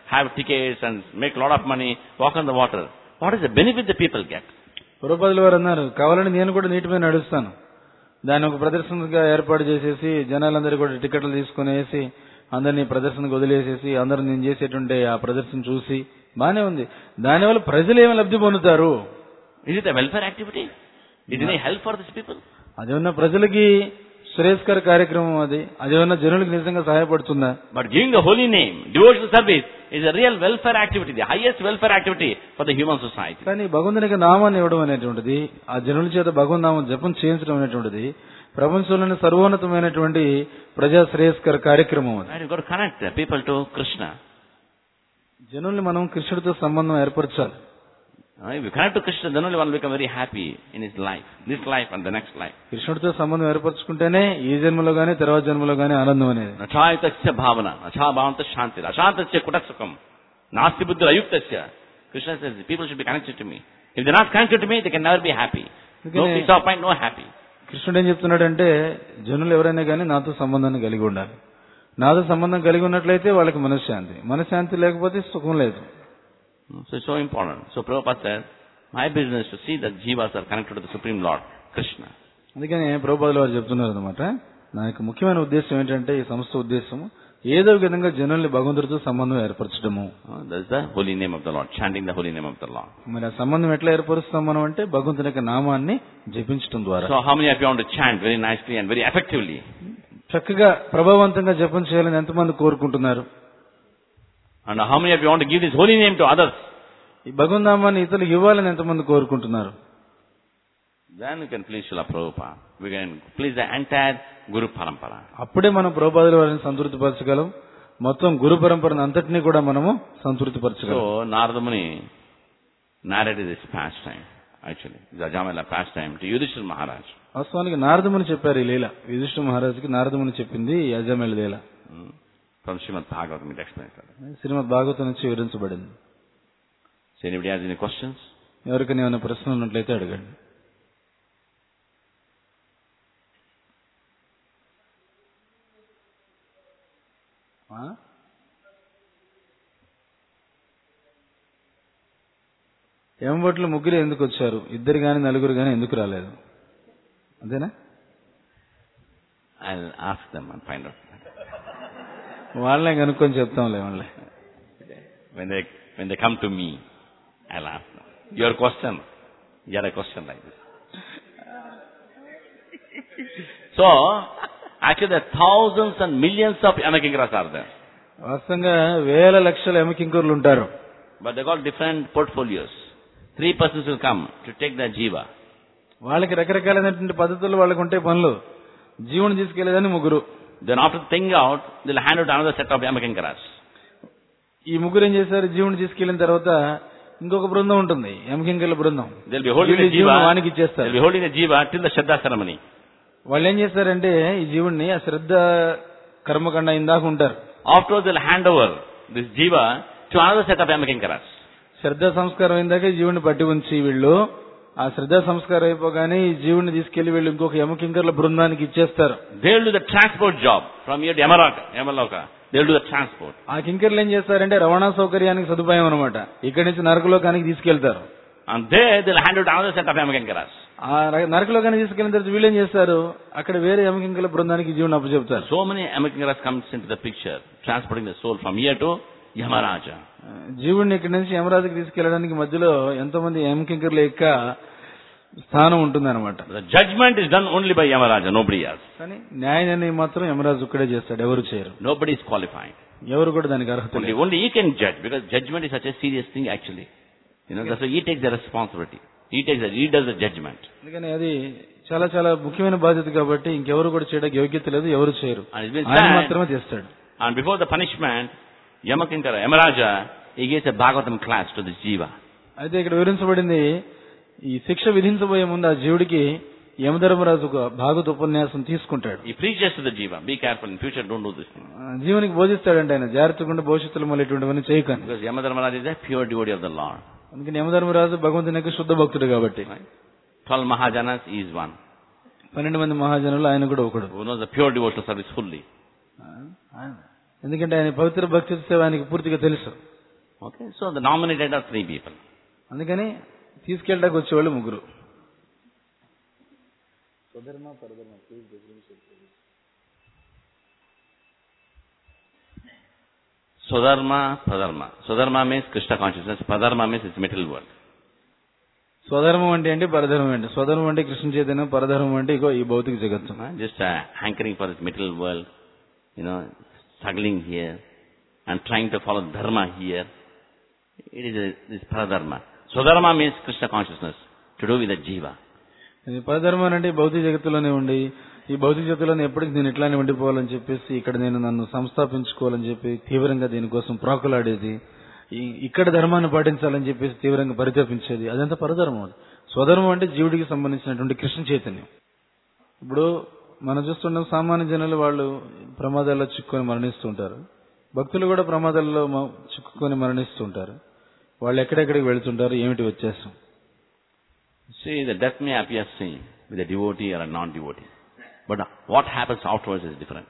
have tickets and make a lot of money, walk on the water. What is the benefit the people get? ప్రభుపాదుల వారు అన్నారు, కావాలని నేను కూడా నీటి మీద నడుస్తాను, దాన్ని ఒక ప్రదర్శనగా ఏర్పాటు చేసేసి జనాలందరూ కూడా టికెట్లు తీసుకునేసి అందరినీ ప్రదర్శనకు వదిలేసేసి అందరూ నేను చేసేటువంటి ఆ ప్రదర్శన చూసి బానే ఉంది, దానివల్ల ప్రజలు ఏమి లబ్ధి పొందుతారు? Is it a welfare activity? Is it any help for these people? అదేమన్నా ప్రజలకి శ్రేయస్కర కార్యక్రమం, అది అదేమన్నా జనులకు నిజంగా సహాయపడుతుందా? But giving the holy name, devotional service is a real welfare activity, the highest welfare activity for the human society. కానీ భగవంతునికి నామాన్ని ఇవ్వడం అనేటువంటిది, ఆ జనుల చేత భగవంతు నామం జపం చేయించడం అనేటువంటిది ప్రపంచంలోని సర్వోన్నతమైనటువంటి ప్రజా శ్రేయస్కర కార్యక్రమం. అది And you got to connect the people to Krishna. జనుల్ని మనం కృష్ణుడితో సంబంధం ఏర్పరచాలి. If you connect to Krishna, then only one will become very happy in his life, this life and the next life. కృష్ణుడితో సంబంధం ఏర్పరచుకుంటేనే ఈ జన్మలో గానీ తర్వాత జన్మలో గానీ ఆనందం అనేది. Nachayitasya bhavana, nacha bhavanta shanti, ashantasya kutasukam, nasti buddhi ayuktasya. Krishna says, people should be connected to me. If they are not connected to me, they can never be happy. No peace of mind, no happy. కృష్ణుడు ఏం చెప్తున్నాడంటే, జనులు ఎవరైనా కానీ నాతో సంబంధాన్ని కలిగి ఉండాలి. నాతో సంబంధం కలిగి ఉన్నట్లయితే వాళ్ళకి మనశ్శాంతి, మనశ్శాంతి లేకపోతే సుఖం లేదు. So it's so important. So Prabhupada says, my business is to see that jivas are connected to the Supreme Lord, Krishna. అందుకని ప్రభుపాదుల వారు చెప్తున్నారు అనమాట, నా యొక్క ముఖ్యమైన ఉద్దేశం ఏంటంటే, ఈ సంస్థ ఉద్దేశం ఏదో విధంగా జనుల్ని భగవంతుడితో సంబంధం ఏర్పరచడము. That's the holy name of the Lord, chanting the holy name of the Lord. మరి ఆ సంబంధం ఎట్లా ఏర్పరుస్తాం మనం అంటే, భగవంతుని యొక్క నామాన్ని జపించడం ద్వారా. So how many of you want to chant very nicely and very effectively? చక్కగా ప్రభావవంతంగా జపం చేయాలని ఎంతమంది కోరుకుంటున్నారు? And how many of you want to give this holy name to others? ఈ భగవంతు నామాన్ని ఇతరులకు ఇవ్వాలని ఎంతమంది కోరుకుంటున్నారు? Then we can please Srila Prabhupada. We can please the entire Guru Parampara. అప్పుడే మనం ప్రభుపాదుల వారిని సంతృప్తిపరచగలం, మొత్తం గురు పరంపరను అంతటినీ కూడా మనము సంతృప్తిపరచగలం. So Narada Muni narrated this pastime, actually, the Ajamela pastime to Yudhishthira Maharaj. వాస్తవానికి నారదముని చెప్పారు ఈ లీల. యుధిష్ఠిర మహారాజుకి నారదముని చెప్పింది ఈ అజామేళ లీల. From Srimad Bhagavatam it explains that. శ్రీమద్ భాగవతం నుంచి వివరించబడింది. So anybody has any questions? ఎవరికైనా ఏమైనా ప్రశ్నలు ఉన్నట్లయితే అడగండి. ఎంబట్లు ముగ్గురు ఎందుకు వచ్చారు, ఇద్దరు గాని నలుగురు గాని ఎందుకు రాలేదు? అంతేనా? I'll ask them and find out. వాళ్ళనే కనుక్కొని చెప్తాంలే. వాళ్ళే when they when they come to me, I'll ask them. Your question, you had a question like this. So actually there are thousands and millions of Yamakinkaras are there. వాస్తవంగా వేల లక్షల యమకింకరులు ఉంటారు. But they got different portfolios. Three persons will come to take the jiva. వాళ్ళకి రకరకాలైనటువంటి పద్ధతులు వాళ్ళకు ఉంటాయి పనులు. జీవుని తీసుకెళ్లేదని ముగ్గురు. Then after thinking out, they'll hand out another set of Yamakinkaras. ఈ ముగ్గురు ఏం చేశారు, జీవుని తీసుకెళ్లిన తర్వాత ఇంకొక బృందం ఉంటుంది, యమకింకర్ల బృందం. They'll be holding the jiva. వానికి ఇచ్చేస్తారు. They'll be holding the jiva till the Shraddha ceremony. వాళ్ళు ఏం చేస్తారంటే ఈ జీవుడిని ఆ శ్రద్ధ కర్మకండ ఇందాక ఉంటారు. Afterwards they'll hand over this jiva to another set of Yamakinkaras. శ్రద్ధ సంస్కారం అయిందాక ఈ జీవుని పట్టి ఉంచి వీళ్ళు ఆ శ్రద్ధ సంస్కారం అయిపోగానే ఈ జీవుని తీసుకెళ్లి వీళ్ళు ఇంకొక యమకింకర్ల బృందానికి ఇచ్చేస్తారు. They will do the transport job from here to Yamaloka. Yamaloka. They will do the transport. ఆ కింకర్లు ఏం చేస్తారంటే రవాణా సౌకర్యానికి సదుపాయం అనమాట. ఇక్కడి నుంచి నరకలోకానికి తీసుకెళ్తారు. And there they'll hand out another set of Yamakinkaras. ఆ నరకలోకానికి తీసుకెళ్లిన తర్వాత వీళ్ళు ఏం చేస్తారు, అక్కడ వేరే యమకింకర్ల బృందానికి జీవుని అప్పచెప్తారు. So many Yamakinkaras comes into the picture, transporting the soul from here to Yamaraja. జీవుడిని ఇక్కడి నుంచి యమరాజుకి తీసుకెళ్లడానికి మధ్యలో ఎంతో మంది యమకింకర్ల యొక్క స్థానం ఉంటుంది అనమాట. The judgment is done only by Yamaraja, nobody else. కానీ న్యాయ నిర్ణయం మాత్రం యమరాజు ఒక్కడే చేస్తాడు, ఎవరు చేయరు. Nobody is qualified. ఎవరు కూడా దానికి అర్హత Only, లేదు. only he can judge, because judgment is such a serious thing actually. You know, that's why he takes the responsibility. He takes the, he does the judgment. అందుకని అది చాలా చాలా ముఖ్యమైన బాధ్యత కాబట్టి ఇంకెవరు కూడా చేయడానికి యోగ్యత లేదు, ఎవరు చేయరు, And it's been ఆయన said, మాత్రమే చేస్తాడు. and before the punishment, Yamakinkara, Yamaraja, he gives a Bhagavatam class to this jiva. అయితే ఇక్కడ వివరించబడింది, ఈ శిక్ష విధించబోయే ముందు ఆ జీవుడికి యమధర్మరాజు ఒక భాగవత ఉపన్యాసం తీసుకుంటాడు. He preaches to the jiva, be careful, in future don't do this thing. జీవునికి బోధిస్తాడంటే ఆయన జాగ్రత్తగా భవిష్యత్తులో మళ్ళీ ఇటువంటివన్నీ చేయకండి. Because Yamadharmaraja is a pure devotee of the Lord. అందుకని యమధర్మరాజు భగవంతుని యొక్క శుద్ధ భక్తుడు కాబట్టి. Twelve Mahajanas, he is one. పన్నెండు మంది మహాజనులు ఆయన కూడా ఒకడు. Who knows the pure devotional service fully. ఎందుకంటే ఆయన పవిత్ర భక్తి సేవ ఆయనకి పూర్తిగా తెలుసు. Okay, so the nominated are three people. అందుకని తీసుకెళ్ళడానికి వచ్చేవాళ్ళు ముగ్గురు. స్వధర్మ పరధర్మ please differentiate. Swadharma, Pradharma. Swadharma means Krishna consciousness. Pradharma means its material world. స్వధర్మం అంటే ఏంటి, పరధర్మం అంటే. స్వధర్మం అంటే కృష్ణ చైతన్యం, పరధర్మం అంటే ఇగో ఈ భౌతిక జగత్తు. Just uh, hankering for this material world, you know, struggling here and trying to follow dharma here. It is a, this paradharma. Swadharma means Krishna consciousness, to do with the jiva. పరధర్మం అంటే భౌతిక జగత్తులోనే ఉండి ఈ భౌతిక జగత్తులోనే ఎప్పటికీ నేను ఇట్లానే ఉండిపోవాలని చెప్పేసి ఇక్కడ నేను నన్ను సంస్థాపించుకోవాలని చెప్పి తీవ్రంగా దీనికోసం ప్రాకులాడేది, ఇక్కడ ధర్మాన్ని పాటించాలని చెప్పేసి తీవ్రంగా పరితపించేది, అదంతా పరధర్మం. స్వధర్మం అంటే జీవుడికి సంబంధించినటువంటి కృష్ణ చైతన్యం. ఇప్పుడు మనం చూస్తున్న సామాన్య జనులు వాళ్ళు ప్రమాదాల్లో చిక్కుకొని మరణిస్తుంటారు, భక్తులు కూడా ప్రమాదాల్లో చిక్కుకొని మరణిస్తుంటారు. వాళ్ళు ఎక్కడెక్కడికి వెళుతుంటారు, ఏమిటి వ్యత్యాసం? See, the death may appear same with a devotee or a non-devotee, but what happens afterwards is different.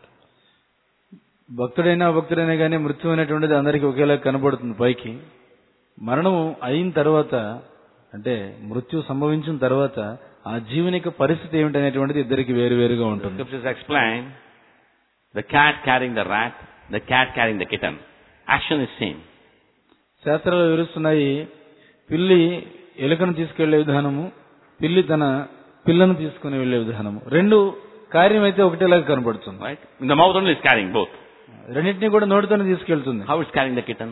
భక్తుడైనా భక్తుడైనా కానీ మృత్యు అనేటువంటిది అందరికీ ఒకేలా కనబడుతుంది పైకి. మరణం అయిన తర్వాత అంటే మృత్యు సంభవించిన తర్వాత ఆ జీవుని యొక్క పరిస్థితి ఏమిటనేటువంటిది ఇద్దరికి వేరు వేరుగా ఉంటుంది. Scriptures explain the cat carrying the rat, the cat carrying the kitten. Action is same. శాస్త్రాలు వివరిస్తున్నాయి, పిల్లి ఎలుకను తీసుకెళ్లే విధానము, పిల్లి తన పిల్లను తీసుకుని వెళ్లే విధానము, రెండు కార్యం అయితే ఒకటేలాగా కనబడుతుంది. Right? In the mouth only is carrying both. రెండింటినీ కూడా నోటితోనే తీసుకెళ్తుంది. How is carrying the kitten?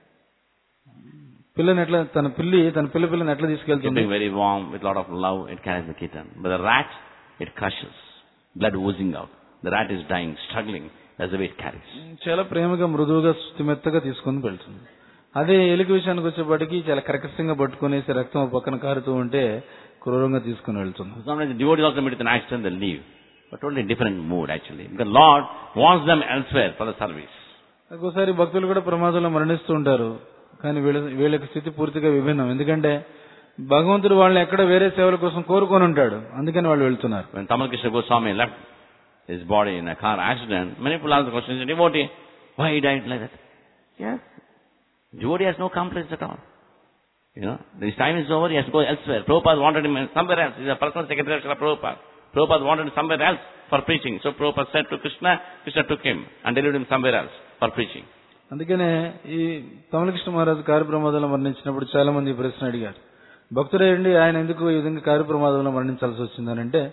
పిల్లని ఎట్లా, తన పిల్లి తన పిల్ల పిల్లని ఎట్లా తీసుకెళ్తుంది? Being very warm with lot of love, it carries the kitten. But the rat, it crushes, blood oozing out. The rat is dying, struggling. That's the way it carries. చాలా ప్రేమగా మృదువుగా సుతిమెత్తగా తీసుకొని వెళ్తుంది. అదే ఎలుక విషయానికి వచ్చేప్పటికి చాలా కర్కశంగా పట్టుకునేసి రక్తం పక్కన కారుతూ ఉంటే క్రూరంగా తీసుకుని వెళ్తుంది. Sometimes the devotees also meet with an accident, they leave. But totally different mood actually. Because Lord wants them elsewhere for the service. ఒక్కోసారి భక్తులు కూడా ప్రమాదంలో మరణిస్తూ ఉంటారు, కానీ వీళ్ళ వీళ్ళకి స్థితి పూర్తిగా విభిన్నం. ఎందుకంటే భగవంతుడు వాళ్ళని ఎక్కడ వేరే సేవల కోసం కోరుకొని ఉంటాడు, అందుకని వాళ్ళు వెళ్తున్నారు. When Tamal Krishna Goswami left his body in a car accident, many people ask the question, devotee, why he died like that? Yes. Devotee has no complaints at all. You know, his time is over, he has to go elsewhere. Prabhupada wanted him somewhere else. He is a personal secretary of Prabhupada. Prabhupada wanted him somewhere else for preaching. So Prabhupada said to Krishna, Krishna took him and delivered him somewhere else for preaching. అందుకనే ఈ తమల కృష్ణ మహారాజు కారు ప్రమాదంలో మరణించినప్పుడు చాలా మంది ప్రశ్న అడిగారు, భక్తుడేండి ఆయన ఎందుకు ఈ విధంగా కారు ప్రమాదంలో మరణించాల్సి వచ్చిందనంటే,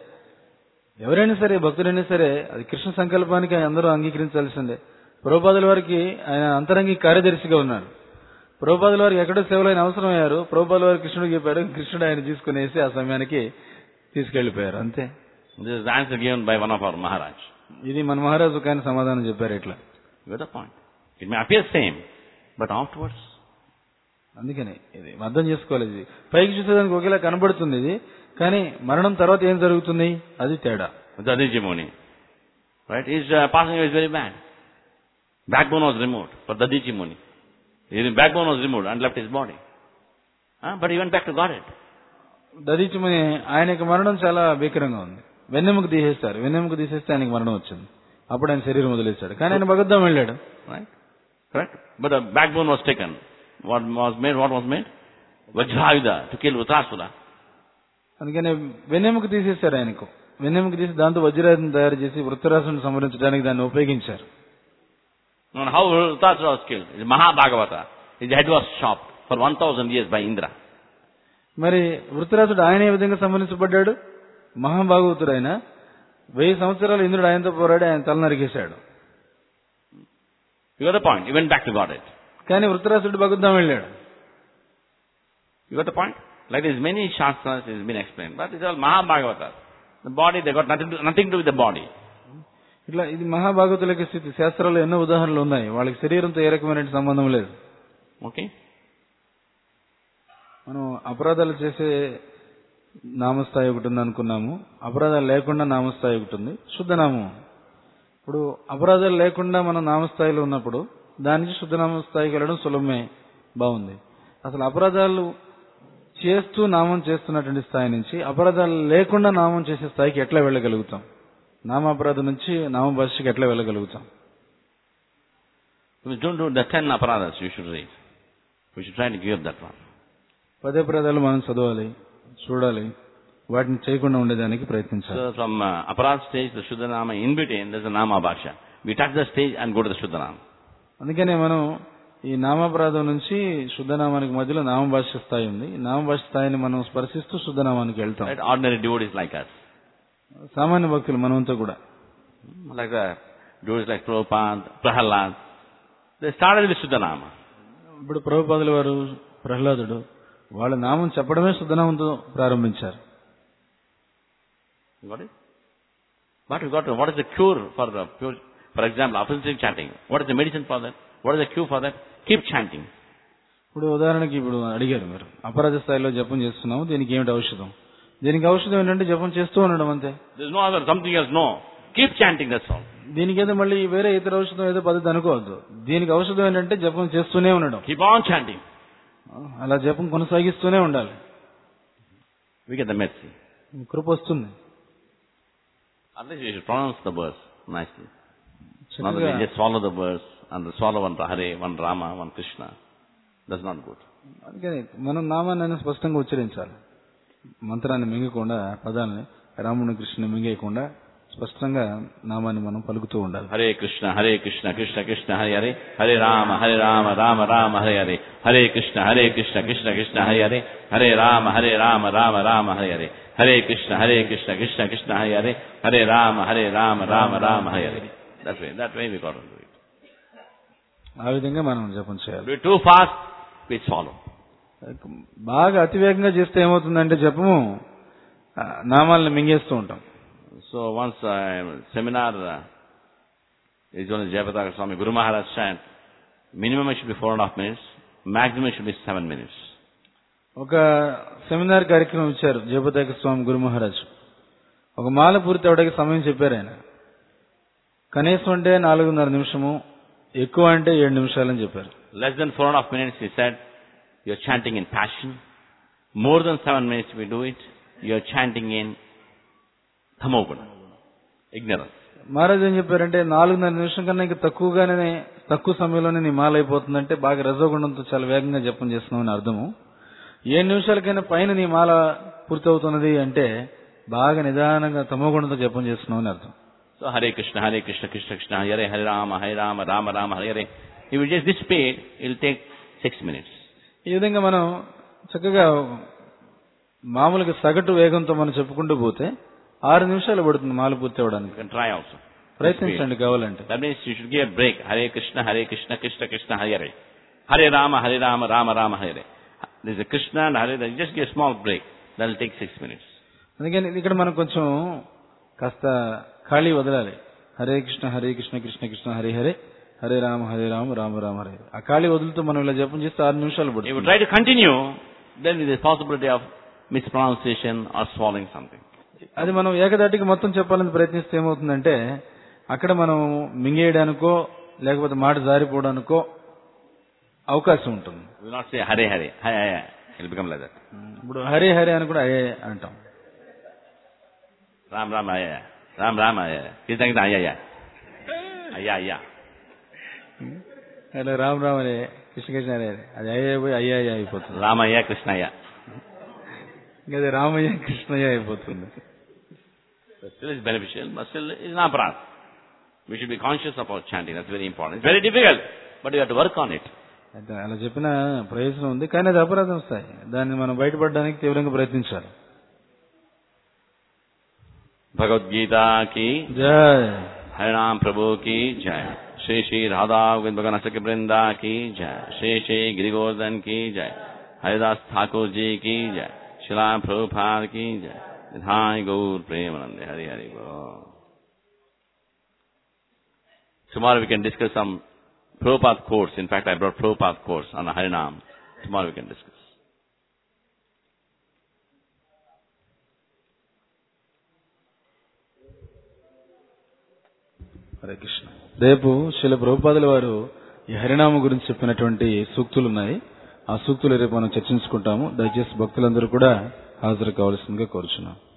ఎవరైనా సరే భక్తుడైనా సరే అది కృష్ణ సంకల్పానికి అందరూ అంగీకరించాల్సిందే. ప్రభుపాదుల వారికి ఆయన అంతరంగి కార్యదర్శిగా ఉన్నారు. ప్రభుపాదుల వారికి ఎక్కడో సేవలు ఆయన అవసరం అయ్యారు, ప్రభుపాదుల వారు కృష్ణుడికి చెప్పారు, కృష్ణుడు ఆయన తీసుకునేసి ఆ సమయానికి తీసుకెళ్లిపోయారు, అంతే. This is the answer given by one of our Maharaj. ఇది మన మహారాజు కానీ సమాధానం చెప్పారు ఇట్లా. You got the point. It may appear same, but afterwards. అందుకని ఇది అర్థం చేసుకోవాలి. ఇది పైకి చూసేదానికి ఒకేలా కనబడుతుంది ఇది, కానీ మరణం తర్వాత ఏం జరుగుతుంది అది తేడా. Dadiji Muni, right? His uh, passing away is very bad. Backbone was removed for Dadiji Muni. His backbone was removed and left his body. Huh? But he went back to Godhead. Dadhichi ముని ఆయన యొక్క మరణం చాలా భీకరంగా ఉంది. వెన్నెముక తీసేస్తారు, వెన్నెముక తీసేస్తే ఆయనకి మరణం వచ్చింది. అప్పుడు ఆయన శరీరం వదిలేశాడు, కానీ ఆయన భగవద్ధాం వెళ్ళాడు. Right? Correct? But the backbone was taken. What was made? What was made? Vajrayuda to kill Utrasura. అందుకని వెన్నెముక తీసేశారు ఆయనకు. వెన్నెముక తీసి దాంతో వజ్రాయుధం తయారు చేసి వృత్తరాసుని సంహరించడానికి దాన్ని ఉపయోగించారు. How Utrasura was killed? It's Mahabhagavata. His head was chopped for one thousand years by Indra. మరి వృత్తరాసుడు ఆయన ఏ విధంగా సంహరించబడ్డాడు? మహాభాగవతుడు ఆయన వెయ్యి సంవత్సరాలు ఇంద్రుడు ఆయనతో పోరాడి ఆయన తల నరికేశాడు. You got the point. He went back to Godhead. కానీ వృత్తరాసుడు భగవద్ధాం వెళ్ళాడు. You got the point? Like there's many shastras has been explained, but it's all Mahabhagavata. The body, they got nothing to, nothing to do with the body. ఇట్లా ఇది మహాభాగవతుల యొక్క స్థితి. శాస్త్రాల్లో ఎన్నో ఉదాహరణలు ఉన్నాయి, వాళ్ళకి శరీరంతో ఏ రకమైన సంబంధం లేదు. ఓకే, మనం అపరాధాలు చేసే నామస్థాయి ఒకటి ఉంది అనుకున్నాము, అపరాధాలు లేకుండా నామస్థాయి ఒకటి ఉంది, శుద్ధనామం. ఇప్పుడు అపరాధాలు లేకుండా మనం నామస్థాయిలో ఉన్నప్పుడు దాని నుంచి శుద్ధనామస్థాయికి వెళ్ళడం సులభమే, బాగుంది. అసలు అపరాధాలు చేస్తూ నామం చేస్తున్నటువంటి స్థాయి నుంచి అపరాధాలు లేకుండా నామం చేసే స్థాయికి ఎట్లా వెళ్ళగలుగుతాం? నామాపరాధం నుంచి నామభాషకి ఎట్లా వెళ్ళగలుగుతాం? Don't do the ten aparadhas you should read. We should try to give up that one. పదే పదాలు మనం చదవాలి, చూడాలి, వాటిని చేయకుండా ఉండేదానికి ప్రయత్నించాలి. So from uh, aparat stage, the Shuddhanama, in between, there's a Nama Bhaksha. We touch the stage and go to the Shuddhanama. అందుకనే మనం ఈ నామాపరాధం నుంచి శుద్ధనామానికి మధ్యలో నామభాష్య స్థాయి ఉంది. నామభాష్య స్థాయిని మనం స్పర్శిస్తూ శుద్ధనామానికి వెళ్తాం. Right? Ordinary devotees like us. సామాన్య భక్తులు మనమంతా కూడా. Like the devotees like Prabhupada, Prahalad. They started with Shuddhanama. ఇప్పుడు ప్రభుపాదుల వారు, ప్రహ్లాదుడు వాళ్ళ నామం చెప్పడమే శుద్ధనామంతో ప్రారంభించారు. Got it? But we got to, what is the cure for the pure, for example, offensive chanting? What is the medicine for that? What is the cure for that? Keep chanting. ఇప్పుడు ఉదాహరణకి ఇప్పుడు అడిగారు మీరు, అపరాధ స్థాయిలో జపం చేస్తున్నాము, దీనికి ఏమిటి ఔషధం? దీనికి ఔషధం ఏంటంటే జపం చేస్తూ ఉండడం అంతే. There is no other, something else, no. Keep chanting, that's all. దీనికి ఏదో మళ్ళీ వేరే ఇతర ఔషధం ఏదో పద్ధతి అనుకోవద్దు. దీనికి ఔషధం ఏంటంటే జపం చేస్తూనే ఉండడం. Keep on chanting. అలా జపం కొనసాగిస్తూనే ఉండాలి. We get the mercy. కృప వస్తుంది. At least you should pronounce the verse nicely. Not that you just swallow the verse and swallow one Hare, one Rama, one Krishna. That's not good. అందుకని మనం నామాన్ని స్పష్టంగా ఉచ్చరించాలి. మంత్రాన్ని మింగకుండా, పదాలని రాముని కృష్ణని మింగేయకుండా స్పష్టంగా నామాన్ని మనం పలుకుతూ ఉండాలి. Hare Krishna Hare Krishna Krishna Krishna Hare Hare, Hare Rama Hare Rama Rama Rama Hare Hare, Hare Krishna Hare Krishna Krishna Krishna Hare Hare, Hare Rama Hare Rama Rama Rama Hare Hare, Hare Krishna Hare Krishna Krishna Krishna Hare Hare, Hare Rama Hare Rama Rama Rama Hare Hare. That way, that way we got to do it. ఆ విధంగా మనం జపం చేయాలి. Do it too fast, we swallow. బాగా అతివేగంగా చేస్తే ఏమవుతుందంటే జపము నామాలను మింగేస్తూ ఉంటాం. So once a uh, seminar uh, is on Jayapataka Swami, Guru Maharaj said, minimum it should be four and a half minutes, maximum it should be seven minutes. ఒక సెమినార్ కార్యక్రమం ఇచ్చారు జయపతాక స్వామి గురు మహారాజ్. ఒక మాల పూర్తి అవడానికి సమయం చెప్పారు ఆయన. కనీసం అంటే నాలుగున్నర నిమిషము, ఎక్కువ అంటే ఏడు నిమిషాలని చెప్పారు. Less than four and a half minutes, he said, you're chanting in passion. More than seven minutes we do it, you're chanting in తమోగుణ, ignorance. మహారాజ్ ఏం చెప్పారంటే నాలుగున్నర నిమిషం కన్నా ఇంకా తక్కువగానే, తక్కువ సమయంలోనే నీ మాల అయిపోతుందంటే బాగా రజోగుణంతో చాలా వేగంగా జపం చేస్తున్నావు అని అర్థము. ఏడు నిమిషాలకైనా పైన నీ మాల పూర్తవుతున్నది అంటే బాగా నిదానంగా తమోగుణంతో జపం చేస్తున్నావు అని అర్థం. So Hare Krishna Hare Krishna Krishna Krishna Hare Hare Rama Hare Rama Rama Rama Hare Hare. If it just this speed it will take six minutes. ఈ విధంగా మనం చక్కగా మామూలుగా సగటు వేగంతో మనం చెప్పుకుంటూ పోతే ఆరు నిమిషాలు పడుతుంది మాల పూర్తి అవ్వడానికి. ట్రై ఆల్సో, ప్రయత్నించండి కావాలంటే. That means you should give a break. Hare Krishna Hare Krishna Krishna Krishna Hare Hare, Hare Rama Hare Rama Rama Rama Hare Hare. This is Krishna and Hare, just give small break, that will take six minutes. అందుకని ఇక్కడ మనం కొంచెం కాస్త ఖాళీ వదలాలి. హరే కృష్ణ హరే కృష్ణ కృష్ణ కృష్ణ హరే హరే, హరే రామ హరే రామ రామ రామ హరే. ఆ ఖాళీ వదులుతూ మనం ఇలా జపం చేస్తే ఆరు నిమిషాలు పడుతుంది. If you try to continue, then there is possibility of mispronunciation or swallowing something. అది మనం ఏకదాటికి మొత్తం చెప్పాలని ప్రయత్నిస్తే ఏమవుతుందంటే అక్కడ మనం మింగేయడానికో లేకపోతే మాట జారిపోవడానికో అవకాశం ఉంటుంది. We will not say Hare Hare, Hare Hare, it will become like that. ఇప్పుడు హరే హరే అని కూడా అయ్యే అంటాం. రామ్ రామ్ అయ్యా, రామ్ రామ్ అయ్యా, కృష్ణ కృష్ణ అయ్యా అయ్యా అయ్యా, అలా రామ్ రామ్ అనే కృష్ణ కృష్ణ అనే అది అయ్యా పోయి అయ్యా అయ్యా అయిపోతుంది. రామయ్య కృష్ణయ్య, ఇంకా అది రామయ్య కృష్ణయ్య అయిపోతుంది. Still is beneficial, but still is not aparat. We should be conscious about chanting. That's very important. It's very difficult, but you have to work on it. అయితే అలా చెప్పిన ప్రయోజనం ఉంది, కానీ అది అపరాధం స్థాయి. దాన్ని మనం బయటపడడానికి తీవ్రంగా ప్రయత్నించాలి. భగవద్గీత కి జై, హరినామ ప్రభు కి జై, శ్రీ శ్రీ రాధా భగవన్ సఖి బృందా కి జై, శ్రీ శ్రీ గిరిగోర్ధన్ కి జై, హరిదాస్ ఠాకూర్ జీ కి జై, శిలా ప్రభుపాద की जय, निधाय गौर प्रेमानंद, हरि हरि बोल. Tomorrow we can discuss some Prabhupada quotes. In fact, I brought Prabhupada quotes on Harinam. Tomorrow we can discuss. Hare Krishna. రేపు శ్రీల ప్రభుపాదుల వారు ఈ హరినామ గురించి చెప్పినటువంటి సూక్తులు ఉన్నాయి. ఆ సూక్తులు రేపు మనం చర్చించుకుంటాము. దయచేసి భక్తులందరూ కూడా హాజరు కావాల్సిందిగా కోరుచున్నాం.